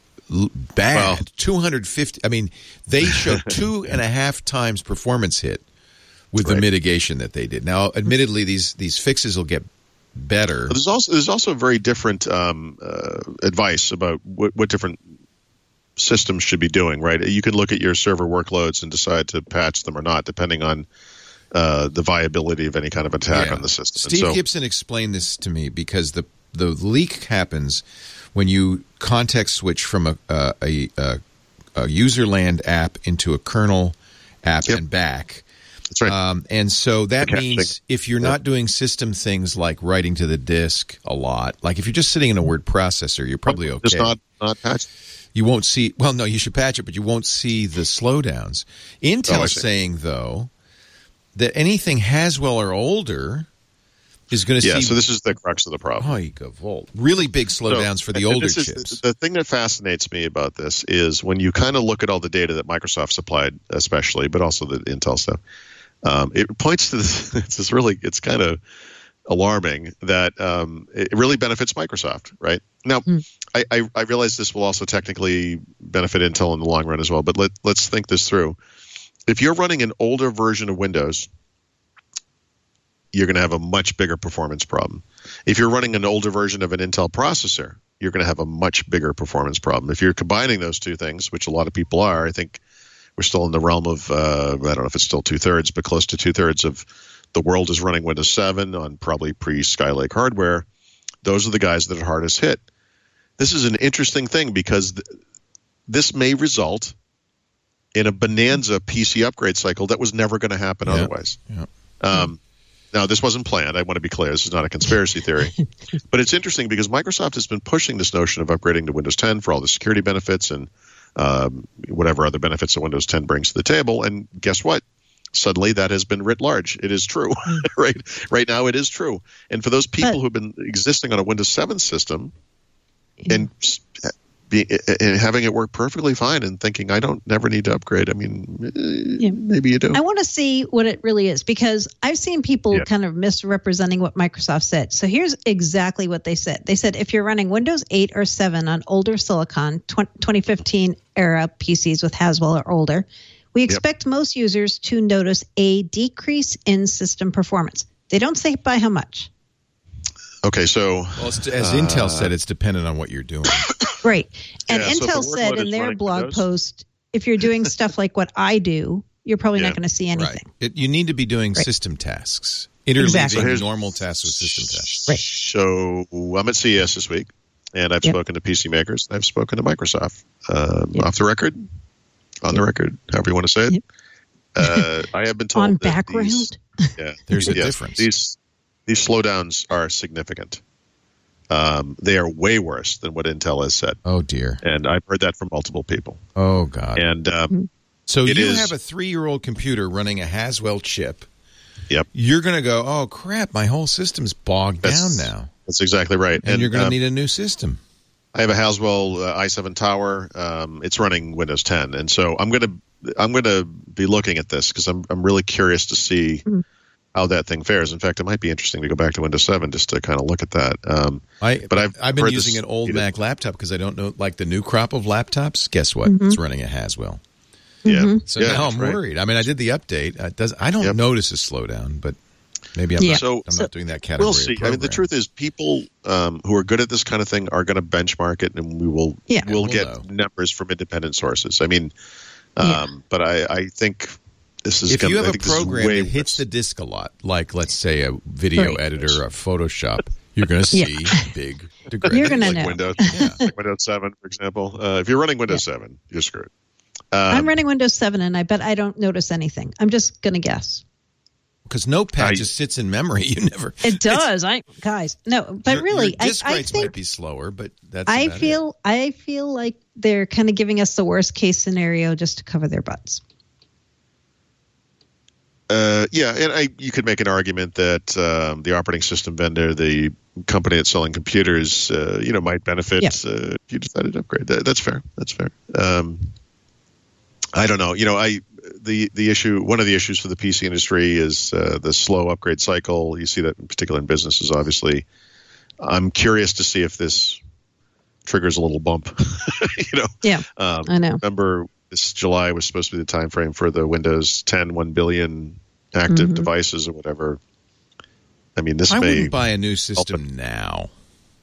l- bad Well- two hundred fifty. I mean, they showed two and a half times performance hit with the Right. mitigation that they did. Now, admittedly, these these fixes will get better. But there's also there's also very different um, uh, advice about what, what different systems should be doing. Right, you can look at your server workloads and decide to patch them or not, depending on uh, the viability of any kind of attack Yeah. on the system. And Steve so, Gibson explained this to me because the the leak happens when you context switch from a a, a, a, a user land app into a kernel app Yep. and back. that's right. Um, and so that The caching. means if you're not doing system things like writing to the disk a lot, like if you're just sitting in a word processor, you're probably okay. Just not not patch. You won't see, well, no, you should patch it, but you won't see the slowdowns. Intel's Oh, I see. saying, though, that anything Haswell or older is going to Yeah, see so this is the crux of the problem. oh, gigavolt. Really big slowdowns So- for the and older this is- chips. The thing that fascinates me about this is when you kind of look at all the data that Microsoft supplied, especially, but also the Intel stuff. Um, it points to this. It's this really. It's kind of alarming that um, it really benefits Microsoft, right? Now, I, I, I realize this will also technically benefit Intel in the long run as well. But let let's think this through. If you're running an older version of Windows, you're going to have a much bigger performance problem. If you're running an older version of an Intel processor, you're going to have a much bigger performance problem. If you're combining those two things, which a lot of people are, I think we're still in the realm of, uh, I don't know if it's still two-thirds, but close to two-thirds of the world is running Windows seven on probably pre-Skylake hardware. Those are the guys that are hardest hit. This is an interesting thing because th- this may result in a bonanza P C upgrade cycle that was never going to happen Yeah. otherwise. Yeah. Um, now, this wasn't planned. I want to be clear. This is not a conspiracy theory. But it's interesting because Microsoft has been pushing this notion of upgrading to Windows ten for all the security benefits and um, whatever other benefits that Windows ten brings to the table. And guess what? Suddenly that has been writ large. It is true. right right now it is true. And for those people But- who've been existing on a Windows seven system and s- be, and having it work perfectly fine and thinking, I don't never need to upgrade. I mean, eh, maybe you do. I want to see what it really is because I've seen people Yeah. kind of misrepresenting what Microsoft said. So here's exactly what they said. They said if you're running Windows eight or seven on older silicon, twenty fifteen era P Cs with Haswell or older, we expect most users to notice a decrease in system performance. They don't say by how much. Okay, so Well, it's, as Intel said, it's dependent on what you're doing. Right. And Yeah, so if the Intel said workload in is their running blog Windows- post, if you're doing stuff like what I do, you're probably Yeah. not going to see Right. anything. It, you need to be doing Right. system tasks, interleaving Exactly. So here's- normal tasks with system tasks. Right. So I'm at C E S this week, and I've Yep. spoken to P C makers. I've spoken to Microsoft. Um, Yep. Off the record, on the record, however you want to say it. Yep. Uh, I have been told On that background? These, yeah, There's a yes, difference. These these slowdowns are significant. Um, they are way worse than what Intel has said, Oh, dear. and I've heard that from multiple people. Oh, God. And um, So It you is- have a three-year-old computer running a Haswell chip. Yep. You're going to go, oh, crap, my whole system's bogged That's- down now. that's exactly right. And, you're going to um, need a new system. I have a Haswell uh, i seven Tower. Um, it's running Windows ten, and so I'm going to I'm going to be looking at this because I'm I'm really curious to see Mm. how that thing fares. In fact, it might be interesting to go back to Windows seven just to kind of look at that. Um, I, but I've I've been heard using this- an old you know- Mac laptop because I don't know, like the new crop of laptops. Guess what? Mm-hmm. It's running a Haswell. Yeah. So yeah, now I'm right. worried. I mean, I did the update. It does, I don't Yep. notice a slowdown, but maybe I'm, Yeah. not, So- I'm not doing that category. We'll of see. I mean, the program. truth is, people um, who are good at this kind of thing are going to benchmark it, and we will Yeah. we'll We'll get know. numbers from independent sources. I mean, Um, Yeah. But I, I think this is If gonna, you have I a think this is program way that hits worse. the disk a lot, like let's say a video Right. editor or Photoshop, you're going to Yeah. see big degrade. You're gonna like know. Windows, Yeah. like Windows seven, for example. Uh, if you're running Windows seven, you're screwed. Um, I'm running Windows seven, and I bet I don't notice anything. I'm just going to guess. Because Notepad I- just sits in memory. You never. It does. I guys, no, but your, really, your I, disk I rates might think be slower, but that's. I about it. feel I feel like they're kind of giving us the worst case scenario just to cover their butts. Uh, yeah, and I, you could make an argument that um, the operating system vendor, the company that's selling computers, uh, you know, might benefit Yeah. uh, if you decided to upgrade. That, that's fair. That's fair. Um, I don't know. You know, I the the issue. One of the issues for the P C industry is uh, the slow upgrade cycle. You see that in particular in businesses. Obviously, I'm curious to see if this triggers a little bump. you know. Yeah, Um, I know. Remember, this July was supposed to be the time frame for the Windows ten one billion active Mm-hmm. devices or whatever. I mean, this I may wouldn't buy a new system now.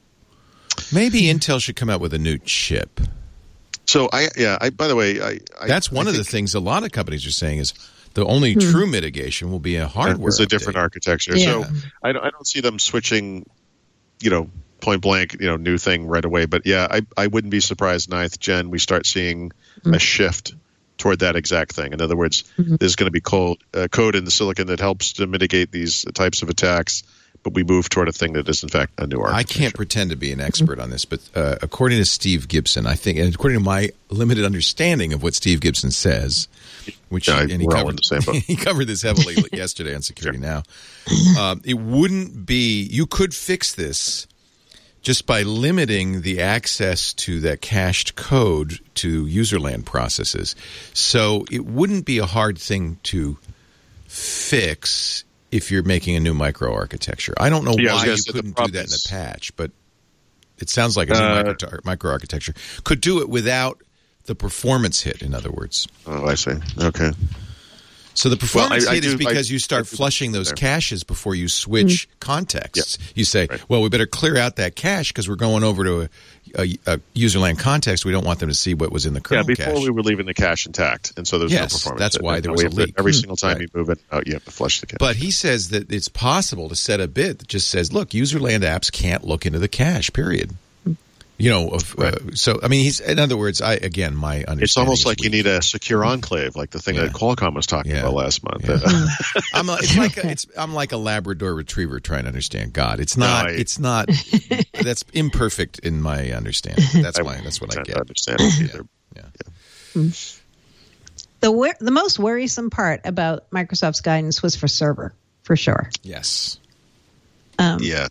Maybe Intel should come out with a new chip. So I yeah. I by the way, I, I That's one I of the think things a lot of companies are saying is the only true mitigation will be a hardware. It's a update. different architecture. Yeah. So I don't I don't see them switching. You know, point blank. You know, new thing right away. But yeah, I I wouldn't be surprised ninth gen we start seeing a shift toward that exact thing. In other words, there's going to be code, uh, code in the silicon that helps to mitigate these types of attacks, but we move toward a thing that is, in fact, a new I architecture. can't pretend to be an expert on this, but uh, according to Steve Gibson, I think, and according to my limited understanding of what Steve Gibson says, which Yeah, he, and he we're all in covered, the same boat. he covered this heavily yesterday on Security Now. Um, it wouldn't be you could fix this just by limiting the access to that cached code to userland processes. So it wouldn't be a hard thing to fix if you're making a new microarchitecture. I don't know Yeah, I was why gonna you say the couldn't do problem that in is- a patch, but it sounds like a new Uh, micro- microarchitecture could do it without the performance hit, in other words. Oh, I see. Okay. So the performance Well, I- I hit is do- because I- you start I do flushing those there. caches before you switch contexts. You say, Right. well, we better clear out that cache because we're going over to a, a, a userland context. We don't want them to see what was in the Yeah, kernel before cache. we were leaving the cache intact, and so there's Yes, no performance. that's hit. why And there we was a have to- leak. Every single time Right. you move it out, you have to flush the cache. But he says that it's possible to set a bit that just says, look, userland apps can't look into the cache, period. You know, of, uh, so, I mean, he's, in other words, I, again, my understanding It's almost is like you weak. need a secure enclave, like the thing Yeah. that Qualcomm was talking Yeah. about last month. Yeah. Uh, I'm a, it's like a, it's I'm like a Labrador Retriever trying to understand God. It's not. No, I- it's not. That's imperfect in my understanding. That's my. That's what I can't get. understand it either. Yeah. The wor- the most worrisome part about Microsoft's guidance was for server, for sure. Yes. Um, Yeah.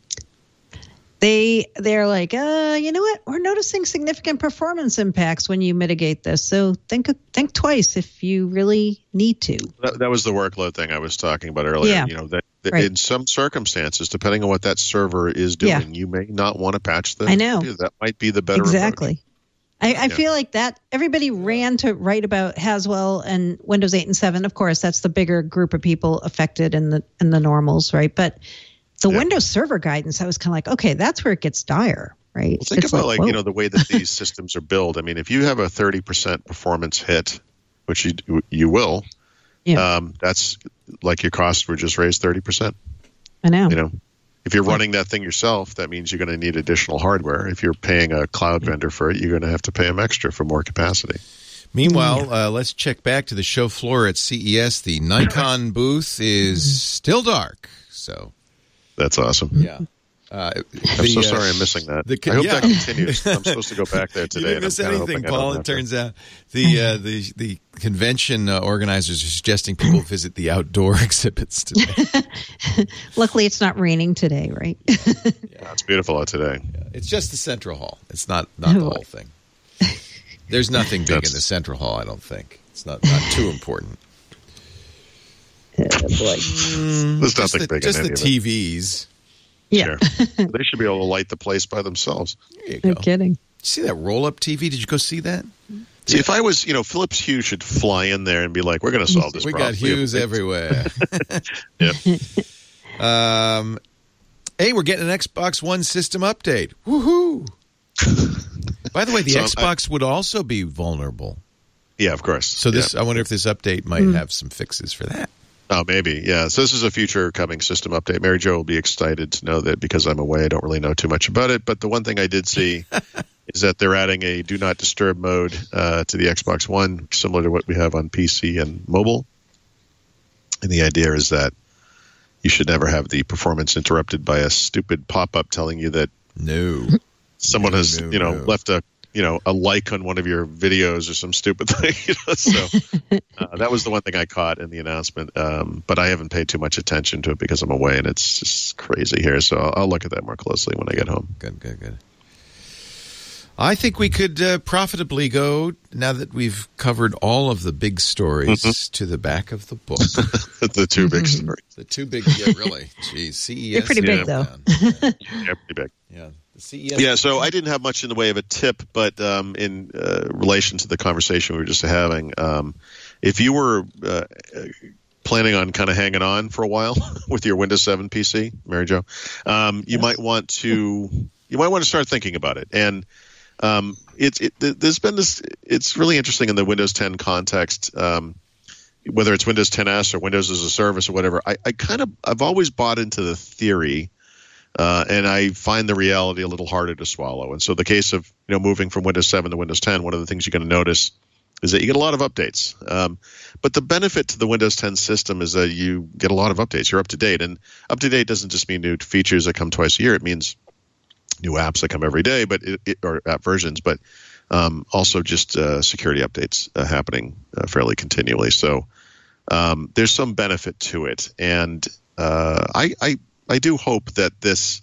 They they're like, uh, you know what? We're noticing significant performance impacts when you mitigate this. So think think twice if you really need to. That, that was the workload thing I was talking about earlier. Yeah. You know, that, that Right. in some circumstances, depending on what that server is doing, Yeah. you may not want to patch the I know. computer. That might be the better Exactly. I, I Yeah. feel like that everybody ran to write about Haswell and Windows eight and seven. Of course, that's the bigger group of people affected in the in the normals, right? But the Yeah. Windows Server guidance, I was kind of like, okay, that's where it gets dire, right? Well, think It's about like, whoa. you know, the way that these systems are built. I mean, if you have a thirty percent performance hit, which you you will, Yeah. um, that's like your costs were just raised thirty percent. I know. You know, if you're running that thing yourself, that means you're going to need additional hardware. If you're paying a cloud vendor for it, you're going to have to pay them extra for more capacity. Meanwhile, uh, let's check back to the show floor at C E S. The Nikon booth is still dark. So That's awesome. yeah. Uh, I'm the, so uh, sorry I'm missing that. the- I hope yeah. that continues. I'm supposed to go back there today. You didn't and I'm miss kinda anything, hoping I don't Paul. It have to. turns out the uh, the the convention uh, organizers are suggesting people visit the outdoor exhibits today. Luckily, it's not raining today, right? Yeah, it's beautiful out today. It's just the central hall. It's not not the whole thing. There's nothing big in That's- the central hall. I don't think it's not not too important. There's Just nothing the, big just in the any T Vs. Yeah. Sure. They should be able to light the place by themselves. There you go. No kidding. See that roll-up T V? Did you go see that? See, if I was, you know, Philips Hue should fly in there and be like, "We're going to solve this We problem." got Hughes everywhere. Yeah. um, hey, we're getting an Xbox One system update. Woohoo! By the way, the So, I- Xbox would also be vulnerable. Yeah, of course. So this, yeah. I wonder if this update might mm. have some fixes for that. Oh, maybe. Yeah. So this is a future coming system update. Mary Jo will be excited to know that because I'm away, I don't really know too much about it. But the one thing I did see is that they're adding a do not disturb mode uh, to the Xbox One, similar to what we have on P C and mobile. And the idea is that you should never have the performance interrupted by a stupid pop-up telling you that no someone no, has, no, you know, no. left a you know, a like on one of your videos or some stupid thing. You know? So uh, that was the one thing I caught in the announcement. Um, but I haven't paid too much attention to it because I'm away, and it's just crazy here. So I'll, I'll look at that more closely when I get home. Good, good, good. I think we could uh, profitably go, now that we've covered all of the big stories, mm-hmm. to the back of the book. The two big stories. The two big, yeah, really. Geez, C E S. They're pretty big, yeah. though. Yeah, yeah, pretty big. Yeah. C E S. Yeah, so I didn't have much in the way of a tip, but um, in uh, relation to the conversation we were just having, um, if you were uh, planning on kind of hanging on for a while with your Windows seven P C, Mary Jo, um, you might want to you might want to start thinking about it. And um, it's it, there's been this. It's really interesting in the Windows ten context. Um, whether it's Windows ten S or Windows as a Service or whatever, I, I kind of I've always bought into the theory. Uh, and I find the reality a little harder to swallow. And so the case of you know moving from Windows seven to Windows ten, one of the things you're going to notice is that you get a lot of updates. Um, but the benefit to the Windows ten system is that you get a lot of updates. You're up to date. And up to date doesn't just mean new features that come twice a year. It means new apps that come every day, but it, it, or app versions, but um, also just uh, security updates uh, happening uh, fairly continually. So um, there's some benefit to it. And uh, I, I I do hope that this,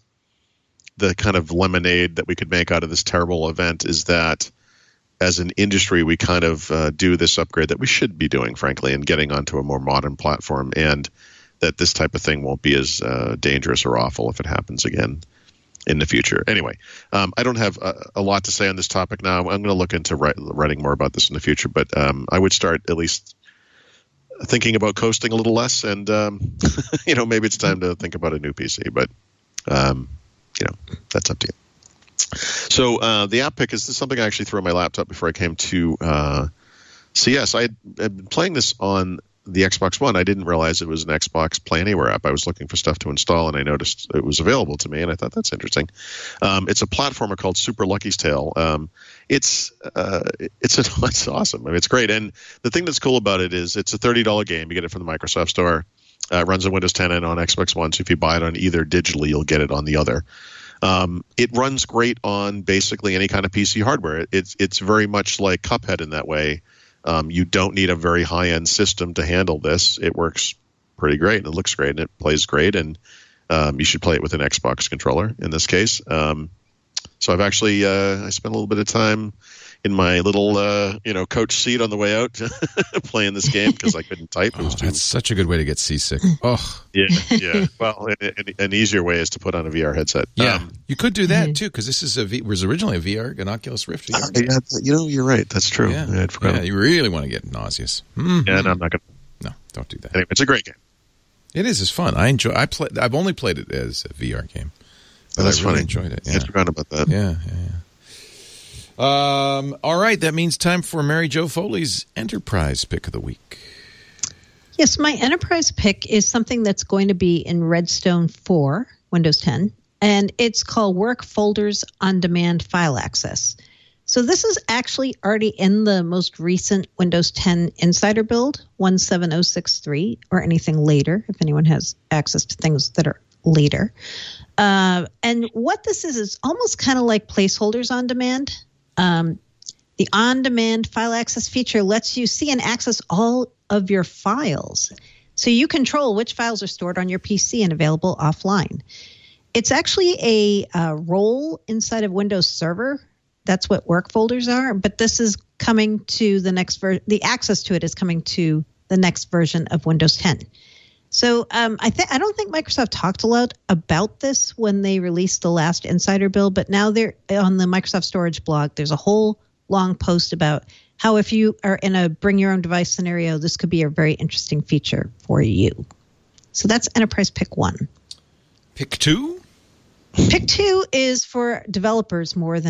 the kind of lemonade that we could make out of this terrible event is that as an industry, we kind of uh, do this upgrade that we should be doing, frankly, and getting onto a more modern platform, and that this type of thing won't be as uh, dangerous or awful if it happens again in the future. Anyway, um, I don't have a, a lot to say on this topic now. I'm going to look into write, writing more about this in the future, but um, I would start at least thinking about coasting a little less, and um, you know, maybe it's time to think about a new P C, but um, you know, that's up to you. So uh, the app pick is this something I actually threw on my laptop before I came to uh, C S. I had, had been playing this on the Xbox One. I didn't realize it was an Xbox Play Anywhere app. I was looking for stuff to install, and I noticed it was available to me, and I thought that's interesting. Um, it's a platformer called Super Lucky's Tale. Um, it's uh, it's, a, it's awesome. I mean, it's great. And the thing that's cool about it is it's a thirty dollars game. You get it from the Microsoft Store. Uh, it runs on Windows ten and on Xbox One, so if you buy it on either digitally, you'll get it on the other. Um, it runs great on basically any kind of P C hardware. It's it's very much like Cuphead in that way. Um, you don't need a very high-end system to handle this. It works pretty great, and it looks great, and it plays great, and um, you should play it with an Xbox controller in this case. Um, so I've actually uh, I spent a little bit of time in my little uh, you know coach seat on the way out playing this game because I couldn't type. It was oh, too... That's such a good way to get seasick. Oh, yeah, yeah. Well, an, an easier way is to put on a V R headset. Yeah, um, you could do that too because this is a v- was originally a V R, an Oculus Rift V R. Uh, yeah, you know, you're right. That's true. Yeah, yeah, yeah you really want to get nauseous. Mm-hmm. Yeah, no, I'm not gonna. No, don't do that. Anyway, it's a great game. It is. It's fun. I enjoy. I play. I've only played it as a V R game, but oh, that's I really funny. enjoyed it. Yeah. I forgot about that. Yeah, yeah, yeah. Um, all right, that means time for Mary Jo Foley's Enterprise Pick of the Week. Yes, my Enterprise pick is something that's going to be in Redstone four, Windows ten, and it's called Work Folders on Demand File Access. So this is actually already in the most recent Windows ten Insider build, one seven oh six three, or anything later, if anyone has access to things that are later. Uh, and what this is, is almost kind of like placeholders on demand. Um, the on-demand file access feature lets you see and access all of your files. So you control which files are stored on your P C and available offline. It's actually a uh, role inside of Windows Server. That's what work folders are. But this is coming to the next version. The access to it is coming to the next version of Windows ten. So um, I think I don't think Microsoft talked a lot about this when they released the last Insider build, but now they're on the Microsoft Storage blog. There's a whole long post about how if you are in a bring your own device scenario, this could be a very interesting feature for you. So that's Enterprise Pick One. Pick two? Pick two is for developers more than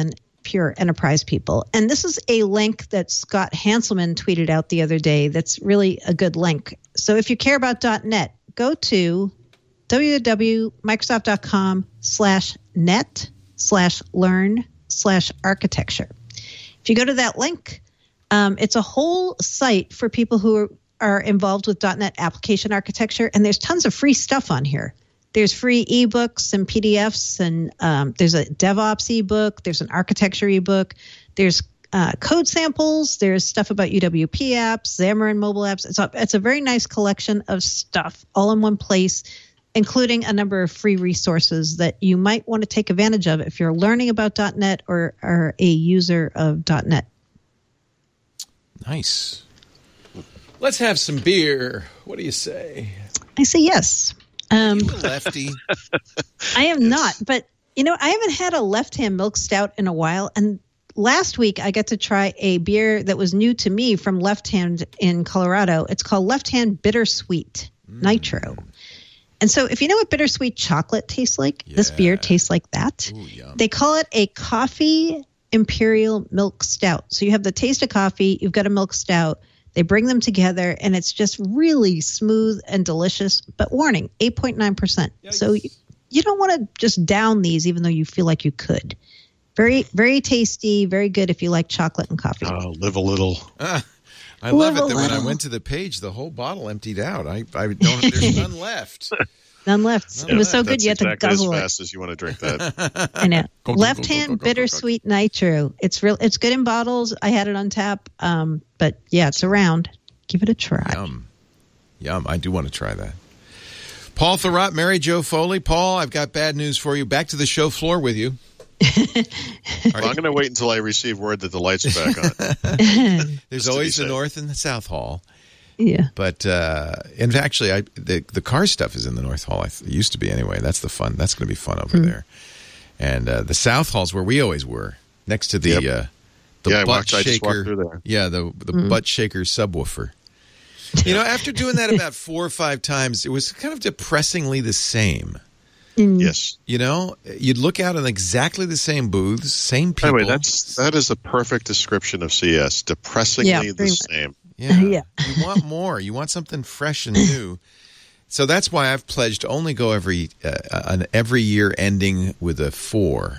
pure enterprise people. And this is a link that Scott Hanselman tweeted out the other day that's really a good link. So if you care about .NET, go to www.microsoft.com slash net slash learn slash architecture. If you go to that link, um, it's a whole site for people who are, are involved with .NET application architecture, and there's tons of free stuff on here. There's free ebooks and P D Fs, and um, there's a DevOps ebook. There's an architecture ebook. There's uh, code samples. There's stuff about U W P apps, Xamarin mobile apps. It's a, it's a very nice collection of stuff all in one place, including a number of free resources that you might want to take advantage of if you're learning about .NET or are a user of .NET. Nice. Let's have some beer. What do you say? I say yes. Um, you a lefty? I am not, but you know, I haven't had a left-hand milk stout in a while, and last week I got to try a beer that was new to me from Left Hand in Colorado. It's called Left Hand Bittersweet mm. Nitro. And so if you know what bittersweet chocolate tastes like, yeah. This beer tastes like that. Ooh, yum. They call it a coffee imperial milk stout. So you have the taste of coffee, you've got a milk stout. They bring them together, and it's just really smooth and delicious. But warning, eight point nine percent. So you, you don't want to just down these, even though you feel like you could. Very, very tasty, very good if you like chocolate and coffee. Oh, live a little. Ah, I love live it that when I went to the page, the whole bottle emptied out. I, I don't. There's none left. None left. None it was so left. good That's you had exactly to guzzle as it. fast as you want to drink that. I know. Go, go, Left go, go, Hand go, go, go, Bittersweet Nitro. It's real. It's good in bottles. I had it on tap. Um, but yeah, it's around. Give it a try. Yum. Yum. I do want to try that. Paul Thurrott, Mary Jo Foley. Paul, I've got bad news for you. Back to the show floor with you. Well, I'm going to wait until I receive word that the lights are back on. There's Just to always be the safe. North and the South Hall. Yeah. But uh, and actually, I the the car stuff is in the North Hall. I, it used to be anyway. That's the fun. That's going to be fun over Mm. there. And uh, the South Hall's where we always were, next to the Yep. uh, the Yeah, I butt walked- I just walked shaker. through there. Yeah, the the Mm. butt shaker subwoofer. You know, after doing that about four or five times, it was kind of depressingly the same. Mm. Yes. You know, you'd look out on exactly the same booths, same people. Anyway, that's that is a perfect description of C S. Depressingly Yeah, the pretty much. same. Yeah. Yeah. You want more. You want something fresh and new. So that's why I've pledged to only go every uh, an every year ending with a four.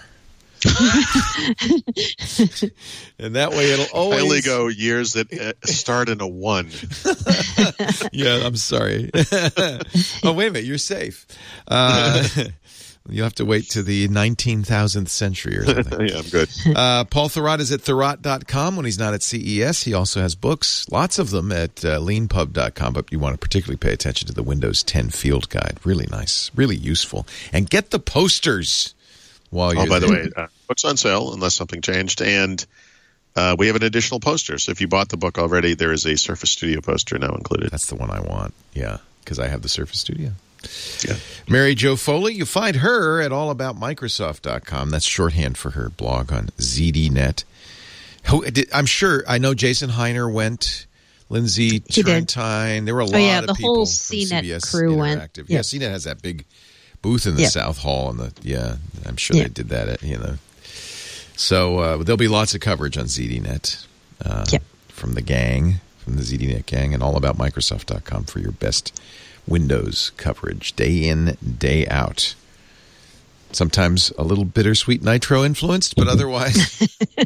And that way it'll I always only go years that uh, start in a one. Yeah, I'm sorry. Oh, wait a minute. You're safe. Uh, you'll have to wait to the nineteen thousandth century or something. Yeah, I'm good. Uh, Paul Thurrott is at Thurrott dot com when he's not at C E S. He also has books, lots of them at uh, lean pub dot com, but you want to particularly pay attention to the Windows ten Field Guide. Really nice, really useful. And get the posters while you're Oh, by the there. way, uh, book's on sale unless something changed, and uh, we have an additional poster. So if you bought the book already, there is a Surface Studio poster now included. That's the one I want, yeah, because I have the Surface Studio. Yeah. Mary Jo Foley, you find her at all about microsoft dot com. That's shorthand for her blog on Z D Net. Who- did- I'm sure, I know Jason Heiner went, Lindsay He did. Turrentine. There were a lot Oh, yeah, of the people whole from C net C B S crew went. Interactive. Yeah. Yeah, C net has that big booth in the Yeah. South Hall, and the yeah, I'm sure Yeah. they did that. At, you know, so uh, there'll be lots of coverage on Z D Net uh, Yep. from the gang, from the Z D Net gang, and all about microsoft dot com for your best Windows coverage, day in, day out. Sometimes a little bittersweet nitro influenced, but otherwise,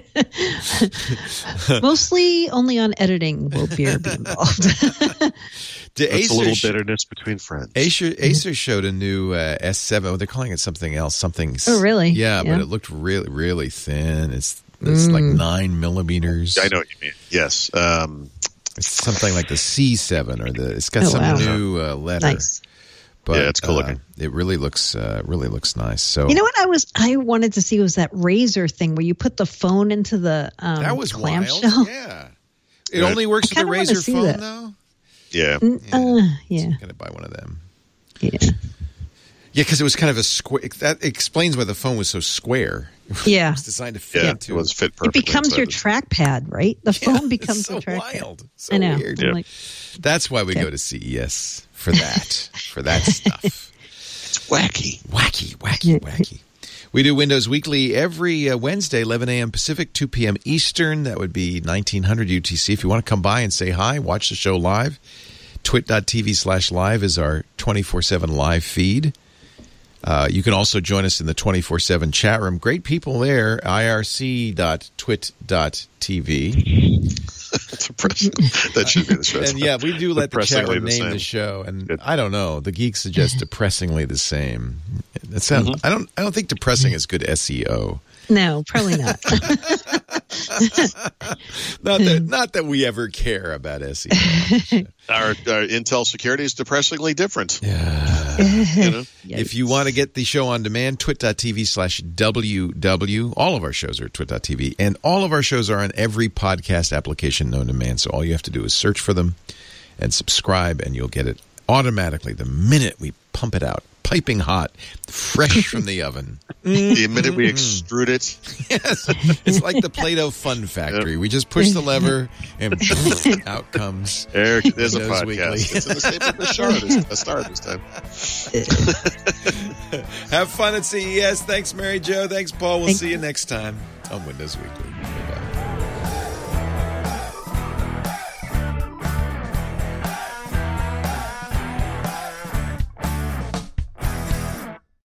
Mostly only on editing will beer be involved. the It's a Acer, little sh- bitterness between friends. Acer, Acer showed a new uh, S seven. Oh, they're calling it something else. Something. s- Oh, really? Yeah, Yeah. but it looked really, really thin. It's it's like Mm. nine millimeters. I know what you mean. Yes. Um, It's something like the C seven or the. It's got Oh, some wow. new uh, letter. Nice. But, Yeah, it's cool uh, looking. It really looks uh, really looks nice. So You know what I was I wanted to see was that Razer thing where you put the phone into the um, that was clamshell. wild. Yeah. It Right. only works I with the kinda wanna Razer see phone, that. though. yeah. Mm, uh, yeah, Gotta buy one of them. yeah, Yeah, because it was kind of a square. That explains why the phone was so square. yeah. It's designed to fit Yeah. into It was fit It perfectly. becomes your inside trackpad, right? The Yeah, phone becomes it's so the trackpad. wild. So I know. weird. I'm Yeah. like, That's why we Okay. go to C E S for that. For that stuff. It's wacky. Wacky, wacky, wacky. We do Windows Weekly every uh, Wednesday, eleven a.m. Pacific, two p.m. Eastern. That would be nineteen hundred U T C. If you want to come by and say hi, watch the show live, twit.tv slash live is our twenty-four seven live feed. Uh, you can also join us in the twenty-four seven chat room. Great people there, I R C dot twit dot t v. Depressing. That should be the show. And yeah, we do let the chat room the name same. the show. And Good. I don't know. The geeks suggest depressingly the same. That sounds. Mm-hmm. I don't. I don't think depressing is good S E O. No, probably not. Not that. Not that we ever care about S E O. Our, our Intel security is depressingly different. Yeah. You know? If you want to get the show on demand, twit.tv slash WW. All of our shows are at twit.tv. And all of our shows are on every podcast application known to man. So all you have to do is search for them and subscribe, and you'll get it automatically the minute we pump it out. Piping hot, fresh from the oven. The minute we extrude it. Yes. It's like the Play-Doh Fun Factory. Yep. We just push the lever, and out comes Eric, there's a Windows podcast. Weekly. It's in the same book as Star this, as Star this time. Have fun at C E S. Thanks, Mary Jo. Thanks, Paul. We'll Thank see you next time on Windows Weekly.